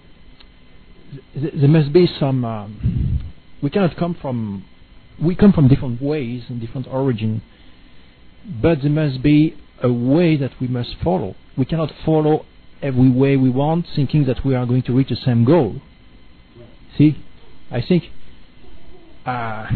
th- there must be some. Um, we cannot come from. We come from different ways and different origin, but there must be a way that we must follow. We cannot follow every way we want, thinking that we are going to reach the same goal. Right. See, I think uh,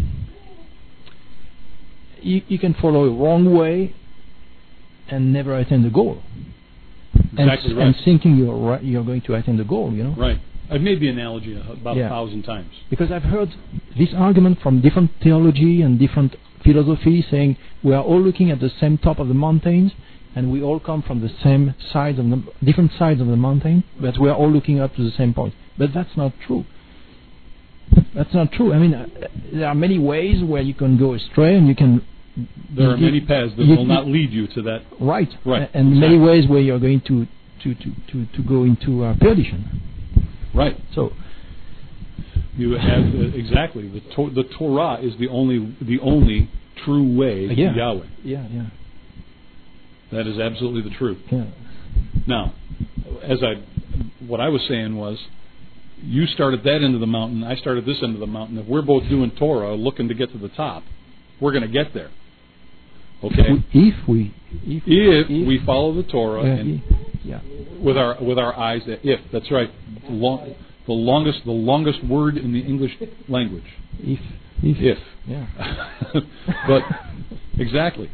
you, you can follow a wrong way and never attain the goal. Exactly and, right. And thinking you're right, you're going to attain the goal. You know. Right. I've made the analogy about yeah. a thousand times. Because I've heard this argument from different theology and different philosophy, saying we are all looking at the same top of the mountains, and we all come from the same sides of the different sides of the mountain, but we are all looking up to the same point. But that's not true. That's not true. I mean, uh, there are many ways where you can go astray, and you can. There are many paths that you, will not lead you to that. Right. Right. And exactly. many ways where you're going to to to to, to go into uh, perdition. Right. So you have uh, exactly the to- the Torah is the only the only true way uh, yeah. to Yahweh. Yeah, yeah. That is absolutely the truth. Yeah. Now, as I what I was saying was, you started that end of the mountain, I started this end of the mountain. If we're both doing Torah, looking to get to the top, we're going to get there. Okay. If we if, if, if we follow the Torah uh, and yeah. with our with our eyes, if that's right, the, long, the longest the longest word in the English language. If if, if. yeah. But exactly.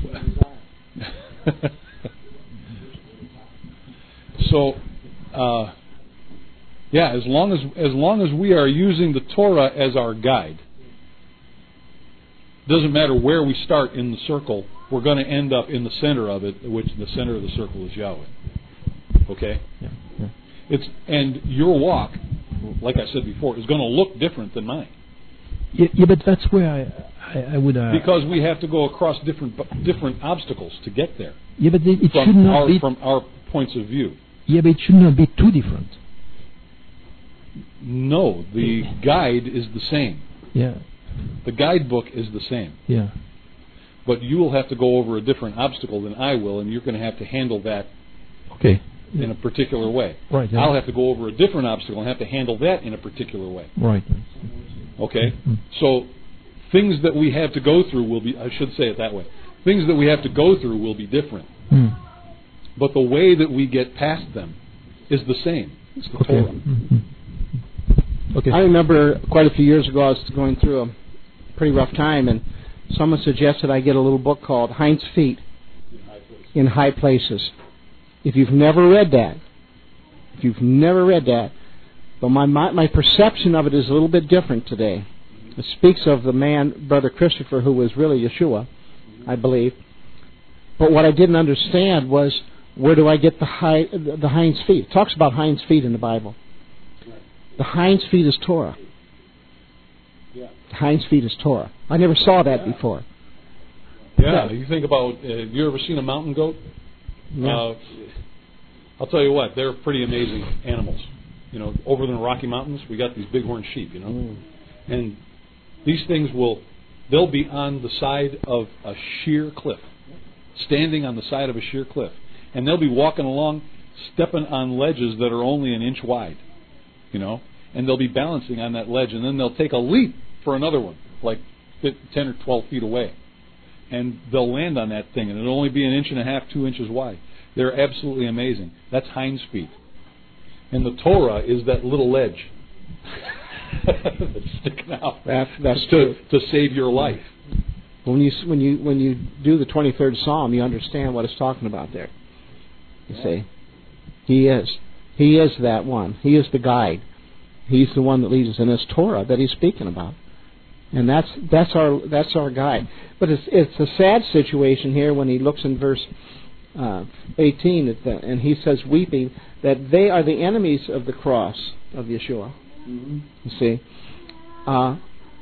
So, uh, yeah, as long as as long as we are using the Torah as our guide, doesn't matter where we start in the circle, we're going to end up in the center of it, which the center of the circle is Yahweh. Okay? Yeah, yeah. It's and your walk, like I said before, is going to look different than mine. Yeah, yeah, but that's where I, I, I would. Uh, because we have to go across different different obstacles to get there. Yeah, but it, it from should not our, be from our points of view. Yeah, but it should not be too different. No, the guide is the same. Yeah. The guidebook is the same. Yeah. But you will have to go over a different obstacle than I will, and you're going to have to handle that. Okay. In a particular way. Right. Yeah. I'll have to go over a different obstacle and have to handle that in a particular way. Right. Okay? Mm-hmm. So things that we have to go through will be, I should say it that way, things that we have to go through will be different. Mm. But the way that we get past them is the same. It's the okay. Torah. Mm-hmm. Okay. I remember quite a few years ago I was going through a pretty rough time, and someone suggested I get a little book called Heinz Feet in High Places. If you've never read that, if you've never read that, but my, my my perception of it is a little bit different today. It speaks of the man, Brother Christopher, who was really Yeshua, I believe. But what I didn't understand was, where do I get the high, the Heinz Feet? It talks about Heinz Feet in the Bible. The Heinz Feet is Torah. The Heinz Feet is Torah. I never saw that before. Yeah, you think about, uh, have you ever seen a mountain goat? Yeah. Uh, I'll tell you what, they're pretty amazing animals. You know, over in the Rocky Mountains, we got these bighorn sheep, you know. Mm. And these things will, they'll be on the side of a sheer cliff, standing on the side of a sheer cliff. And they'll be walking along, stepping on ledges that are only an inch wide, you know. And they'll be balancing on that ledge, and then they'll take a leap for another one, like ten or twelve feet away. And they'll land on that thing, and it'll only be an inch and a half, two inches wide. They're absolutely amazing. That's Heinz Feet. And the Torah is that little ledge that's sticking out that's, that's to, to save your life. When you when you when you do the twenty-third Psalm, you understand what it's talking about there. You see, He is, He is that one. He is the guide. He's the one that leads us in this Torah that He's speaking about. And that's that's our that's our guide. But it's it's a sad situation here when he looks in verse uh, eighteen at the, and he says, weeping, that they are the enemies of the cross of Yeshua. Mm-hmm. You see, uh,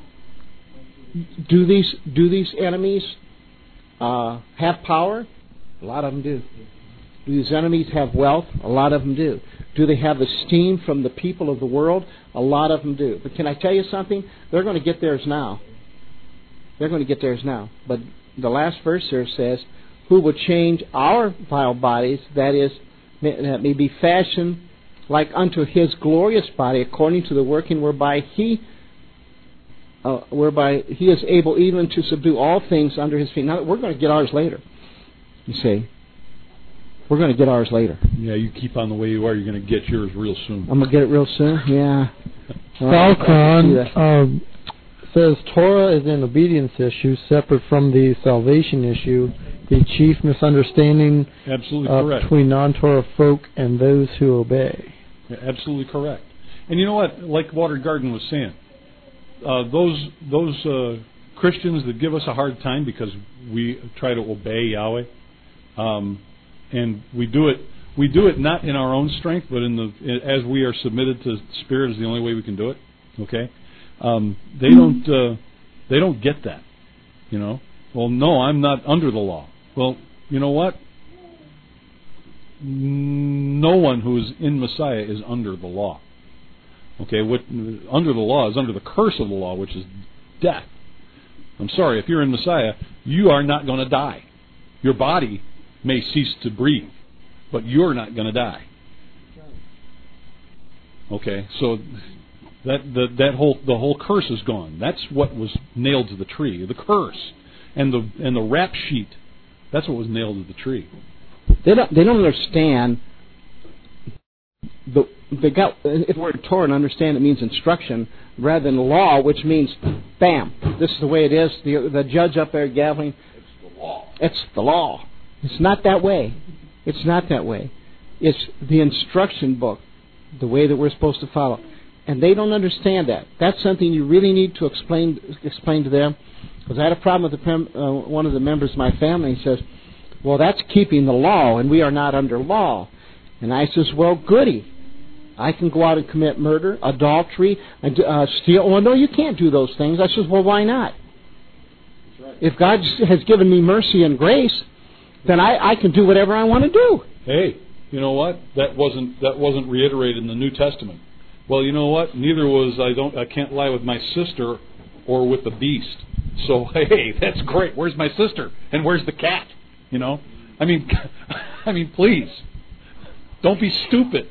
do these do these enemies uh, have power? A lot of them do. Do these enemies have wealth? A lot of them do. Do they have esteem from the people of the world? A lot of them do. But can I tell you something? They're going to get theirs now. They're going to get theirs now. But the last verse there says, who will change our vile bodies, that is, that may be fashioned like unto His glorious body, according to the working whereby He uh, whereby He is able even to subdue all things under His feet. Now, we're going to get ours later, you see. We're going to get ours later. Yeah, you keep on the way you are, you're going to get yours real soon. I'm going to get it real soon? Yeah. Falcon um, says Torah is an obedience issue separate from the salvation issue, the chief misunderstanding absolutely uh, correct. between non-Torah folk and those who obey. Yeah, absolutely correct. And you know what? Like Water Garden was saying, uh, those those uh, Christians that give us a hard time because we try to obey Yahweh, um, and we do it we do it not in our own strength, but in the as we are submitted to Spirit is the only way we can do it. Okay, um, they don't uh, they don't get that. You know, well, no, I'm not under the law. Well, you know what? No one who is in Messiah is under the law. Okay, what under the law is under the curse of the law, which is death. I'm sorry, if you're in Messiah, you are not going to die. Your body may cease to breathe, but you're not going to die. Okay, so that the, that whole the whole curse is gone. That's what was nailed to the tree. The curse and the and the rap sheet. That's what was nailed to the tree. They don't they don't understand the they got if the word Torah and understand it means instruction rather than law, which means bam, this is the way it is. The the judge up there gaveling. It's the law. It's the law. It's not that way. It's not that way. It's the instruction book, the way that we're supposed to follow. And they don't understand that. That's something you really need to explain explain to them. Because I had a problem with the, uh, one of the members of my family. He says, well, that's keeping the law, and we are not under law. And I says, well, goody. I can go out and commit murder, adultery, and uh, steal. Well, no, you can't do those things. I says, well, why not? If God has given me mercy and grace, then I, I can do whatever I want to do. Hey, you know what? That wasn't that wasn't reiterated in the New Testament. Well, you know what? Neither was I don't I can't lie with my sister or with the beast. So hey, that's great. Where's my sister? And where's the cat? You know? I mean I mean please. Don't be stupid.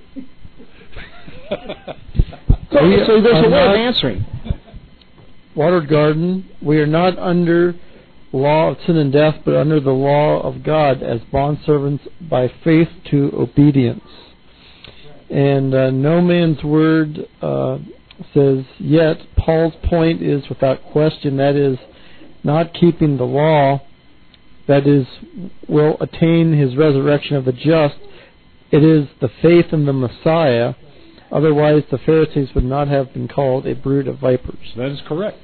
so, so there's a way of answering. Watered Garden, we are not under law of sin and death, but under the law of God as bondservants by faith to obedience. And uh, no man's word uh, says yet. Paul's point is without question, that is not keeping the law, that is, will attain his resurrection of the just. It is the faith in the Messiah. Otherwise, the Pharisees would not have been called a brood of vipers. That is correct.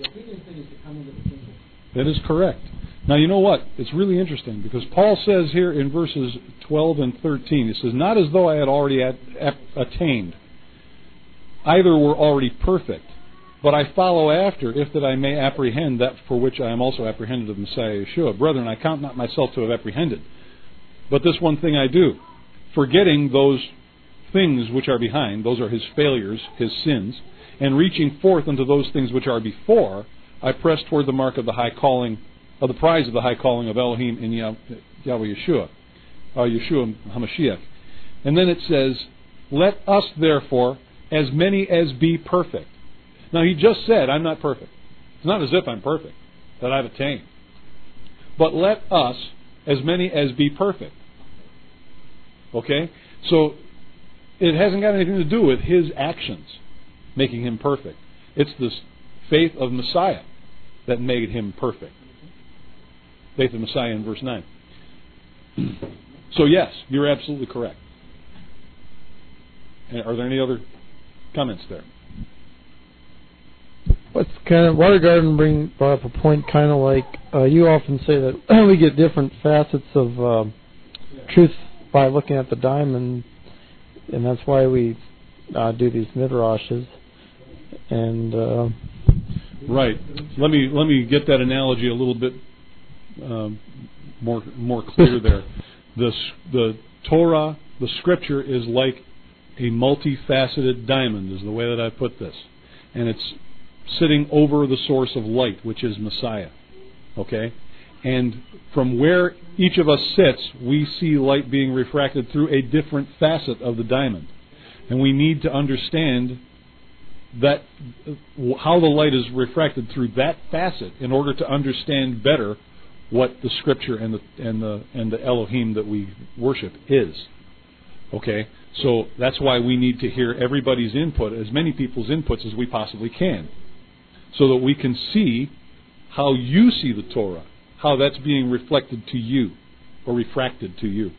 That is correct. Now, you know what? It's really interesting because Paul says here in verses twelve and thirteen, he says, not as though I had already at, at, attained. Either were already perfect, but I follow after, if that I may apprehend that for which I am also apprehended of Messiah Yeshua. Brethren, I count not myself to have apprehended, but this one thing I do, forgetting those things which are behind, those are his failures, his sins, and reaching forth unto those things which are before, I press toward the mark of the high calling, of the prize of the high calling of Elohim in Yah- Yahweh Yeshua, uh, Yeshua HaMashiach. And then it says, let us therefore, as many as be perfect. Now he just said, I'm not perfect. It's not as if I'm perfect, that I've attained. But let us, as many as be perfect. Okay? So, it hasn't got anything to do with his actions making him perfect. It's this faith of Messiah that made him perfect. Faith of Messiah in verse nine. So yes, you're absolutely correct. And are there any other comments there? What's kind of Water Garden bring brought up a point kind of like uh, you often say that we get different facets of uh, truth by looking at the diamond, and that's why we uh, do these midrashes. And uh, right, let me let me get that analogy a little bit um, more more clear there. The the Torah, the Scripture, is like a multifaceted diamond, is the way that I put this, and it's sitting over the source of light, which is Messiah. Okay? And from where each of us sits, we see light being refracted through a different facet of the diamond. And we need to understand that how the light is refracted through that facet in order to understand better what the Scripture and the and the and the Elohim that we worship is. Okay? So that's why we need to hear everybody's input, as many people's inputs as we possibly can, so that we can see how you see the Torah, how that's being reflected to you, or refracted to you.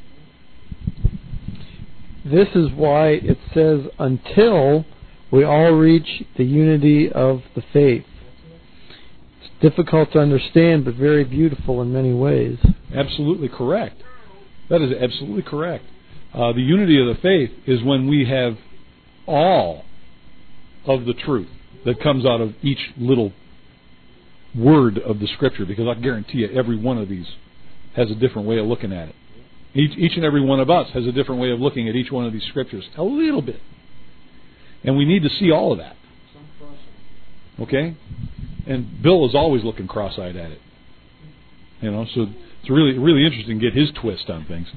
This is why it says, until we all reach the unity of the faith. It's difficult to understand, but very beautiful in many ways. Absolutely correct. That is absolutely correct. Uh, the unity of the faith is when we have all of the truth that comes out of each little word of the Scripture, because I guarantee you every one of these has a different way of looking at it. Each, each and every one of us has a different way of looking at each one of these Scriptures, a little bit. And we need to see all of that. Okay? And Bill is always looking cross-eyed at it. You know, so it's really really interesting to get his twist on things.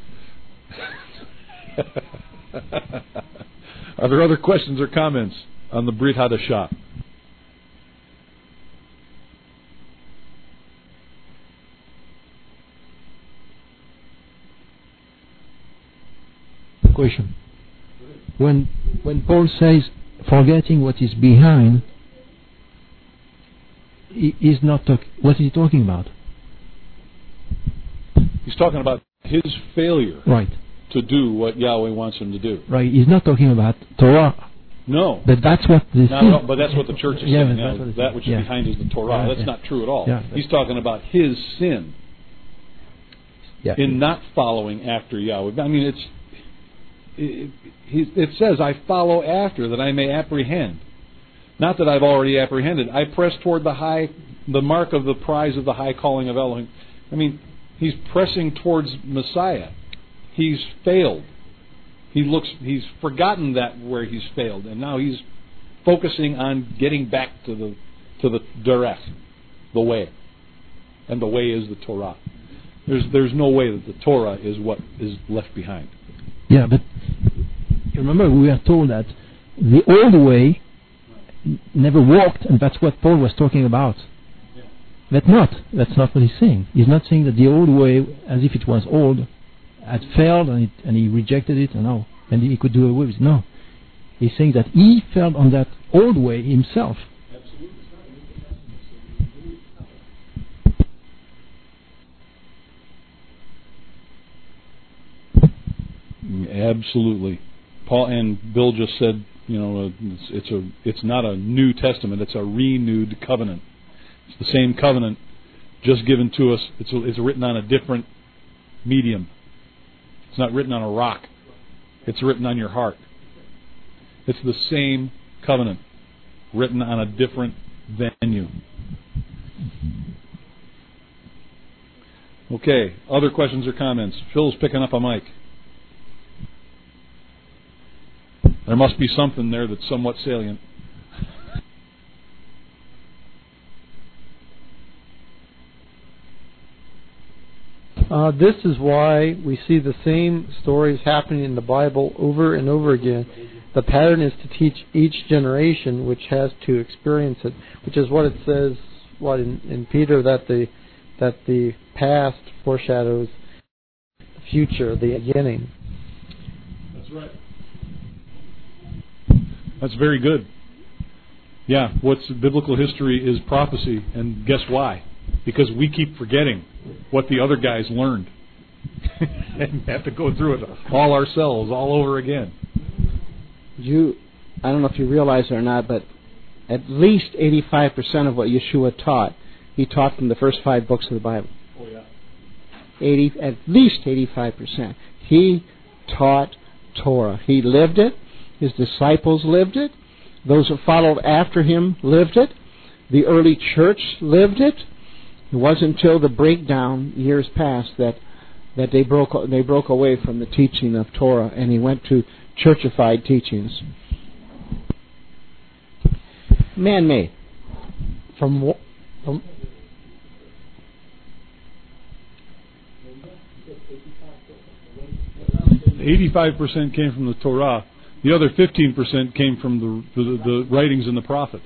Are there other questions or comments on the Brit Hadashah? Question. When when Paul says forgetting what is behind, he is not talk, what is he talking about? He's talking about his failure, right, to do what Yahweh wants him to do. Right. He's not talking about Torah. No. But that's what this no, no, but that's what the church is yeah, saying. Now, that which is yeah. behind is the Torah. Yeah, that's yeah. not true at all. Yeah, He's talking about his sin yeah. in not following after Yahweh. I mean, it's it, it says, I follow after that I may apprehend. Not that I've already apprehended. I press toward the high, the mark of the prize of the high calling of Elohim. I mean, he's pressing towards Messiah. He's failed. He looks. He's forgotten that where he's failed, and now he's focusing on getting back to the to the derech, the way, and the way is the Torah. There's there's no way that the Torah is what is left behind. Yeah, but remember we are told that the old way never worked, and that's what Paul was talking about. Yeah. That's not. That's not what he's saying. He's not saying that the old way, as if it was old, had failed and, it, and he rejected it, and no, and he could do away with it. No, he's saying that he fell on that old way himself. Absolutely. Paul and Bill just said, you know, it's, it's a it's not a New Testament; it's a renewed covenant. It's the same covenant, just given to us. It's it's written on a different medium. It's not written on a rock. It's written on your heart. It's the same covenant, written on a different venue. Okay. Other questions or comments? Phil's picking up a mic. There must be something there that's somewhat salient. Uh, this is why we see the same stories happening in the Bible over and over again. The pattern is to teach each generation which has to experience it, which is what it says what in, in Peter, that the that the past foreshadows the future, the beginning. That's right. That's very good. Yeah, what's biblical history is prophecy, and guess why? Because we keep forgetting what the other guys learned and have to go through it all ourselves, all over again. You, I don't know if you realize it or not, but at least eighty-five percent of what Yeshua taught, he taught from the first five books of the Bible. Oh yeah. Eighty, at least eighty-five percent. He taught Torah. He lived it. His disciples lived it. Those who followed after him lived it. The early church lived it. It wasn't until the breakdown years past that that they broke they broke away from the teaching of Torah, and he went to churchified teachings. Man-made. From from eighty-five percent came from the Torah. The other fifteen percent came from the, the, the writings and the prophets.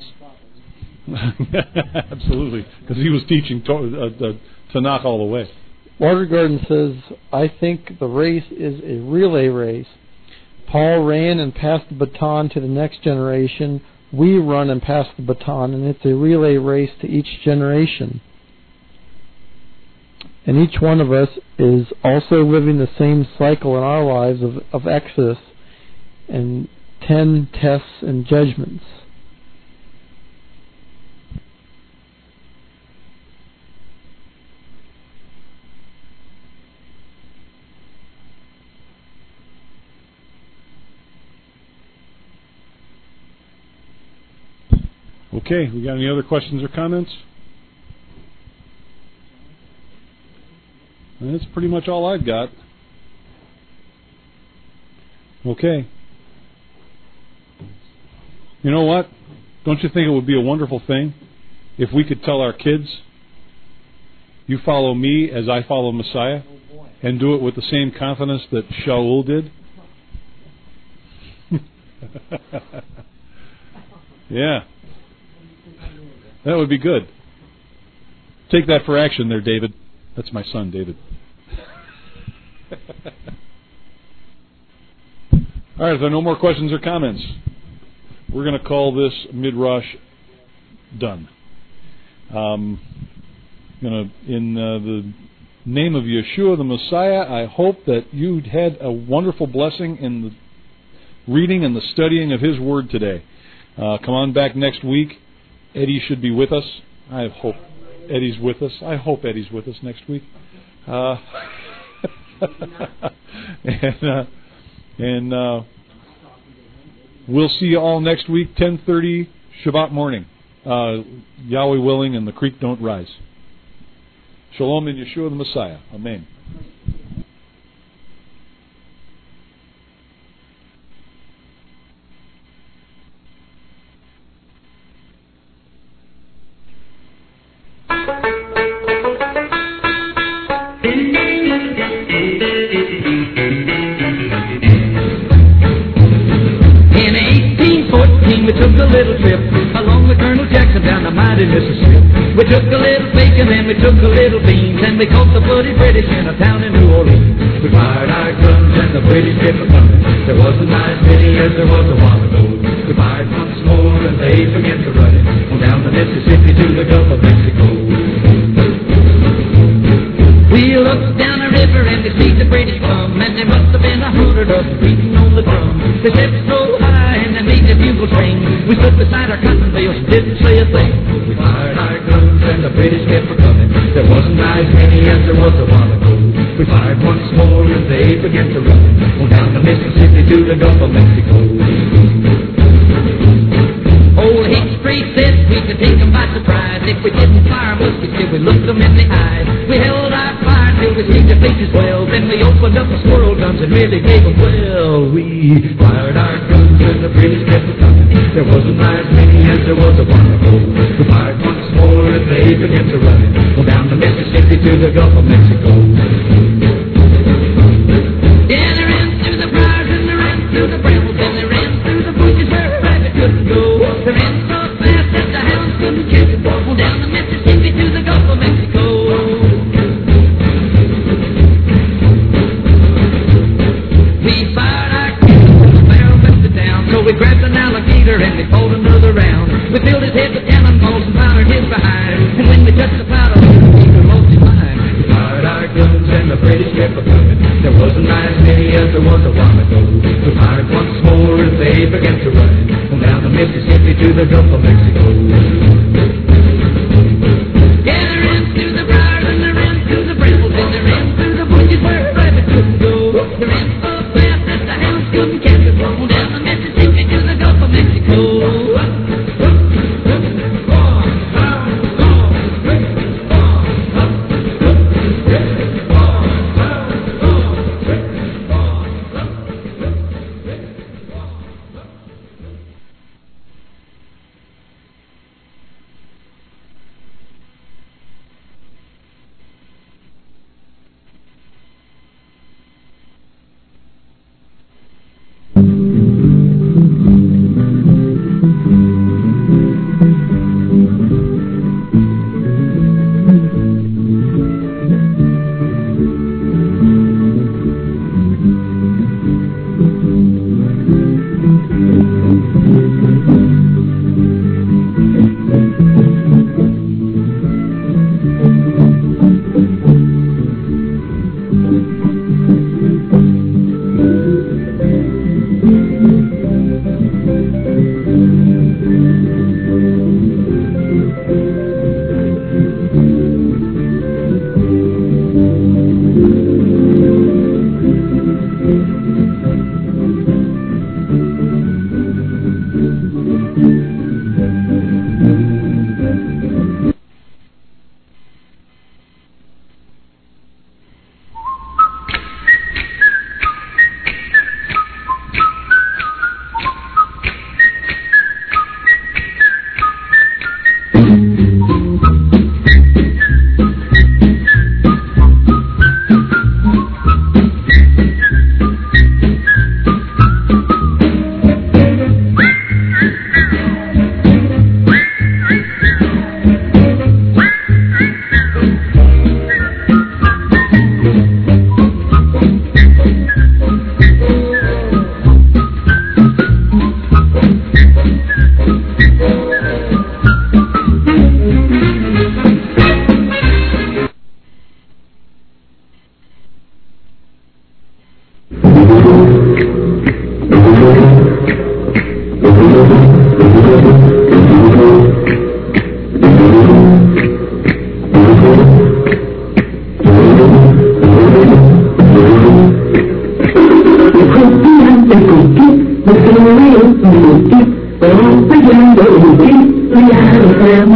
Absolutely, because he was teaching to, uh, uh, Tanakh all the way. Water Garden says, I think the race is a relay race. Paul ran and passed the baton to the next generation. We run and pass the baton, and it's a relay race to each generation. And each one of us is also living the same cycle in our lives of, of Exodus and ten tests and judgments. Okay, we got any other questions or comments? That's pretty much all I've got. Okay. You know what? Don't you think it would be a wonderful thing if we could tell our kids, you follow me as I follow Messiah, and do it with the same confidence that Shaul did? Yeah. That would be good. Take that for action there, David. That's my son, David. All right, if there are no more questions or comments, we're going to call this Midrash done. Um, gonna, in uh, the name of Yeshua the Messiah, I hope that you had a wonderful blessing in the reading and the studying of His Word today. Uh, come on back next week. Eddie should be with us. I hope Eddie's with us. I hope Eddie's with us next week. Uh, and uh, And uh, we'll see you all next week, ten thirty, Shabbat morning. Uh, Yahweh willing, and the creek don't rise. Shalom in Yeshua the Messiah. Amen. We took a little trip along with Colonel Jackson down the mighty Mississippi. We took a little bacon and we took a little beans, and we caught the bloody British in a town in New Orleans. We fired our guns and the British kept a coming. There wasn't as many as there was a while ago. We fired once more and they began to run it on down the Mississippi to the Gulf of Mexico. We looked down the river and we see the British come, and there must have been a hundred of them beating on the drum. They stepped so high and they made the bugles ring. We stood beside our cotton bales and didn't say a thing. We fired our guns and the British kept a coming. There wasn't as many as there was a while ago. We fired once more and they began to run on down the Mississippi to the Gulf of Mexico. Old Hickory said we could take them by surprise if we didn't fire muskets till we looked them in the eyes. We held our fire till we seen their faces well. Then we opened up the squirrel guns and really gave them well. We fired our guns and the British kept a coming. There wasn't as many as there was a while ago. We fired once more and they began to run it on down the Mississippi to the Gulf of Mexico. Yeah, they ran through the briars and they ran through the brambles and they ran through the bushes where a rabbit couldn't go. They ran so fast that the hounds couldn't catch them. On down the Mississippi to the Gulf of Mexico. We fired our guns and the barrel went down. So we grabbed an alligator and we pulled another round. We filled his head with cannonballs and powdered his behind. And when we touched the powder, he lost his mind. We fired our guns and the British kept a coming. There wasn't as many as there was a while ago. We fired once more and they began to run on down the Mississippi to the Gulf of Mexico. Yeah, they ran through the briars and they ran through the brambles and they ran through the bushes where a rabbit couldn't go. They ran so fast that the hounds couldn't catch them. On down the Mississippi to the Gulf of Mexico.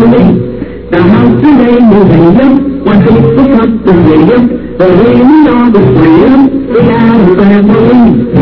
family. Now how can they move up? When people cut the radio, they're really on the freedom. We got a family.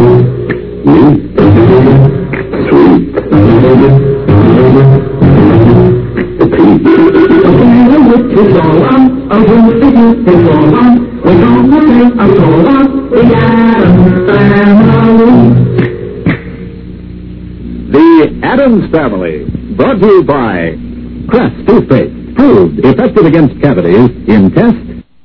The Addams Family, brought to you by Crest Toothpaste, proved effective against cavities in tests.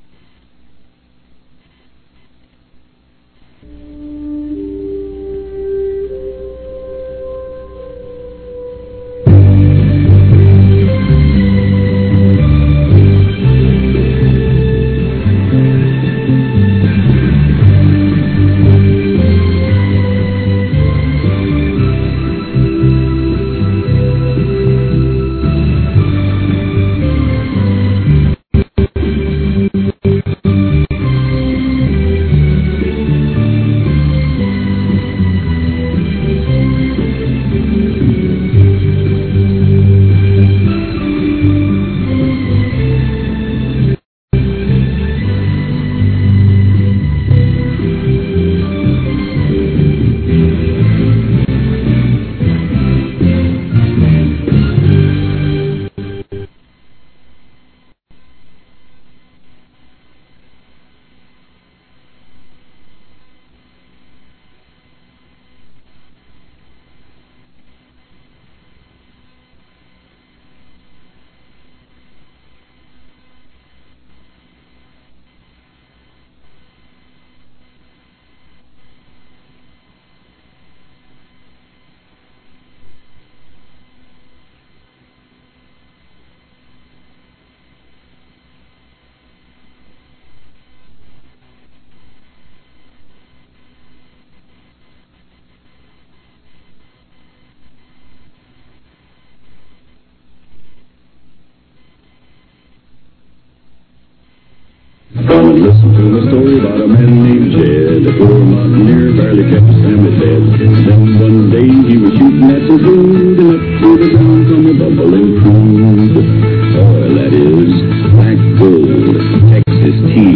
Listen to a story about a man named Jed. A poor mountaineer barely kept his family fed. Then one day he was shooting at some food, and up through the ground come a bubbling crude. Oil, that is, black gold, Texas tea.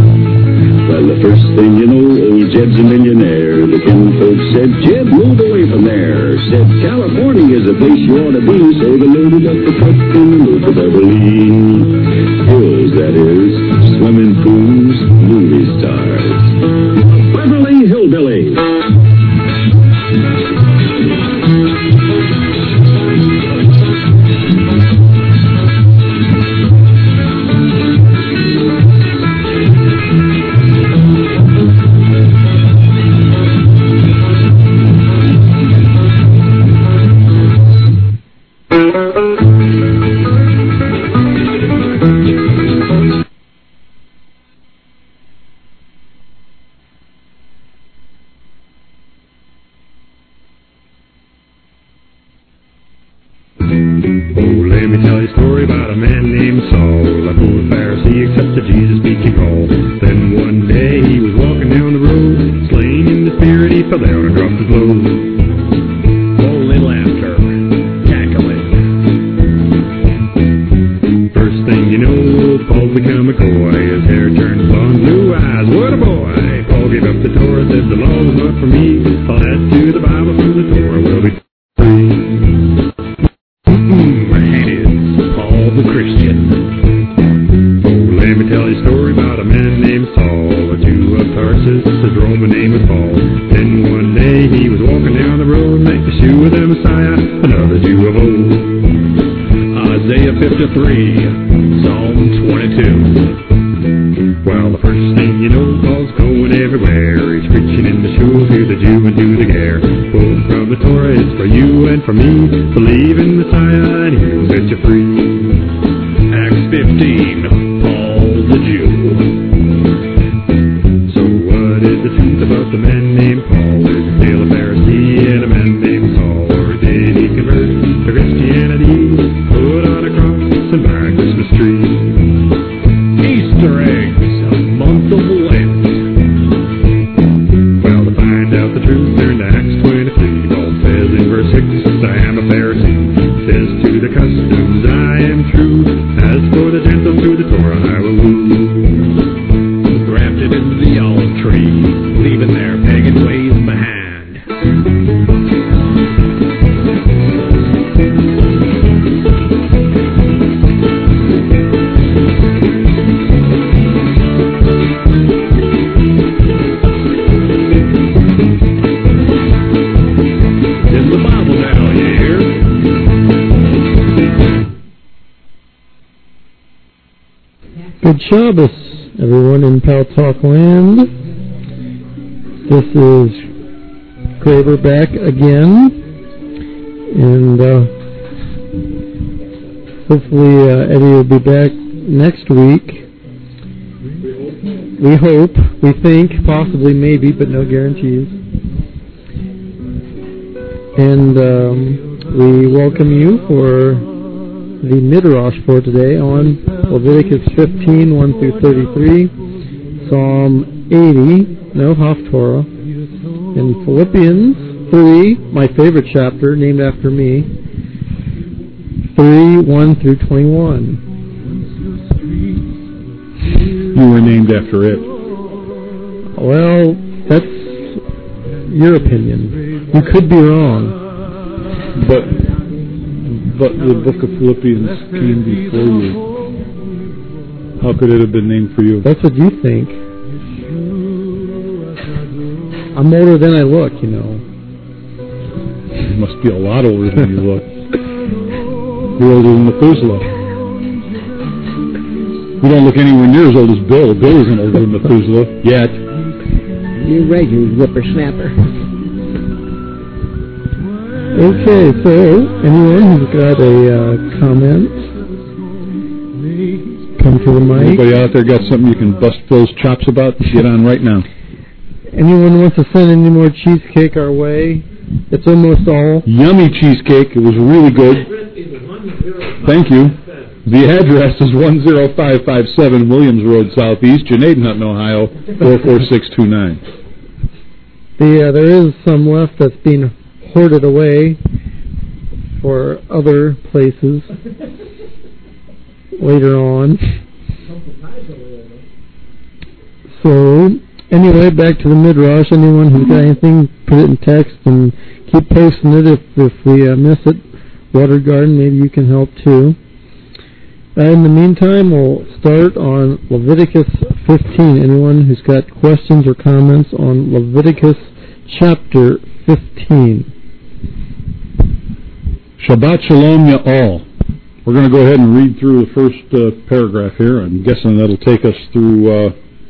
Well, the first thing you know, old Jed's a millionaire. The kinfolk said, Jed, move away from there. Said, California is a place you ought to be. So they loaded up the truck and moved to Beverly Hills, that is, swimming pools, movie stars. Beverly Hillbilly. I am a Pharisee, says to the customs, I Good Shabbos, everyone in Pal Talk land. This is Graver back again, and uh, hopefully uh, Eddie will be back next week. We hope, we think, possibly, maybe, but no guarantees. And um, we welcome you for the Midrash for today on Leviticus fifteen, one through thirty-three, Psalm eighty, no Haftorah, and Philippians three, my favorite chapter, named after me, three, one through twenty-one. You were named after it. Well, that's your opinion. You could be wrong. But but the book of Philippians came before you. How could it have been named for you? That's what you think. I'm older than I look, you know. You must be a lot older than you look. You're older than Methuselah. You don't look anywhere near as old as Bill. Bill isn't older than Methuselah yet. You're right, you whippersnapper. Okay, so anyone who's got a uh, comment, come to the mic. Anybody out there got something you can bust Phil's chops about? Get on right now. Anyone wants to send any more cheesecake our way? It's almost all. Yummy cheesecake. It was really good. Thank you. The address is one zero five five seven Williams Road Southeast, Janadenhutton, Ohio, four four six two nine. The, uh, there is some left that's being hoarded away for other places later on. So, anyway, back to the Midrash. Anyone who's got anything, put it in text and keep posting it if, if we uh, miss it. Water Garden, maybe you can help too. Uh, in the meantime, we'll start on Leviticus fifteen. Anyone who's got questions or comments on Leviticus chapter fifteen. Shabbat Shalom Ya'al. We're going to go ahead and read through the first uh, paragraph here. I'm guessing that'll take us through, uh,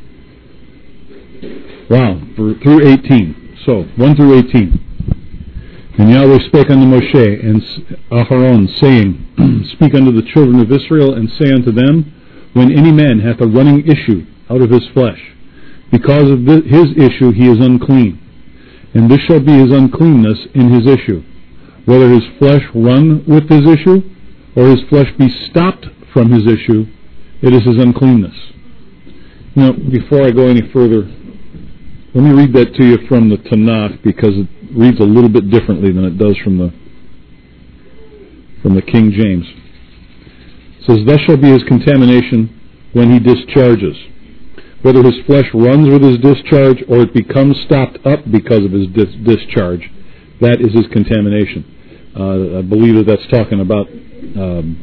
wow, for, through eighteen. So, one through eighteen. And Yahweh spake unto Moshe and Aharon, saying, Speak unto the children of Israel, and say unto them, When any man hath a running issue out of his flesh, because of the, his issue he is unclean. And this shall be his uncleanness in his issue, whether his flesh run with his issue, or his flesh be stopped from his issue, it is his uncleanness. Now, before I go any further, let me read that to you from the Tanakh, because it reads a little bit differently than it does from the from the King James. It says, Thus shall be his contamination when he discharges, whether his flesh runs with his discharge, or it becomes stopped up because of his dis- discharge. That is his contamination. Uh, I believe that that's talking about um,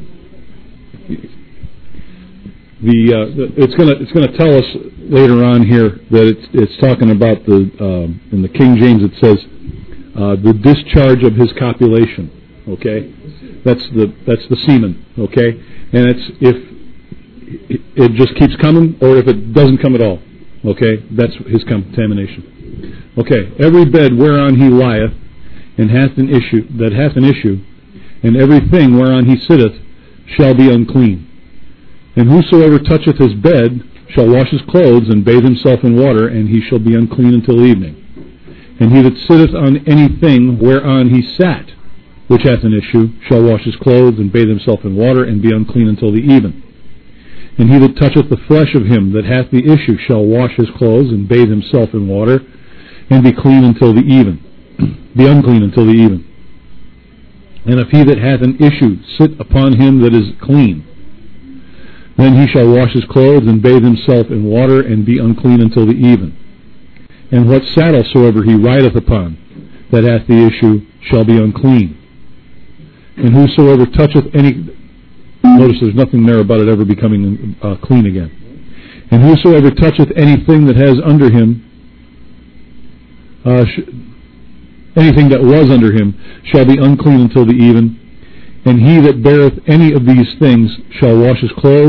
the. Uh, it's going to it's going to tell us later on here that it's it's talking about the um, in the King James it says uh, the discharge of his copulation. Okay, that's the that's the semen. Okay, and it's if it just keeps coming or if it doesn't come at all. Okay, that's his contamination. Okay, every bed whereon he lieth and hath an issue that hath an issue, and everything whereon he sitteth shall be unclean. And whosoever toucheth his bed shall wash his clothes and bathe himself in water, and he shall be unclean until evening. And he that sitteth on anything whereon he sat, which hath an issue, shall wash his clothes and bathe himself in water, and be unclean until the even. And he that toucheth the flesh of him that hath the issue shall wash his clothes and bathe himself in water, and be clean until the even. Be unclean until the even. And if he that hath an issue sit upon him that is clean, then he shall wash his clothes and bathe himself in water, and be unclean until the even. And what saddle soever he rideth upon that hath the issue shall be unclean. And whosoever toucheth any... Notice there's nothing there about it ever becoming uh, clean again. And whosoever toucheth anything that has under him, uh, sh- anything that was under him, shall be unclean until the even. And he that beareth any of these things shall wash his clothes,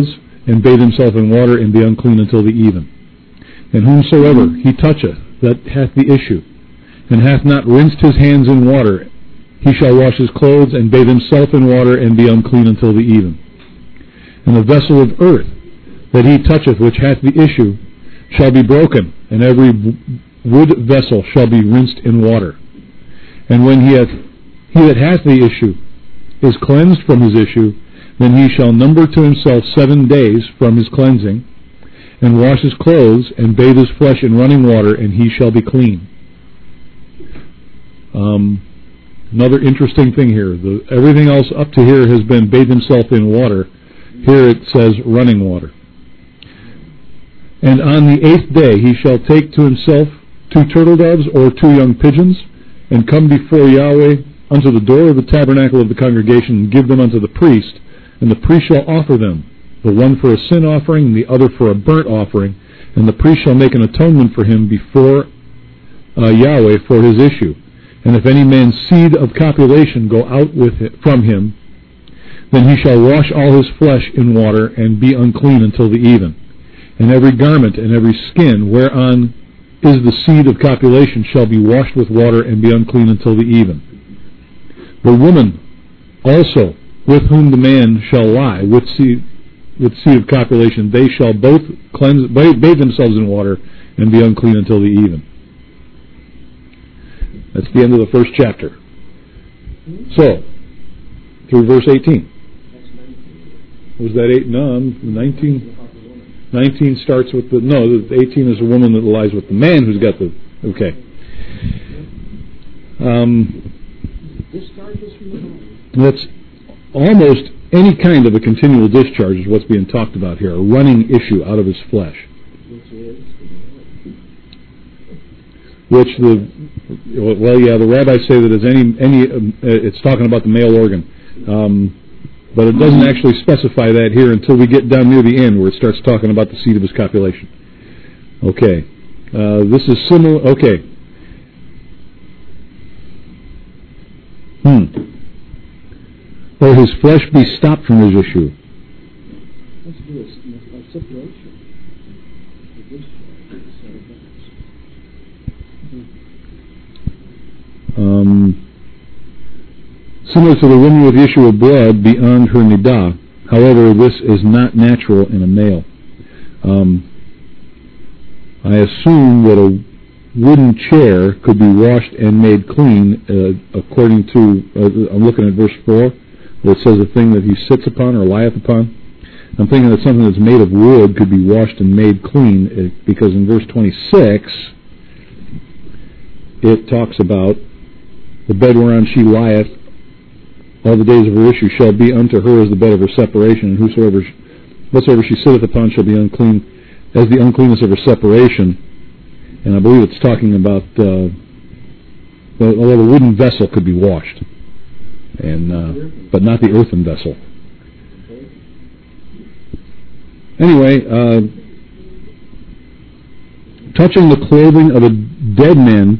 and bathe himself in water, and be unclean until the even. And whomsoever he toucheth that hath the issue, and hath not rinsed his hands in water, he shall wash his clothes, and bathe himself in water, and be unclean until the even. And the vessel of earth that he toucheth which hath the issue shall be broken, and every wood vessel shall be rinsed in water. And when he hath he that hath the issue is cleansed from his issue, then he shall number to himself seven days from his cleansing, and wash his clothes, and bathe his flesh in running water, and he shall be clean. Um, another interesting thing here. The, everything else up to here has been bathe himself in water. Here it says running water. And on the eighth day he shall take to himself two turtle doves or two young pigeons, and come before Yahweh unto the door of the tabernacle of the congregation, and give them unto the priest, and the priest shall offer them, the one for a sin offering, and the other for a burnt offering, and the priest shall make an atonement for him before uh, Yahweh for his issue. And if any man's seed of copulation go out with it, from him, then he shall wash all his flesh in water, and be unclean until the even. And every garment and every skin whereon is the seed of copulation shall be washed with water, and be unclean until the even. The woman also with whom the man shall lie with seed, with seed of copulation, they shall both cleanse, bathe themselves in water, and be unclean until the even. That's the end of the first chapter. So, through verse eighteen. Was that eight? No, nineteen. nineteen starts with the, no, the eighteen is a woman that lies with the man who's got the, okay. Um, that's almost any kind of a continual discharge is what's being talked about here, a running issue out of his flesh. Which the, well, yeah, the rabbis say that it's any, any um, it's talking about the male organ. Um, But it doesn't actually specify that here until we get down near the end, where it starts talking about the seed of his copulation. Okay. Uh, this is similar. Okay. Hmm. Or his flesh be stopped from his issue. Let's do a separation. Um... Similar to the woman with the issue of blood beyond her nidah. However, this is not natural in a male. Um, I assume that a wooden chair could be washed and made clean, uh, according to, uh, I'm looking at verse four, where it says a thing that he sits upon or lieth upon. I'm thinking that something that's made of wood could be washed and made clean, uh, because in verse twenty-six, it talks about the bed whereon she lieth all the days of her issue shall be unto her as the bed of her separation, and whosoever, whatsoever she sitteth upon shall be unclean as the uncleanness of her separation. And I believe it's talking about, uh, well, the wooden vessel could be washed, and uh, but not the earthen vessel. Anyway, uh, touching the clothing of a dead man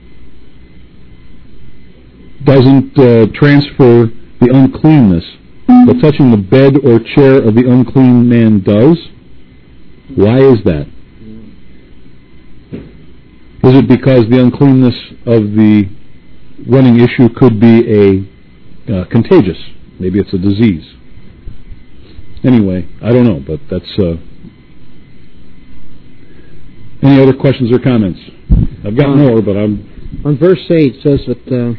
doesn't uh, transfer the uncleanness, but touching the bed or chair of the unclean man does. Why is that? Is it because the uncleanness of the running issue could be a uh, contagious? Maybe it's a disease. Anyway, I don't know, but that's... Uh, any other questions or comments? I've got um, more, but I'm... On verse eight it says that... Uh,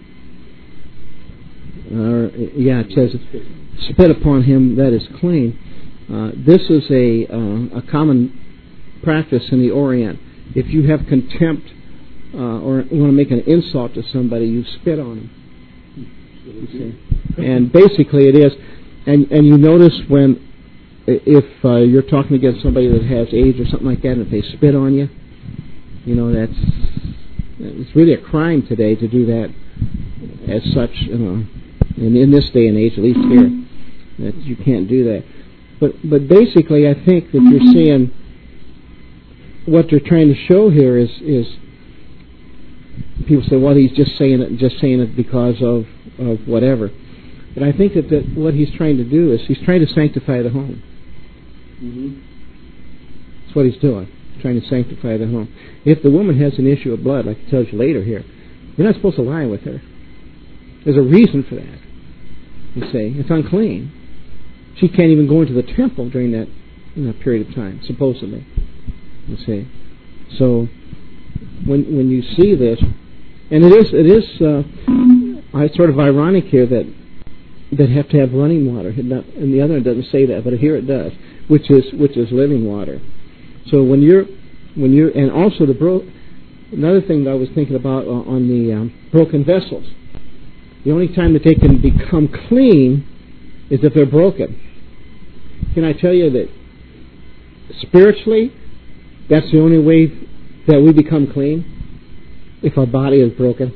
Uh, yeah, it says, spit upon him that is clean. Uh, this is a uh, a common practice in the Orient. If you have contempt uh, or you want to make an insult to somebody, you spit on him. You see? And basically it is, and, and you notice when, if uh, you're talking against somebody that has AIDS or something like that, and if they spit on you, you know, that's, it's really a crime today to do that as such, you know. And in this day and age, at least here, that you can't do that. But but basically, I think that you're seeing what they're trying to show here is is people say, well, he's just saying it, just saying it because of of whatever. But I think that, that what he's trying to do is he's trying to sanctify the home. Mm-hmm. That's what he's doing, trying to sanctify the home. If the woman has an issue of blood, like he tells you later here, you're not supposed to lie with her. There's a reason for that. You see, it's unclean. She can't even go into the temple during that, in that period of time, supposedly. You see, so when when you see this, and it is it is uh, it's sort of ironic here that that have to have running water, and, not, and the other one doesn't say that, but here it does, which is which is living water. So when you're when you're and also the bro- another thing that I was thinking about uh, on the um, broken vessels. The only time that they can become clean is if they're broken. Can I tell you that spiritually, that's the only way that we become clean? If our body is broken.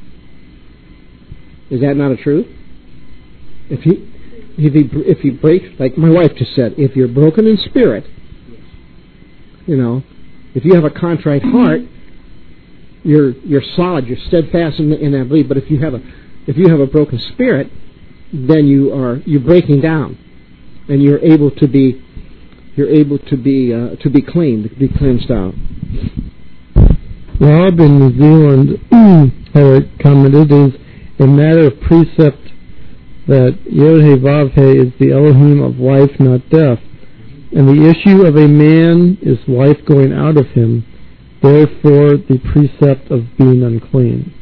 Is that not a truth? If you if you if you break, like my wife just said, if you're broken in spirit, you know, if you have a contrite heart, you're you're solid, you're steadfast in, in that belief. But if you have a if you have a broken spirit, then you are you're breaking down, and you're able to be you're able to be uh, to be cleaned, to be cleansed out. Rob in New Zealand had commented, is a matter of precept that Yod-Heh-Vav-Heh is the Elohim of life, not death, and the issue of a man is life going out of him, therefore the precept of being unclean.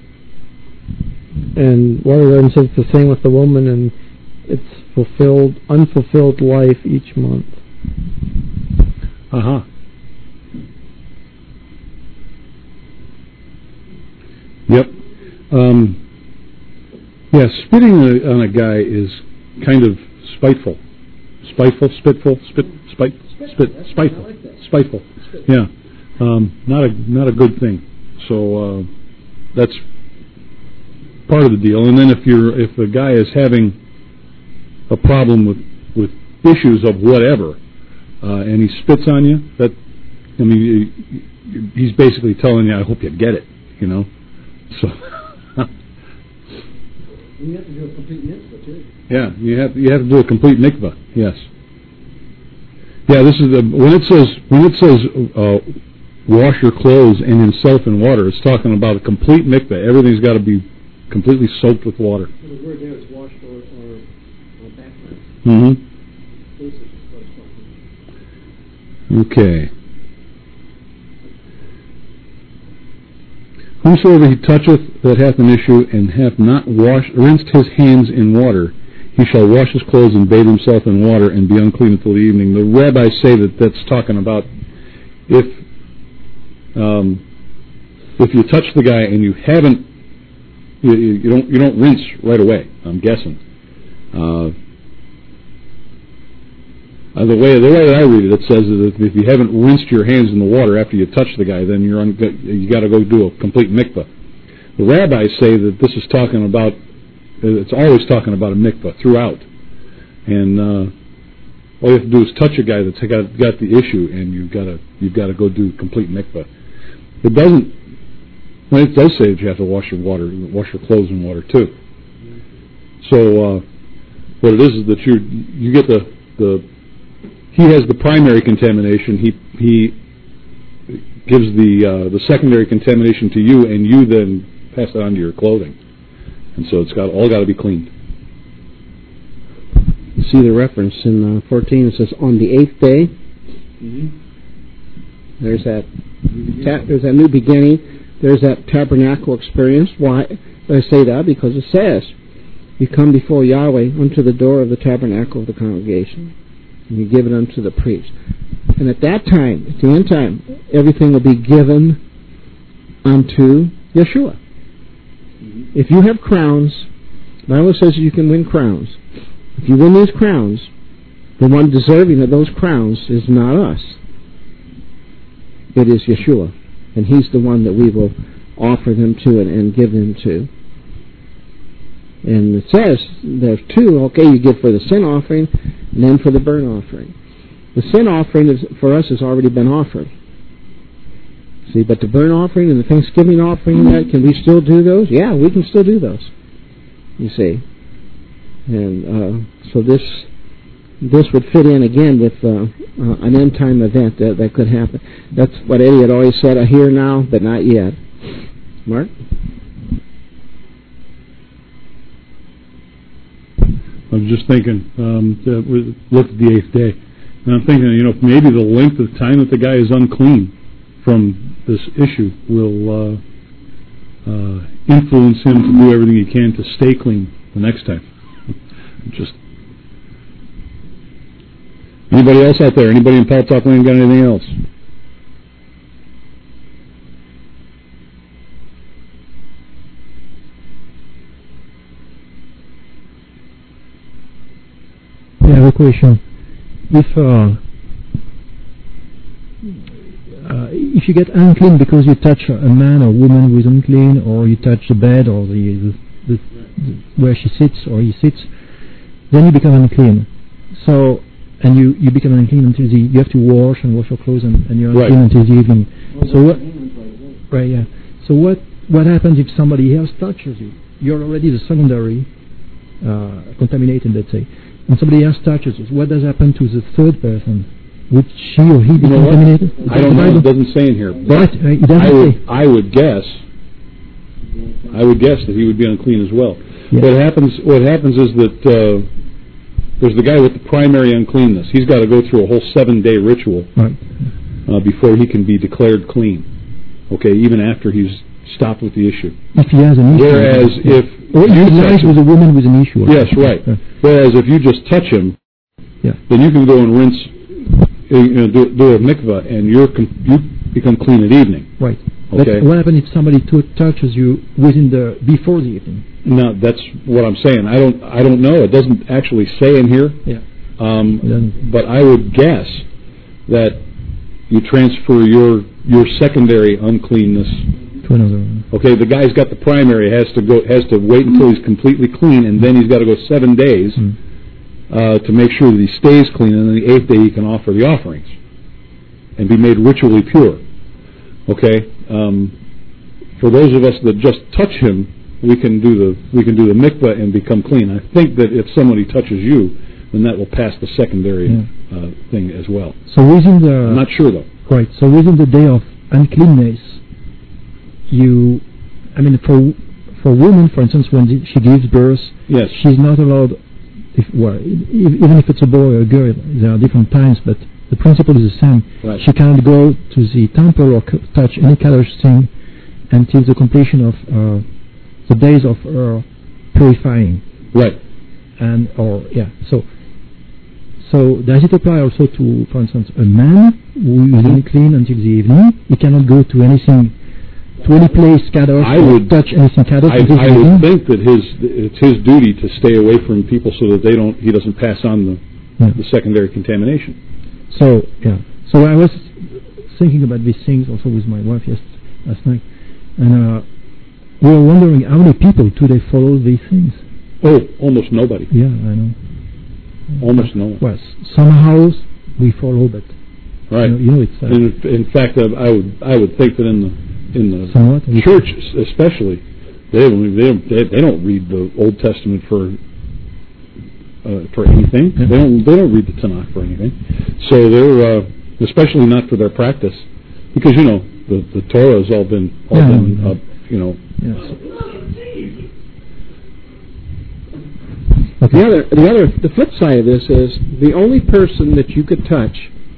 And Watergarden says it's the same with the woman, and it's fulfilled, unfulfilled life each month. Uh-huh. Yep. Um, yeah, spitting on a guy is kind of spiteful. Spiteful, spiteful, spit, spite, spit, spiteful, spiteful. Yeah, um, not a not a good thing. So uh, that's part of the deal. And then if you're if a guy is having a problem with with issues of whatever, uh, and he spits on you, that I mean, he's basically telling you, "I hope you get it," you know. So. You have to do a complete mikvah too. Yeah, you have you have to do a complete mikvah. Yes. Yeah, this is the when it says when it says uh, wash your clothes and himself in water. It's talking about a complete mikvah. Everything's got to be completely soaked with water. So the word there is washed or or, or baptized. Mm-hmm. Okay. Whosoever he toucheth that hath an issue, and hath not washed, rinsed his hands in water, he shall wash his clothes and bathe himself in water, and be unclean until the evening. The rabbis say that that's talking about if um, if you touch the guy and you haven't, you, you don't you don't rinse right away. I'm guessing. Uh, Uh, the way the way that I read it, it says that if you haven't rinsed your hands in the water after you touch the guy, then you're un- you got to go do a complete mikvah. The rabbis say that this is talking about, it's always talking about a mikvah throughout, and uh, all you have to do is touch a guy that's got got the issue, and you've got to you've got to go do complete mikvah. It doesn't. Well, it does say that you have to wash your water, wash your clothes in water too. So uh, what it is is that you you get the the he has the primary contamination. He he gives the uh, the secondary contamination to you, and you then pass it on to your clothing. And so it's got all got to be cleaned. You see the reference in uh, fourteen. It says, "On the eighth day." Mm-hmm. There's that. Ta- there's that new beginning. There's that tabernacle experience. Why I say that? Because it says, "You come before Yahweh unto the door of the tabernacle of the congregation, and you give it unto the priest." And at that time, at the end time, everything will be given unto Yeshua. Mm-hmm. If you have crowns, the Bible says you can win crowns. If you win these crowns, the one deserving of those crowns is not us. It is Yeshua. And He's the one that we will offer them to and, and give them to. And it says there's two. Okay, you give for the sin offering and then for the burnt offering. The sin offering is, for us has already been offered. See, but the burnt offering and the Thanksgiving offering, that can we still do those? Yeah, we can still do those. You see, and uh, so this this would fit in again with uh, uh, an end time event that, that could happen. That's what Eddie had always said, I hear now, but not yet. Mark? I was just thinking, um, that we looked at the eighth day, and I'm thinking, you know, maybe the length of time that the guy is unclean from this issue will uh, uh, influence him to do everything he can to stay clean the next time. Just anybody else out there? Anybody in Pal Talk Land got anything else? Yeah, I have a question. If uh, uh, if you get unclean because you touch a man or woman who is unclean, or you touch the bed or the, the, the where she sits or he sits, then you become unclean. So, and you, you become unclean until the you have to wash and wash your clothes, and, and you're unclean right. until the evening. Well, so what? Right, yeah. So what what happens if somebody else touches you? You're already the secondary uh, contaminated, let's say. And somebody else touches us, what does happen to the third person? Would she or he be you know contaminated? I don't know. It doesn't say in here. But uh, it doesn't I would, say. I would guess. I would guess that he would be unclean as well. Yeah. What happens? What happens is that uh, there's the guy with the primary uncleanness. He's got to go through a whole seven-day ritual right. uh, before he can be declared clean. Okay, even after he's stopped with the issue. If he has an issue. Whereas yeah. if or you he lies with a woman with an issue. Yes, right. Yeah. Whereas if you just touch him, yeah. then you can go and rinse, you know, do, do a mikvah, and you're com- you become clean at evening. Right. Okay. But what happens if somebody t- touches you within the before the evening? No, that's what I'm saying. I don't. I don't know. It doesn't actually say in here. Yeah. Um, but I would guess that you transfer your your secondary uncleanness to another one. Okay, the guy's got the primary, has to go, has to wait until he's completely clean, and then he's got to go seven days mm. uh, to make sure that he stays clean, and then the eighth day he can offer the offerings and be made ritually pure. Okay, um, for those of us that just touch him, we can do the we can do the mikvah and become clean. I think that if somebody touches you, then that will pass the secondary yeah. uh, thing as well. So within the I'm not sure though. Right. So within the day of uncleanness, you, I mean, for for women, for instance, when she gives birth, yes. she's not allowed. If, well, even if it's a boy or a girl, there are different times, but the principle is the same. Right. She can't go to the temple or c- touch any color thing until the completion of uh, the days of her purifying. Right. And or yeah, so so does it apply also to, for instance, a man who is mm-hmm. unclean until the evening? He cannot go to anything, to any place kadosh, I would touch anything kadosh. I, I would think that his it's his duty to stay away from people so that they don't he doesn't pass on the yeah. the secondary contamination. So yeah, so I was thinking about these things also with my wife yes, last night, and uh, we were wondering how many people do they follow these things. Oh, almost nobody. Yeah, I know. Almost no one. Well, somehow we follow, but right. You know, you know it's. Uh, in, in fact, uh, I would I would think that in the in the somewhat, church, especially, they don't they don't, they, they don't read the Old Testament for uh, for anything. Yeah. They don't they don't read the Tanakh for anything. So they're uh, especially not for their practice, because you know the the Torah has all been all yeah, been yeah. uh, you know. Yes. Okay. The other, the other, the flip side of this is the only person that you could touch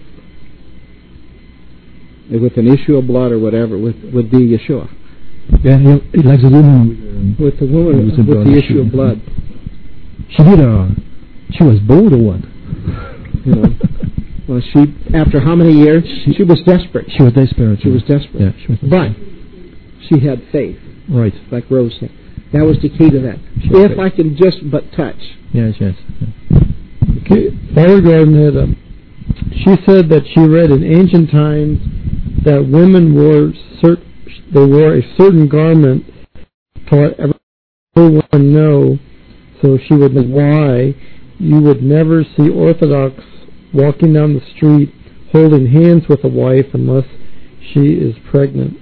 with an issue of blood or whatever would, would be Yeshua. Yeah, he, like the woman with the woman with, with the issue of blood. She did a. She was bold or what? You know. Well, she after how many years? She, she was desperate. She was desperate. She was desperate. Yeah, she was desperate. But she had faith. Right. Like Rose said. That was the key to that. She if I can just but touch. Yes, yes. Yeah. Okay. Father Gordon had a, she said that she read in ancient times that women wore cert, they wore a certain garment to let everyone know, so she would know why you would never see Orthodox walking down the street holding hands with a wife unless she is pregnant.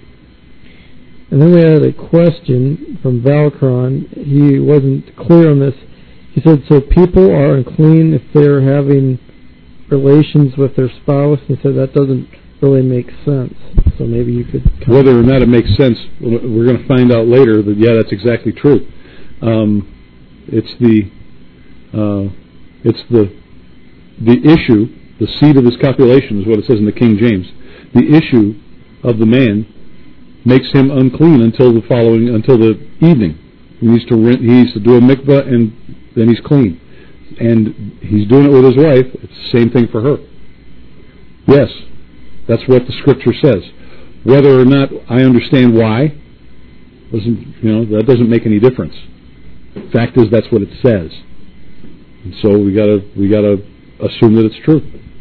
And then we had a question from Valcron. He wasn't clear on this. He said, so people are unclean if they're having relations with their spouse. He said that doesn't really make sense. So maybe you could... Whether or not it makes sense, we're going to find out later that, yeah, that's exactly true. Um, it's the... Uh, it's the the issue, the seed of his copulation is what it says in the King James. The issue of the man makes him unclean until the following, until the evening. He needs to he needs to do a mikvah, and then he's clean. And he's doing it with his wife. It's the same thing for her. Yes, that's what the Scripture says. Whether or not I understand why, doesn't you know that doesn't make any difference. The fact is, that's what it says. And so we gotta we gotta assume that it's true.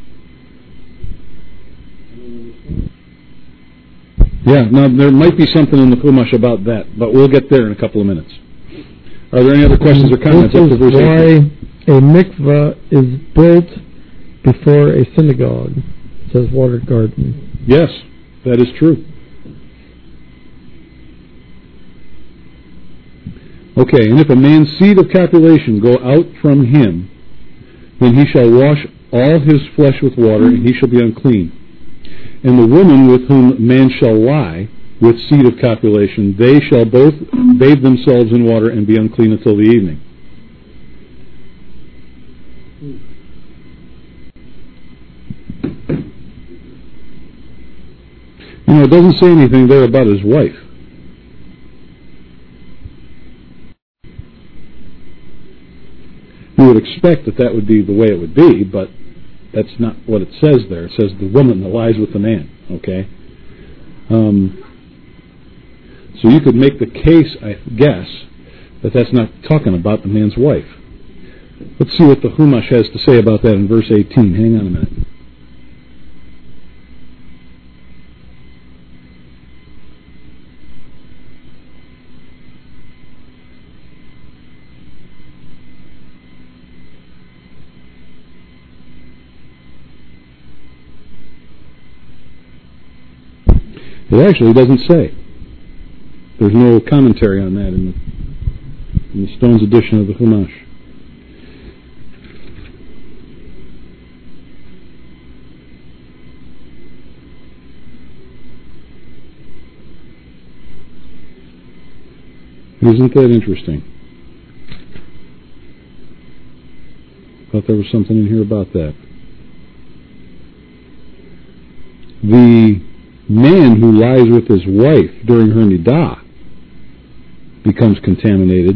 Yeah, now there might be something in the Chumash about that, but we'll get there in a couple of minutes. Are there any other questions or comments? This is why a mikvah is built before a synagogue. It says water garden. Yes, that is true. Okay, and if a man's seed of copulation go out from him, then he shall wash all his flesh with water, and he shall be unclean. And the woman with whom man shall lie, with seed of copulation, they shall both bathe themselves in water and be unclean until the evening. You know, it doesn't say anything there about his wife. You would expect that that would be the way it would be, but that's not what it says there. It says the woman that lies with the man, okay? Um, so you could make the case, I guess, that that's not talking about the man's wife. Let's see what the Chumash has to say about that in verse eighteen. Hang on a minute. It actually doesn't say. There's no commentary on that in the, in the Stone's edition of the Chumash. Isn't that interesting? Thought there was something in here about that. The man who lies with his wife during her nidah becomes contaminated.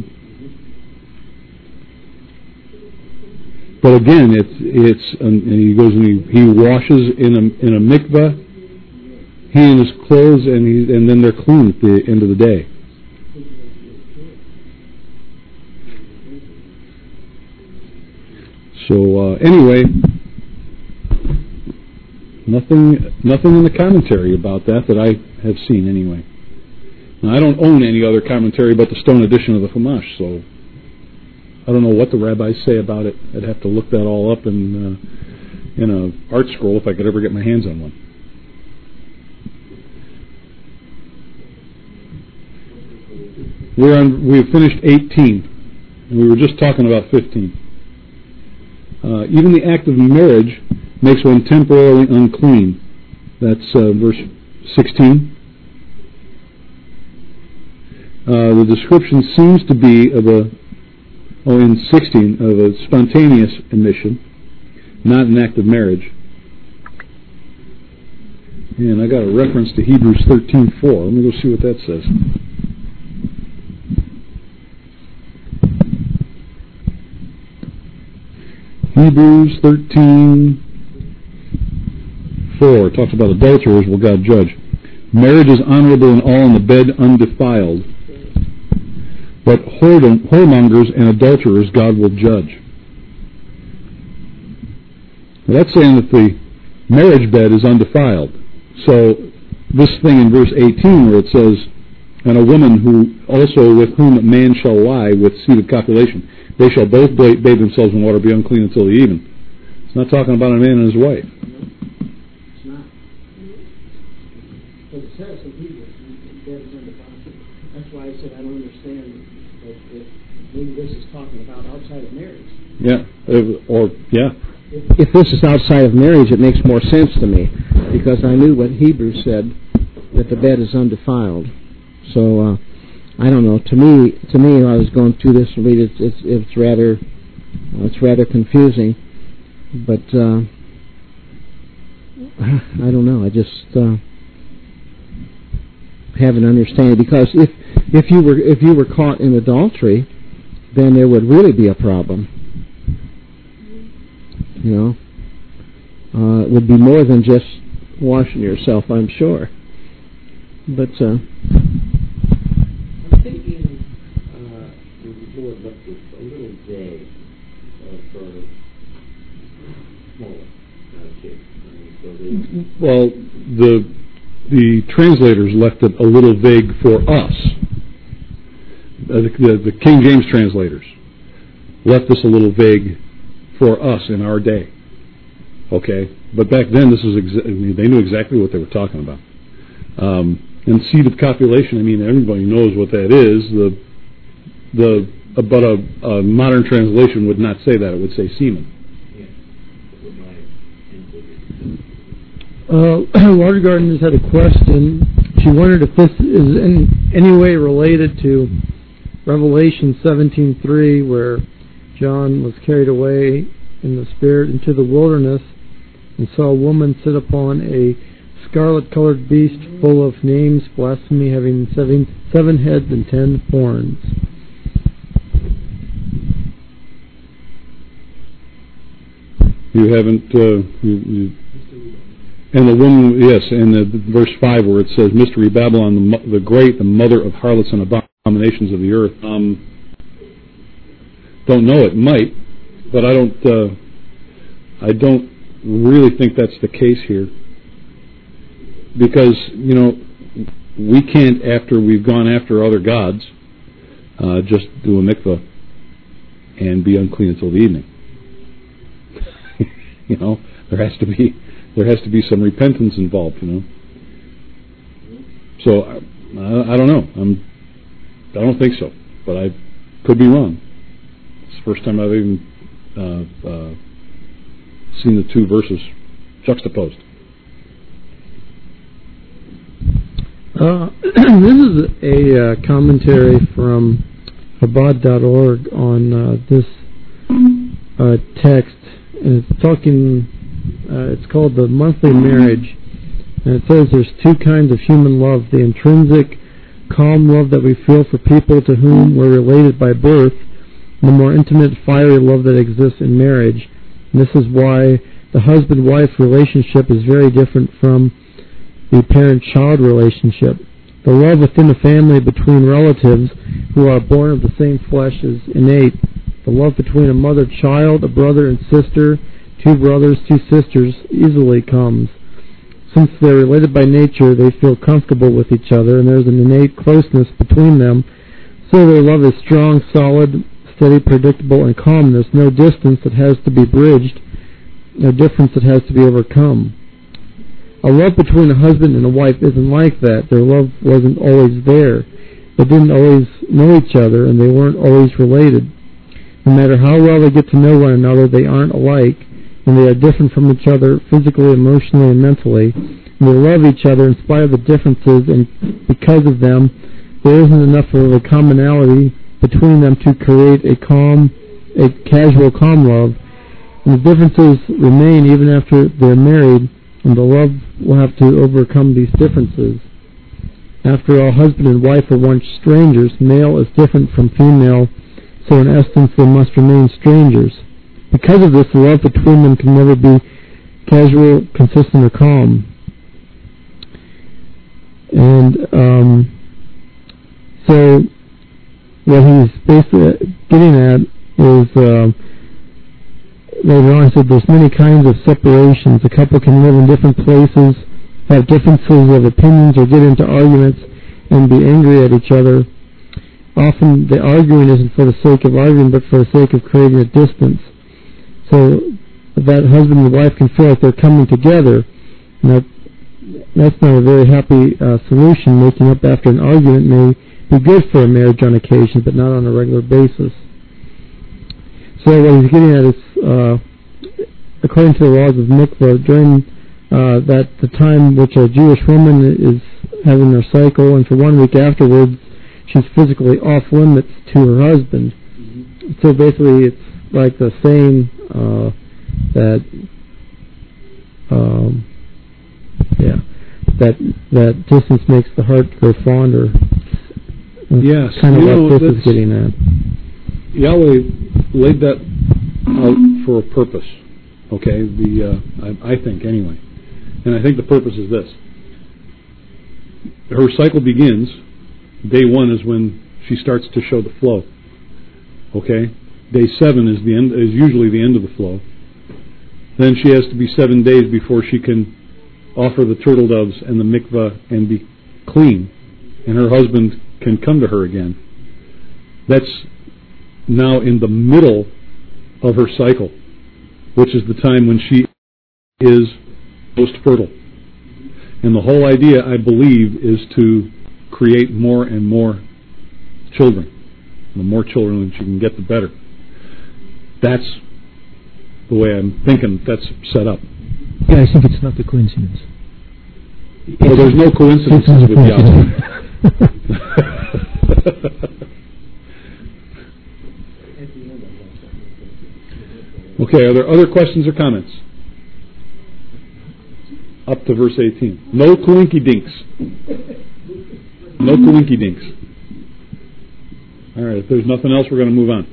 But again, it's it's um, and he goes and he, he washes in a in a mikvah. He and his clothes, and he and then they're clean at the end of the day. So uh, anyway. Nothing, nothing in the commentary about that that I have seen anyway. Now, I don't own any other commentary but the Stone edition of the Chumash, so I don't know what the rabbis say about it. I'd have to look that all up in uh, in a art scroll if I could ever get my hands on one. We're on. We've finished eighteen, and we were just talking about fifteen. Uh, even the act of marriage makes one temporarily unclean. That's uh, verse sixteen. Uh, the description seems to be of a, oh, in sixteen, of a spontaneous emission, not an act of marriage. And I got a reference to Hebrews thirteen four. Let me go see what that says. Hebrews thirteen four talks about adulterers will God judge. Marriage is honorable in all, and the bed undefiled. But whoremongers and adulterers God will judge. Now that's saying that the marriage bed is undefiled. So this thing in verse eighteen where it says, and a woman who also with whom a man shall lie with seed of copulation, they shall both bathe themselves in water, be unclean until the even. It's not talking about a man and his wife. It's not. But it says in Hebrews, the bed is undefiled. That's why I said I don't understand If, if maybe this is talking about outside of marriage. Yeah, uh, or yeah. If, if this is outside of marriage, it makes more sense to me, because I knew what Hebrews said, that the bed is undefiled. So uh, I don't know. To me, to me, I was going through this and read it. It's, it's rather, uh, it's rather confusing. But uh, I don't know. I just uh, have an understanding, because if if you were if you were caught in adultery, then there would really be a problem. You know, uh, it would be more than just washing yourself, I'm sure. But uh, I'm thinking uh, the Lord left this a little vague uh, for smaller uh, kids. I mean, so they, Well, the the translators left it a little vague for us. Uh, the, the, the King James translators left this a little vague for us in our day. Okay, but back then this was exa- I mean, they knew exactly what they were talking about. Um, and seed of copulation, I mean, everybody knows what that is. The the uh, but a, a modern translation would not say that; it would say semen. Uh, Water Garden just had a question. She wondered if this is in any way related to Revelation seventeen three, where John was carried away in the Spirit into the wilderness and saw a woman sit upon a scarlet-colored beast full of names, blasphemy, having seven, seven heads and ten horns. You haven't, uh, you, you, and the woman, yes, and the, verse five where it says, Mystery Babylon, the, the great, the mother of harlots and abominations of the earth. Um, don't know, it might, but I don't, uh, I don't really think that's the case here. Because, you know, we can't, after we've gone after other gods, uh, just do a mikvah and be unclean until the evening. You know, there has to be there has to be some repentance involved. You know, so I, I don't know. I'm I don't think so, but I could be wrong. It's the first time I've even uh, uh, seen the two verses juxtaposed. Uh, this is a uh, commentary from Chabad dot org on uh, this uh, text, and it's talking. Uh, it's called the monthly marriage, and it says there's two kinds of human love: the intrinsic, calm love that we feel for people to whom we're related by birth, and the more intimate, fiery love that exists in marriage. And this is why the husband-wife relationship is very different from the parent-child relationship. The love within a family between relatives who are born of the same flesh is innate. The love between a mother-child, a brother and sister, two brothers, two sisters, easily comes. Since they're related by nature, they feel comfortable with each other, and there's an innate closeness between them. So their love is strong, solid, steady, predictable, and calm. There's no distance that has to be bridged, no difference that has to be overcome. A love between a husband and a wife isn't like that. Their love wasn't always there. They didn't always know each other, and they weren't always related. No matter how well they get to know one another, they aren't alike, and they are different from each other physically, emotionally, and mentally. And they love each other in spite of the differences, and because of them, there isn't enough of a commonality between them to create a calm, a casual, calm love. And the differences remain even after they're married, and the love will have to overcome these differences. After all, husband and wife are once strangers. Male is different from female, so in essence they must remain strangers. Because of this, the love between them can never be casual, consistent, or calm. And um, so what he's basically getting at is uh, later on, he said there's many kinds of separations. A couple can live in different places, have differences of opinions, or get into arguments and be angry at each other. Often the arguing isn't for the sake of arguing, but for the sake of creating a distance. So that husband and wife can feel like they're coming together. And that, that's not a very happy uh, solution. Making up after an argument may be good for a marriage on occasion, but not on a regular basis. So what he's getting at is, uh, according to the laws of mikvah, during uh, that the time which a Jewish woman is having her cycle, and for one week afterwards, she's physically off limits to her husband. Mm-hmm. So basically, it's like the saying uh, that, um, yeah, that that distance makes the heart grow fonder. Yes, kind of you what know, this is getting at. Yahweh laid that out for a purpose. Okay, the uh, I, I think anyway, and I think the purpose is this: her cycle begins. Day one is when she starts to show the flow. Okay, day seven is the end. Is usually the end of the flow. Then she has to be seven days before she can offer the turtle doves and the mikvah and be clean, and her husband can come to her again. That's now in the middle of her cycle, which is the time when she is most fertile. And the whole idea, I believe, is to create more and more children. The more children that you can get, the better. That's the way I'm thinking that's set up. Yeah, I think it's not a coincidence. Well, there's no coincidences with Yahweh. Okay, are there other questions or comments? Up to verse eighteen. No coinky dinks. No coinky dinks. All right, if there's nothing else, we're going to move on.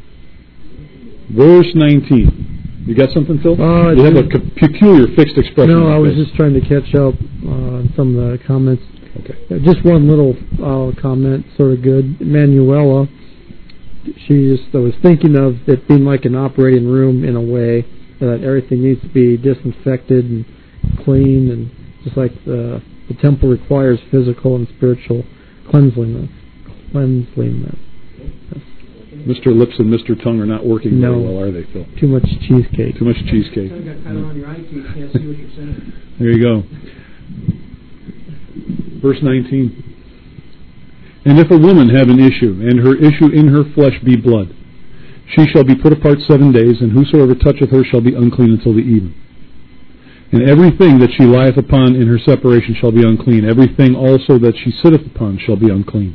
Verse nineteen. You got something, Phil? Uh, you have a c- peculiar fixed expression. No, I was just trying to catch up uh, on some of the comments. Okay. Uh, just one little uh, comment, sort of good. Manuela, she just I was thinking of it being like an operating room in a way, that everything needs to be disinfected and clean, and just like the, the temple requires physical and spiritual cleanliness. Cleanliness. Mister Lips and Mister Tongue are not working no. very well, are they, Phil? Too much cheesecake. Too much cheesecake. Got kind of on your eye, so you can't see what you're saying. There you go. Verse nineteen. And if a woman have an issue, and her issue in her flesh be blood, she shall be put apart seven days, and whosoever toucheth her shall be unclean until the even. And everything that she lieth upon in her separation shall be unclean. Everything also that she sitteth upon shall be unclean.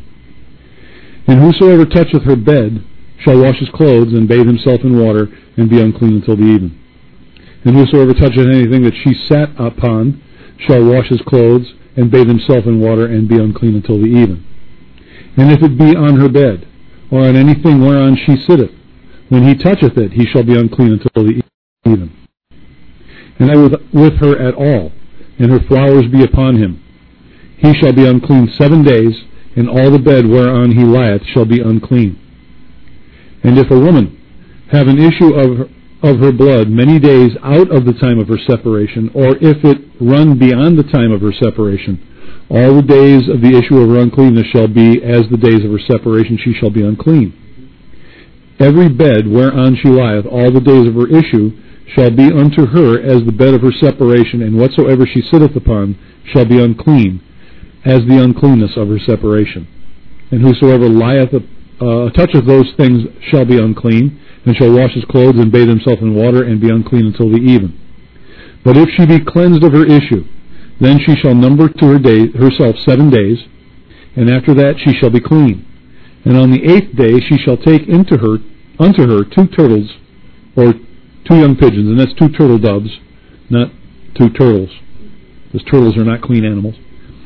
And whosoever toucheth her bed shall wash his clothes, and bathe himself in water, and be unclean until the even. And whosoever toucheth anything that she sat upon shall wash his clothes, and bathe himself in water, and be unclean until the even. And if it be on her bed, or on anything whereon she sitteth, when he toucheth it, he shall be unclean until the even. And I with, with her at all, and her flowers be upon him, he shall be unclean seven days, and all the bed whereon he lieth shall be unclean. And if a woman have an issue of her, of her blood many days out of the time of her separation, or if it run beyond the time of her separation, all the days of the issue of her uncleanness shall be as the days of her separation, she shall be unclean. Every bed whereon she lieth all the days of her issue shall be unto her as the bed of her separation, and whatsoever she sitteth upon shall be unclean, as the uncleanness of her separation. And whosoever lieth, uh, toucheth those things shall be unclean, and shall wash his clothes, and bathe himself in water, and be unclean until the even. But if she be cleansed of her issue, then she shall number to her day, herself seven days, and after that she shall be clean. And on the eighth day she shall take into her unto her two turtles, or two young pigeons, and that's two turtle doves, not two turtles, because turtles are not clean animals,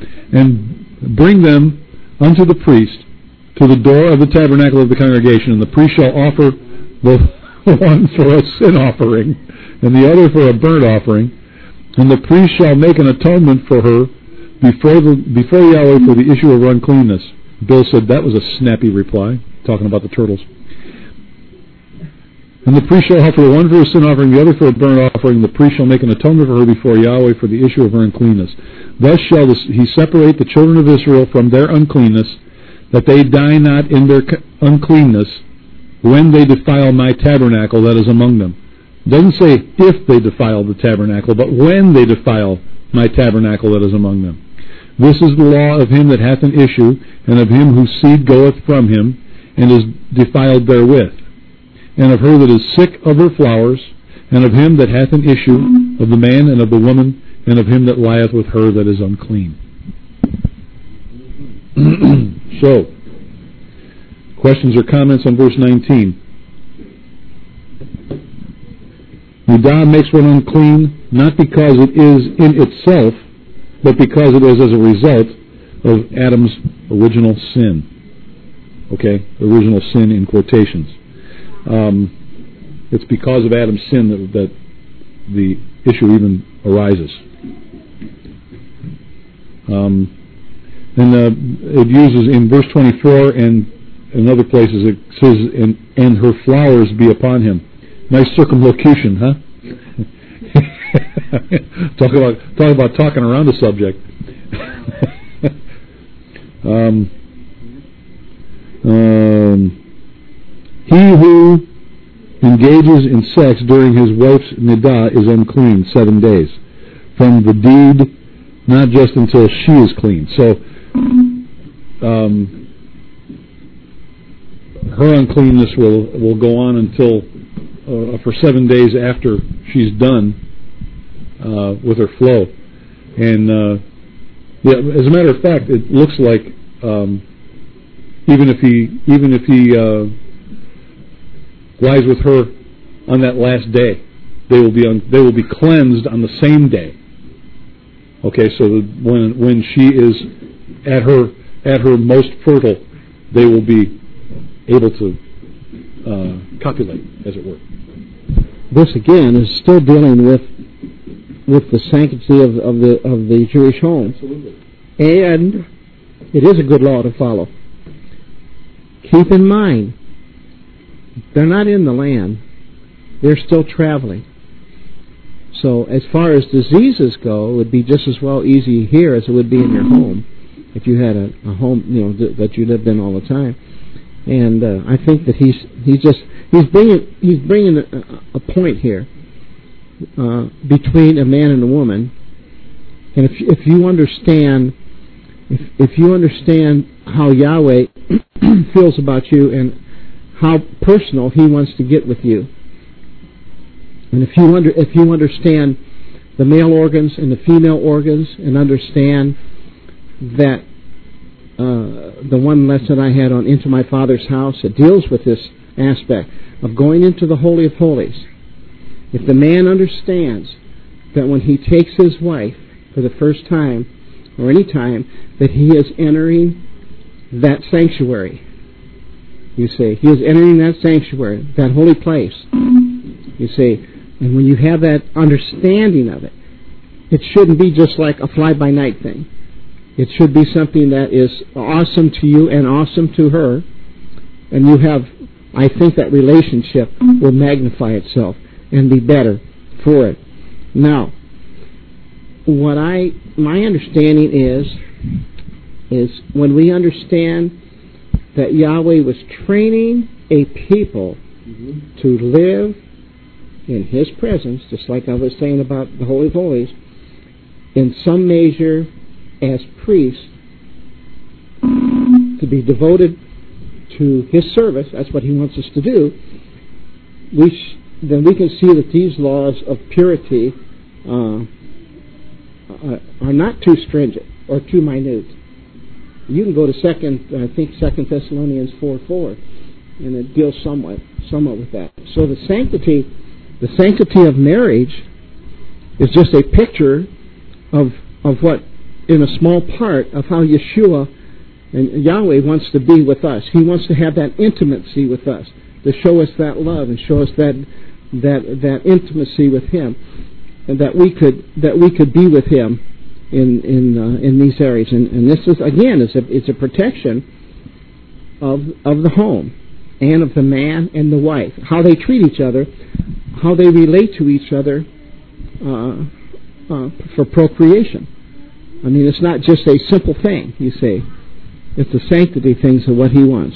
and bring them unto the priest to the door of the tabernacle of the congregation, and the priest shall offer the one for a sin offering, and the other for a burnt offering, and the priest shall make an atonement for her before the before Yahweh for the issue of her uncleanness. Bill said that was a snappy reply, talking about the turtles. And the priest shall offer the one for a sin offering, the other for a burnt offering. The priest shall make an atonement for her before Yahweh for the issue of her uncleanness. Thus shall this, he separate the children of Israel from their uncleanness, that they die not in their uncleanness when they defile my tabernacle that is among them. It doesn't say if they defile the tabernacle, but when they defile my tabernacle that is among them. This is the law of him that hath an issue, and of him whose seed goeth from him, and is defiled therewith, and of her that is sick of her flowers, and of him that hath an issue, of the man and of the woman, and of him that lieth with her that is unclean. So, questions or comments on verse nineteen? Nidah makes one unclean, not because it is in itself, but because it is as a result of Adam's original sin. Okay, original sin in quotations. Um, it's because of Adam's sin that, that the issue even arises. Um, and uh, it uses in verse twenty-four and in other places it says, and, and her flowers be upon him. Nice circumlocution, huh? talk about talk about talking around the subject. um, um, he who engages in sex during his wife's nidah is unclean seven days from the deed, not just until she is clean. So, um, her uncleanness will will go on until uh, for seven days after she's done uh, with her flow. And uh, yeah, as a matter of fact, it looks like um, even if he even if he uh, lies with her on that last day, they will be on, they will be cleansed on the same day. Okay, so that when when she is at her at her most fertile, they will be able to uh, copulate, as it were. This again is still dealing with with the sanctity of, of the of the Jewish home. Absolutely. And it is a good law to follow. Keep in mind, they're not in the land; they're still traveling. So, as far as diseases go, it would be just as well easy here as it would be in your home, if you had a, a home, you know, th- that you lived in all the time. And uh, I think that he's he's just he's bringing he's bringing a, a point here uh, between a man and a woman. And if if you understand if if you understand how Yahweh feels about you and how personal He wants to get with you, and if you under if you understand the male organs and the female organs, and understand that. Uh, the one lesson I had on Into My Father's House, it deals with this aspect of going into the Holy of Holies. If the man understands that when he takes his wife for the first time, or any time, that he is entering that sanctuary. You see, he is entering that sanctuary, that holy place. You see, and when you have that understanding of it, it shouldn't be just like a fly-by-night thing. It should be something that is awesome to you and awesome to her. And you have, I think that relationship will magnify itself and be better for it. Now, what I, my understanding is, is when we understand that Yahweh was training a people mm-hmm. to live in His presence, just like I was saying about the Holy of Holies, in some measure as priests, to be devoted to His service, that's what He wants us to do, we sh- then we can see that these laws of purity uh, are not too stringent or too minute. You can go to second, I think Second Thessalonians four four, and it deals somewhat, somewhat with that. So the sanctity, the sanctity of marriage, is just a picture of of what, in a small part, of how Yeshua and Yahweh wants to be with us. He wants to have that intimacy with us, to show us that love and show us that that that intimacy with Him, and that we could that we could be with Him in in uh, in these areas. And, and this is again, it's a it's a protection of of the home and of the man and the wife, how they treat each other, how they relate to each other uh, uh, for procreation. I mean, it's not just a simple thing, you see. It's the sanctity things of what He wants.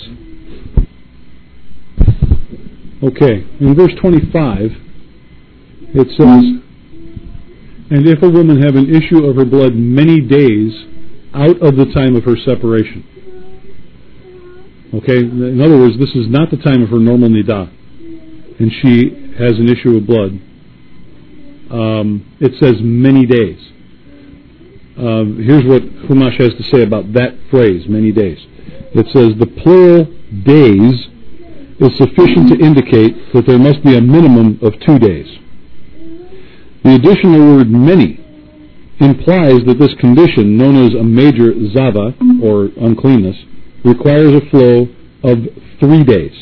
Okay, in verse twenty-five, it says, "And if a woman have an issue of her blood many days, out of the time of her separation. Okay? In other words, this is not the time of her normal nidah, and she has an issue of blood. Um, it says many days. Uh, here's what Chumash has to say about that phrase, many days. It says the plural days is sufficient to indicate that there must be a minimum of two days. The additional word many implies that this condition, known as a major zava, or uncleanness, requires a flow of three days.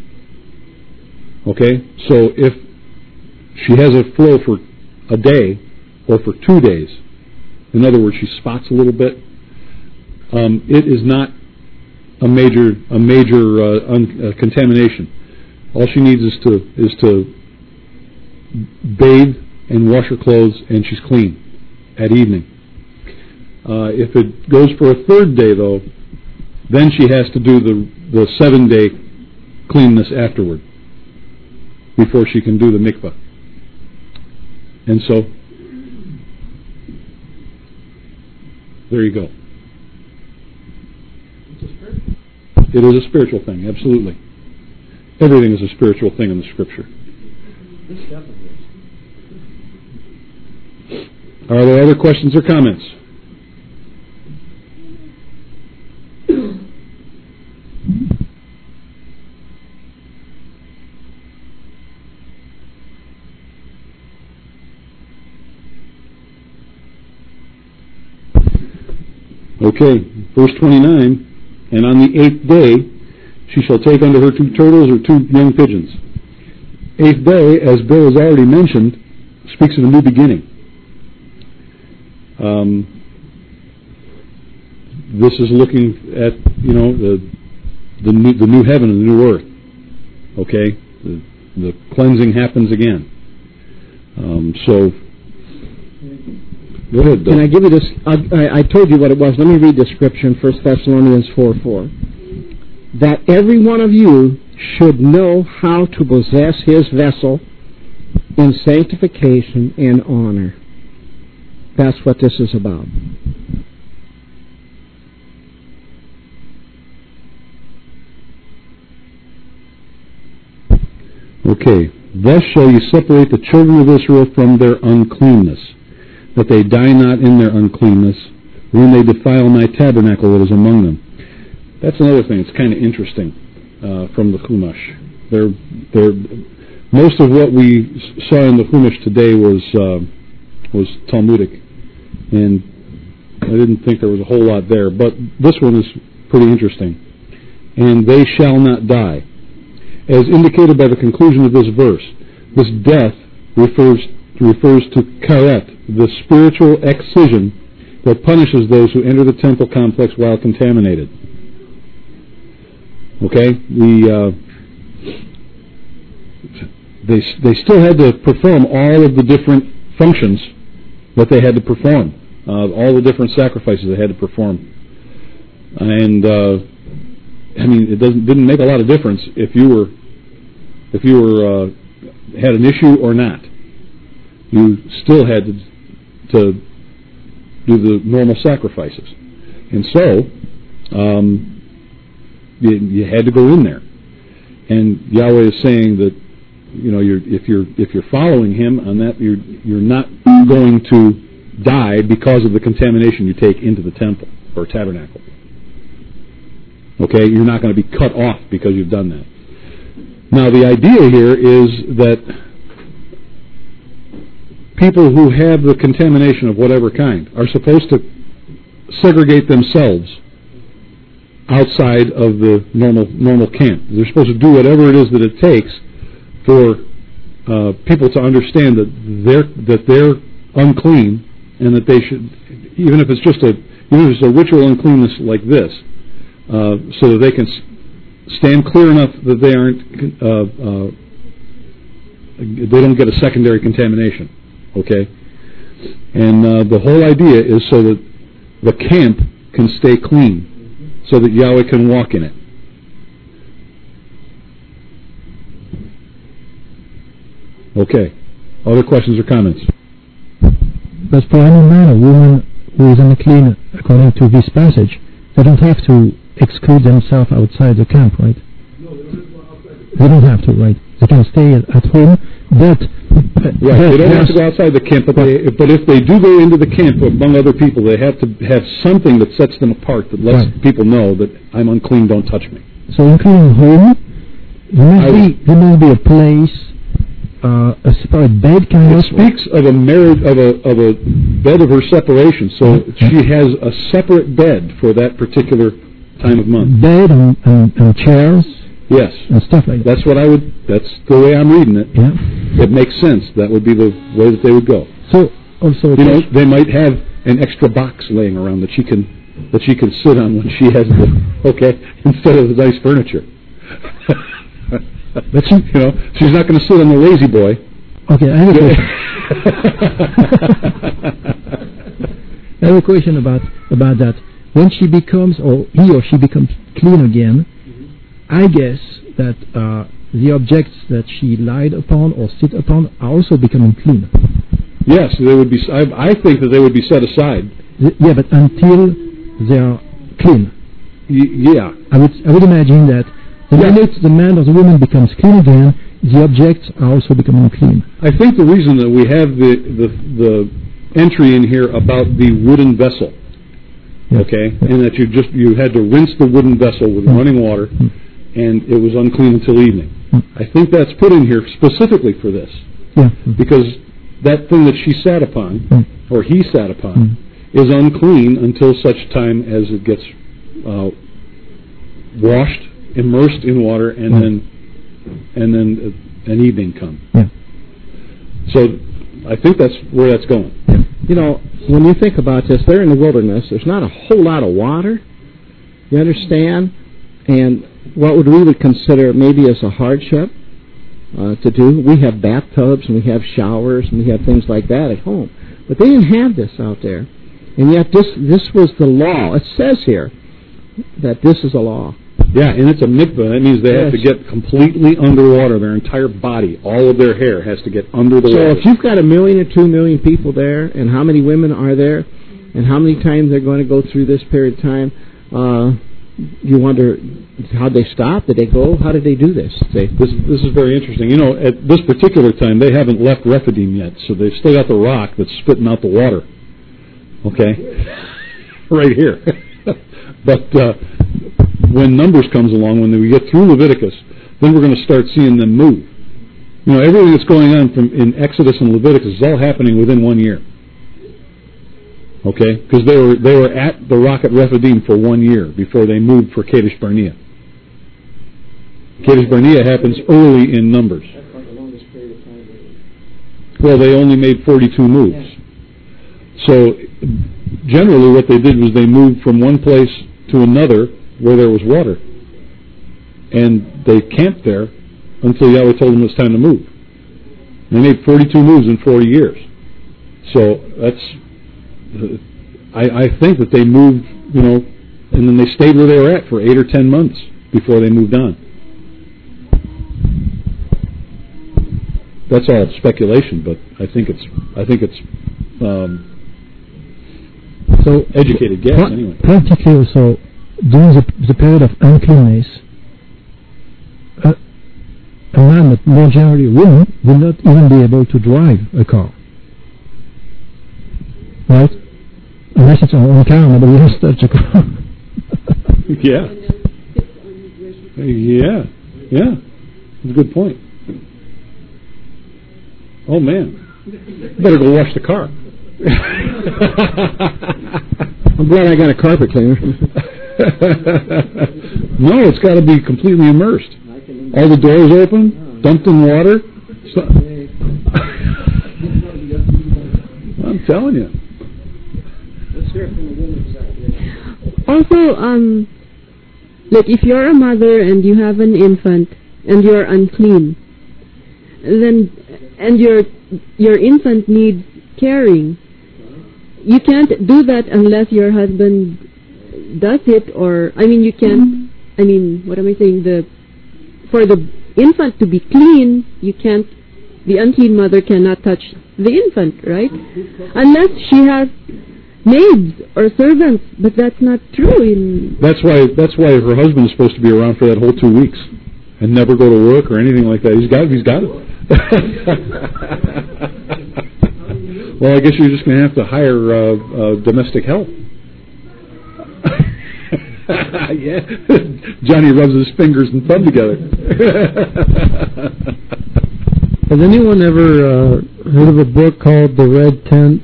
Okay? So if she has a flow for a day or for two days, in other words, she spots a little bit, um, it is not a major a major uh, un, uh, contamination. All she needs is to is to bathe and wash her clothes, and she's clean at evening. Uh, if it goes for a third day, though, then she has to do the the seven day cleanness afterward before she can do the mikvah. And so, there you go. It is a spiritual thing, absolutely. Everything is a spiritual thing in the Scripture. This definitely is. Are there other questions or comments? Okay, verse twenty-nine, and on the eighth day she shall take unto her two turtles or two young pigeons. Eighth day, as Bill has already mentioned, speaks of a new beginning. Um, this is looking at, you know, the the new, the new heaven and the new earth. Okay, the, the cleansing happens again. Um, so. Go ahead, Bill. Can I give you this? I, I told you what it was. Let me read the scripture in First Thessalonians four four. That every one of you should know how to possess his vessel in sanctification and honor. That's what this is about. Okay. Thus shall you separate the children of Israel from their uncleanness, that they die not in their uncleanness, when they defile my tabernacle that is among them. That's another thing. It's kind of interesting uh, from the Chumash. They're, they're, most of what we saw in the Chumash today was uh, was Talmudic, and I didn't think there was a whole lot there. But this one is pretty interesting. And they shall not die. As indicated by the conclusion of this verse, this death refers refers to karet, the spiritual excision that punishes those who enter the temple complex while contaminated. Okay, the uh, they they still had to perform all of the different functions that they had to perform, uh, all the different sacrifices they had to perform, and uh, I mean, it doesn't didn't make a lot of difference if you were if you were uh, had an issue or not. You still had to, to do the normal sacrifices, and so um, you, you had to go in there. And Yahweh is saying that, you know, you're, if you're if you're following Him on that, you're you're not going to die because of the contamination you take into the temple or tabernacle. Okay, you're not going to be cut off because you've done that. Now, the idea here is that people who have the contamination of whatever kind are supposed to segregate themselves outside of the normal normal camp. They're supposed to do whatever it is that it takes for uh, people to understand that they're that they're unclean, and that they should, even if it's just a even if it's a ritual uncleanness like this, uh, so that they can stand clear enough that they aren't uh, uh, they don't get a secondary contamination. Okay, and uh, the whole idea is so that the camp can stay clean, so that Yahweh can walk in it. Okay, other questions or comments? But for any man or woman who is unclean according to this passage, they don't have to exclude themselves outside the camp, right? They don't have to, right? They can stay at, at home, but... Right, they don't have to go outside the camp, but, they, but if they do go into the camp among other people, they have to have something that sets them apart, that lets right. people know that I'm unclean, don't touch me. So including home, there must, be, there must be a place, uh, a separate bed kind it of... It speaks of a marriage, of a, of a bed of her separation, so yeah. she has a separate bed for that particular time of month. Bed and, and, and chairs. Yes. And stuff like that. That's what I would, that's the way I'm reading it. Yeah. It makes sense. That would be the way that they would go. So, also... You know, they might have an extra box laying around that she can, that she can sit on when she has the, okay, instead of the nice furniture. But she, you know, she's not going to sit on the lazy boy. Okay, I have a question. I have a question about, about that. When she becomes, or he or she becomes clean again, I guess that uh, the objects that she lied upon or sit upon are also becoming clean. Yes, they would be. I, I think that they would be set aside. The, yeah, but until they are clean. Y- yeah, I would. I would imagine that the yeah. minute the man or the woman becomes clean again, the objects are also becoming clean. I think the reason that we have the the, the entry in here about the wooden vessel, yeah. okay, yeah. and that you just you had to rinse the wooden vessel with mm. running water. Mm. And it was unclean until evening. Mm. I think that's put in here specifically for this. Yeah. Because that thing that she sat upon, mm. or he sat upon, mm. is unclean until such time as it gets uh, washed, immersed in water, and mm. then and then uh, an evening come. Yeah. So I think that's where that's going. Yeah. You know, when you think about this, they're in the wilderness. There's not a whole lot of water. You understand? And what would we would consider maybe as a hardship uh, to do. We have bathtubs and we have showers and we have things like that at home. But they didn't have this out there. And yet this this was the law. It says here that this is a law. Yeah, and it's a mikvah. That means they yes. have to get completely underwater. Their entire body, all of their hair has to get under the so water. So if you've got a million or two million people there, and how many women are there, and how many times they're going to go through this period of time, uh, you wonder, how'd they stop? Did they go? How did they do this? They, this this is very interesting. You know, at this particular time, they haven't left Rephidim yet, so they've still got the rock that's spitting out the water. Okay? Right here. But uh, when Numbers comes along, when we get through Leviticus, then we're going to start seeing them move. You know, everything that's going on from in Exodus and Leviticus is all happening within one year. Okay, because they were they were at the rock at Rephidim for one year before they moved for Kadesh Barnea. Kadesh Barnea happens early in Numbers. Well, they only made forty-two moves. So generally, what they did was they moved from one place to another where there was water, and they camped there until Yahweh told them it was time to move. They made forty-two moves in forty years. So that's. I, I think that they moved, you know, and then they stayed where they were at for eight or ten months before they moved on. That's all speculation, but I think it's I think it's um, so educated guess pra- anyway. Practically, also during the, the period of uncleanness, a, a man, but more generally a woman, will not even be able to drive a car. Right? Unless it's on car, nobody else touch a car. Yeah. Yeah. Yeah. That's a good point. Oh, man. Better go wash the car. I'm glad I got a carpet cleaner. No, it's got to be completely immersed. All the doors open, dumped in water. So, I'm telling you. Also, um, like if you're a mother and you have an infant and you're unclean, then and your your infant needs caring, you can't do that unless your husband does it. Or I mean, you can't. I mean, what am I saying? The for the infant to be clean, you can't. The unclean mother cannot touch the infant, right? Unless she has maids or servants, but that's not true. In That's why. That's why her husband is supposed to be around for that whole two weeks and never go to work or anything like that. He's got. He's got it. Well, I guess you're just going to have to hire uh, uh, domestic help. Yeah, Johnny rubs his fingers and thumb together. Has anyone ever uh, heard of a book called The Red Tent?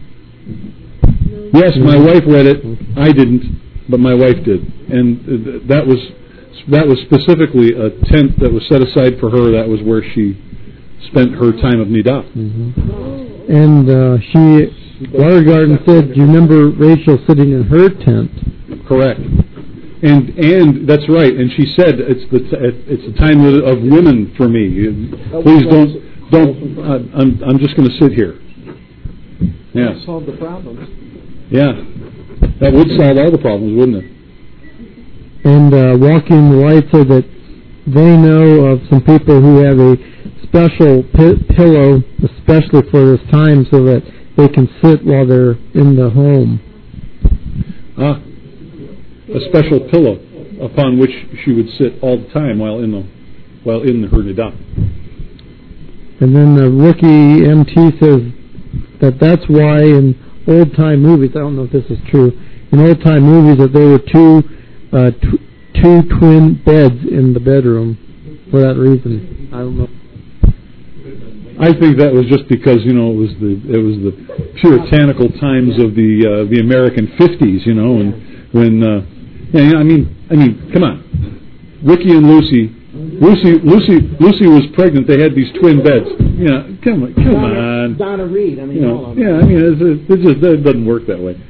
Yes, my wife read it. I didn't, but my wife did, and uh, that was that was specifically a tent that was set aside for her. That was where she spent her time of nidah. Mm-hmm. And uh, she, Watergarden said, "Do you remember Rachel sitting in her tent?" Correct. And and that's right. And she said it's the t- it's the time of, of women for me. Please don't don't. Uh, I'm I'm just going to sit here. Yeah. Solve the problems. Yeah. That would solve all the problems, wouldn't it? And uh, Walking the Light said that they know of some people who have a special pi- pillow, especially for this time, so that they can sit while they're in the home. Ah. A special pillow upon which she would sit all the time while in the while in her nidah. And then the rookie M T says that that's why in old time movies, I don't know if this is true, in old time movies that there were two uh, tw- two twin beds in the bedroom for that reason. I don't know. I think that was just because you know it was the it was the puritanical times of the uh, the American fifties, you know, and when. Uh, Yeah, I mean, I mean, come on. Ricky and Lucy, Lucy, Lucy, Lucy was pregnant. They had these twin beds. Yeah, come on, come Donna, on. Donna Reed. I mean, you know, all of yeah, I mean, it, it just it doesn't work that way.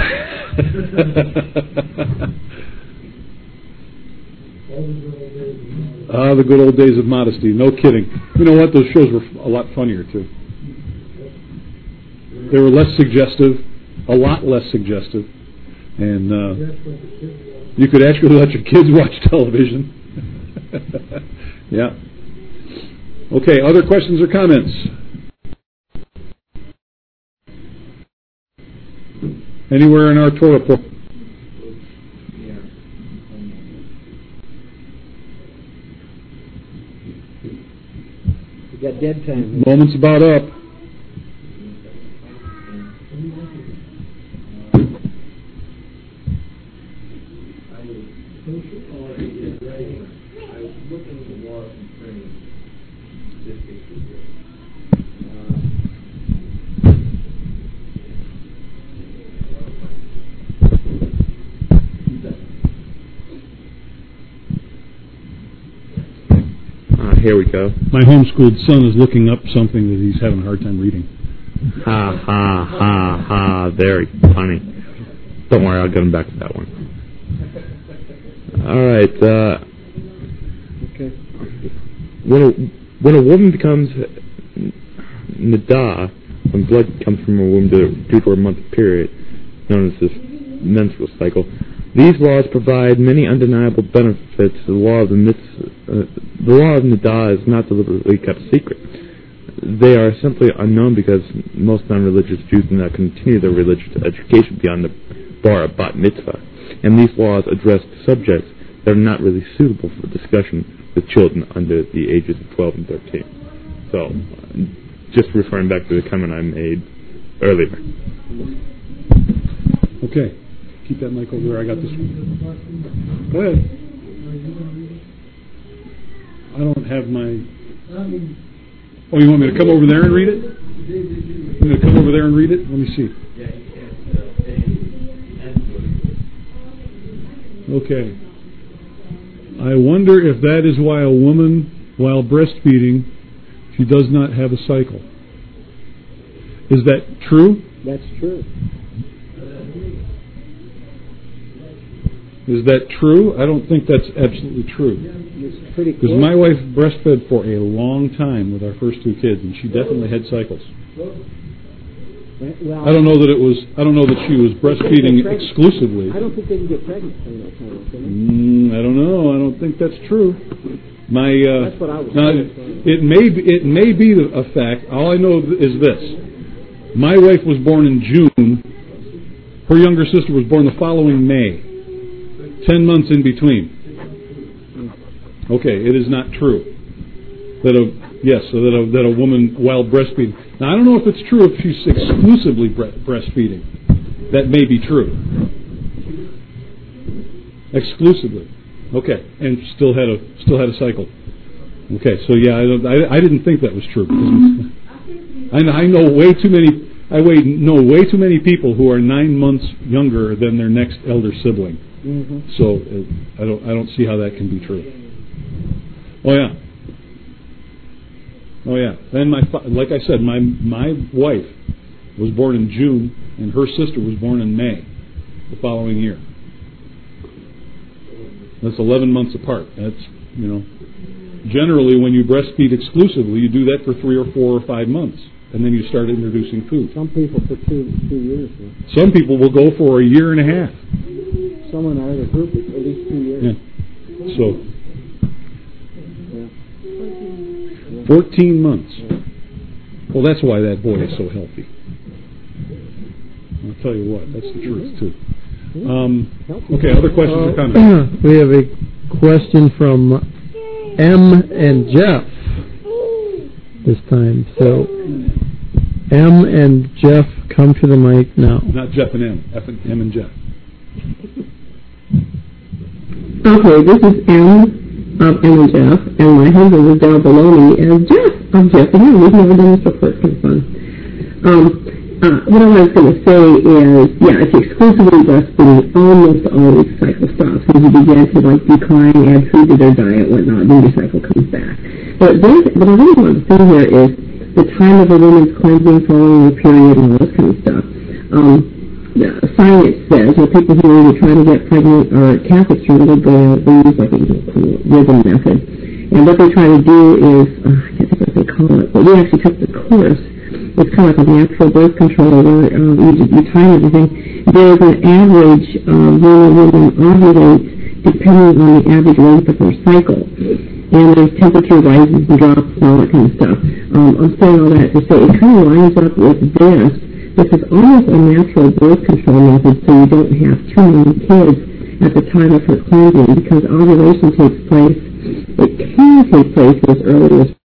Ah, the good old days of modesty. No kidding. You know what? Those shows were a lot funnier too. They were less suggestive, a lot less suggestive. And uh, you could actually let your kids watch television. Yeah. Okay, other questions or comments? Anywhere in our Torah book? We got dead time. Moment's about up. Here we go. My homeschooled son is looking up something that he's having a hard time reading. Ha, ha, ha, ha. Very funny. Don't worry, I'll get him back to that one. All right. Uh, okay. When a, when a woman becomes nidah, when blood comes from her womb due to a month period, known as this menstrual cycle, these laws provide many undeniable benefits. The law of the mitzvah, uh, the law of nidah is not deliberately kept secret. They are simply unknown because most non-religious Jews do not continue their religious education beyond the bar of bat mitzvah, and these laws address subjects that are not really suitable for discussion with children under the ages of twelve and thirteen. So, just referring back to the comment I made earlier. Okay. Keep that mic over there. I got this one. Go ahead. I don't have my... Oh, you want me to come over there and read it? You want me to come over there and read it? Let me see. Okay. I wonder if that is why a woman, while breastfeeding, she does not have a cycle. Is that true? That's true. Is that true? I don't think that's absolutely true. It's pretty Because my wife breastfed for a long time with our first two kids, and she definitely had cycles. Well, I don't know that it was. I don't know that she was breastfeeding exclusively. I don't think they can get pregnant during that time. Can they? Mm, I don't know. I don't think that's true. My uh, That's what I was now, saying. it may be, it may be a fact. All I know is this: my wife was born in June, Her younger sister was born the following May. Ten months in between. Okay, it is not true that a yes, so that a that a woman while breastfeeding. Now I don't know if it's true if she's exclusively bre- breastfeeding. That may be true. Exclusively. Okay, and still had a still had a cycle. Okay, so yeah, I don't, I, I didn't think that was true because I, I know way too many. I know way too many people who are nine months younger than their next elder sibling. Mm-hmm. So uh, I don't I don't see how that can be true. Oh yeah. Oh yeah. And my like I said, my my wife was born in June, and her sister was born in May, the following year. That's eleven months apart. That's you know, generally when you breastfeed exclusively, you do that for three or four or five months, and then you start introducing food. Some people for two two years. Though. Some people will go for a year and a half. Some in our group is at least two years. Yeah. So. Fourteen months. Well, that's why that boy is so healthy. I'll tell you what, that's the truth too. Um, okay, other questions uh, or comments? We have a question from M and Jeff this time. So, M and Jeff, come to the mic now. Not Jeff and M. F and M and Jeff. Okay, this is M. of M and Jeff, and my husband is down below me as Jeff of Jeff and him. We've never done this before. It's kind of fun. Um, uh, what I was going to say is, yeah, if you exclusively breastfeeding, almost always cycle stops. As you begin to like decline, add food to their diet, whatnot, then your cycle comes back. But then, what I really want to say here is the time of a woman's cleansing following the period and all this kind of stuff. Um, Yeah, science says, you know, people who are trying to get pregnant or Catholics are really good, they use like a rhythm method. And what they try to do is, uh, I can't think what they call it, but we actually took the course. It's kind of like a natural birth control where um, you, you time everything. There's an average of when a woman ovulates depending on the average length of her cycle. And there's temperature rises and drops and all that kind of stuff. Um, I'm saying all that to say it kind of lines up with this. This is almost a natural birth control method, so you don't have too many kids at the time of her cleansing, because ovulation takes place, it can take place as early as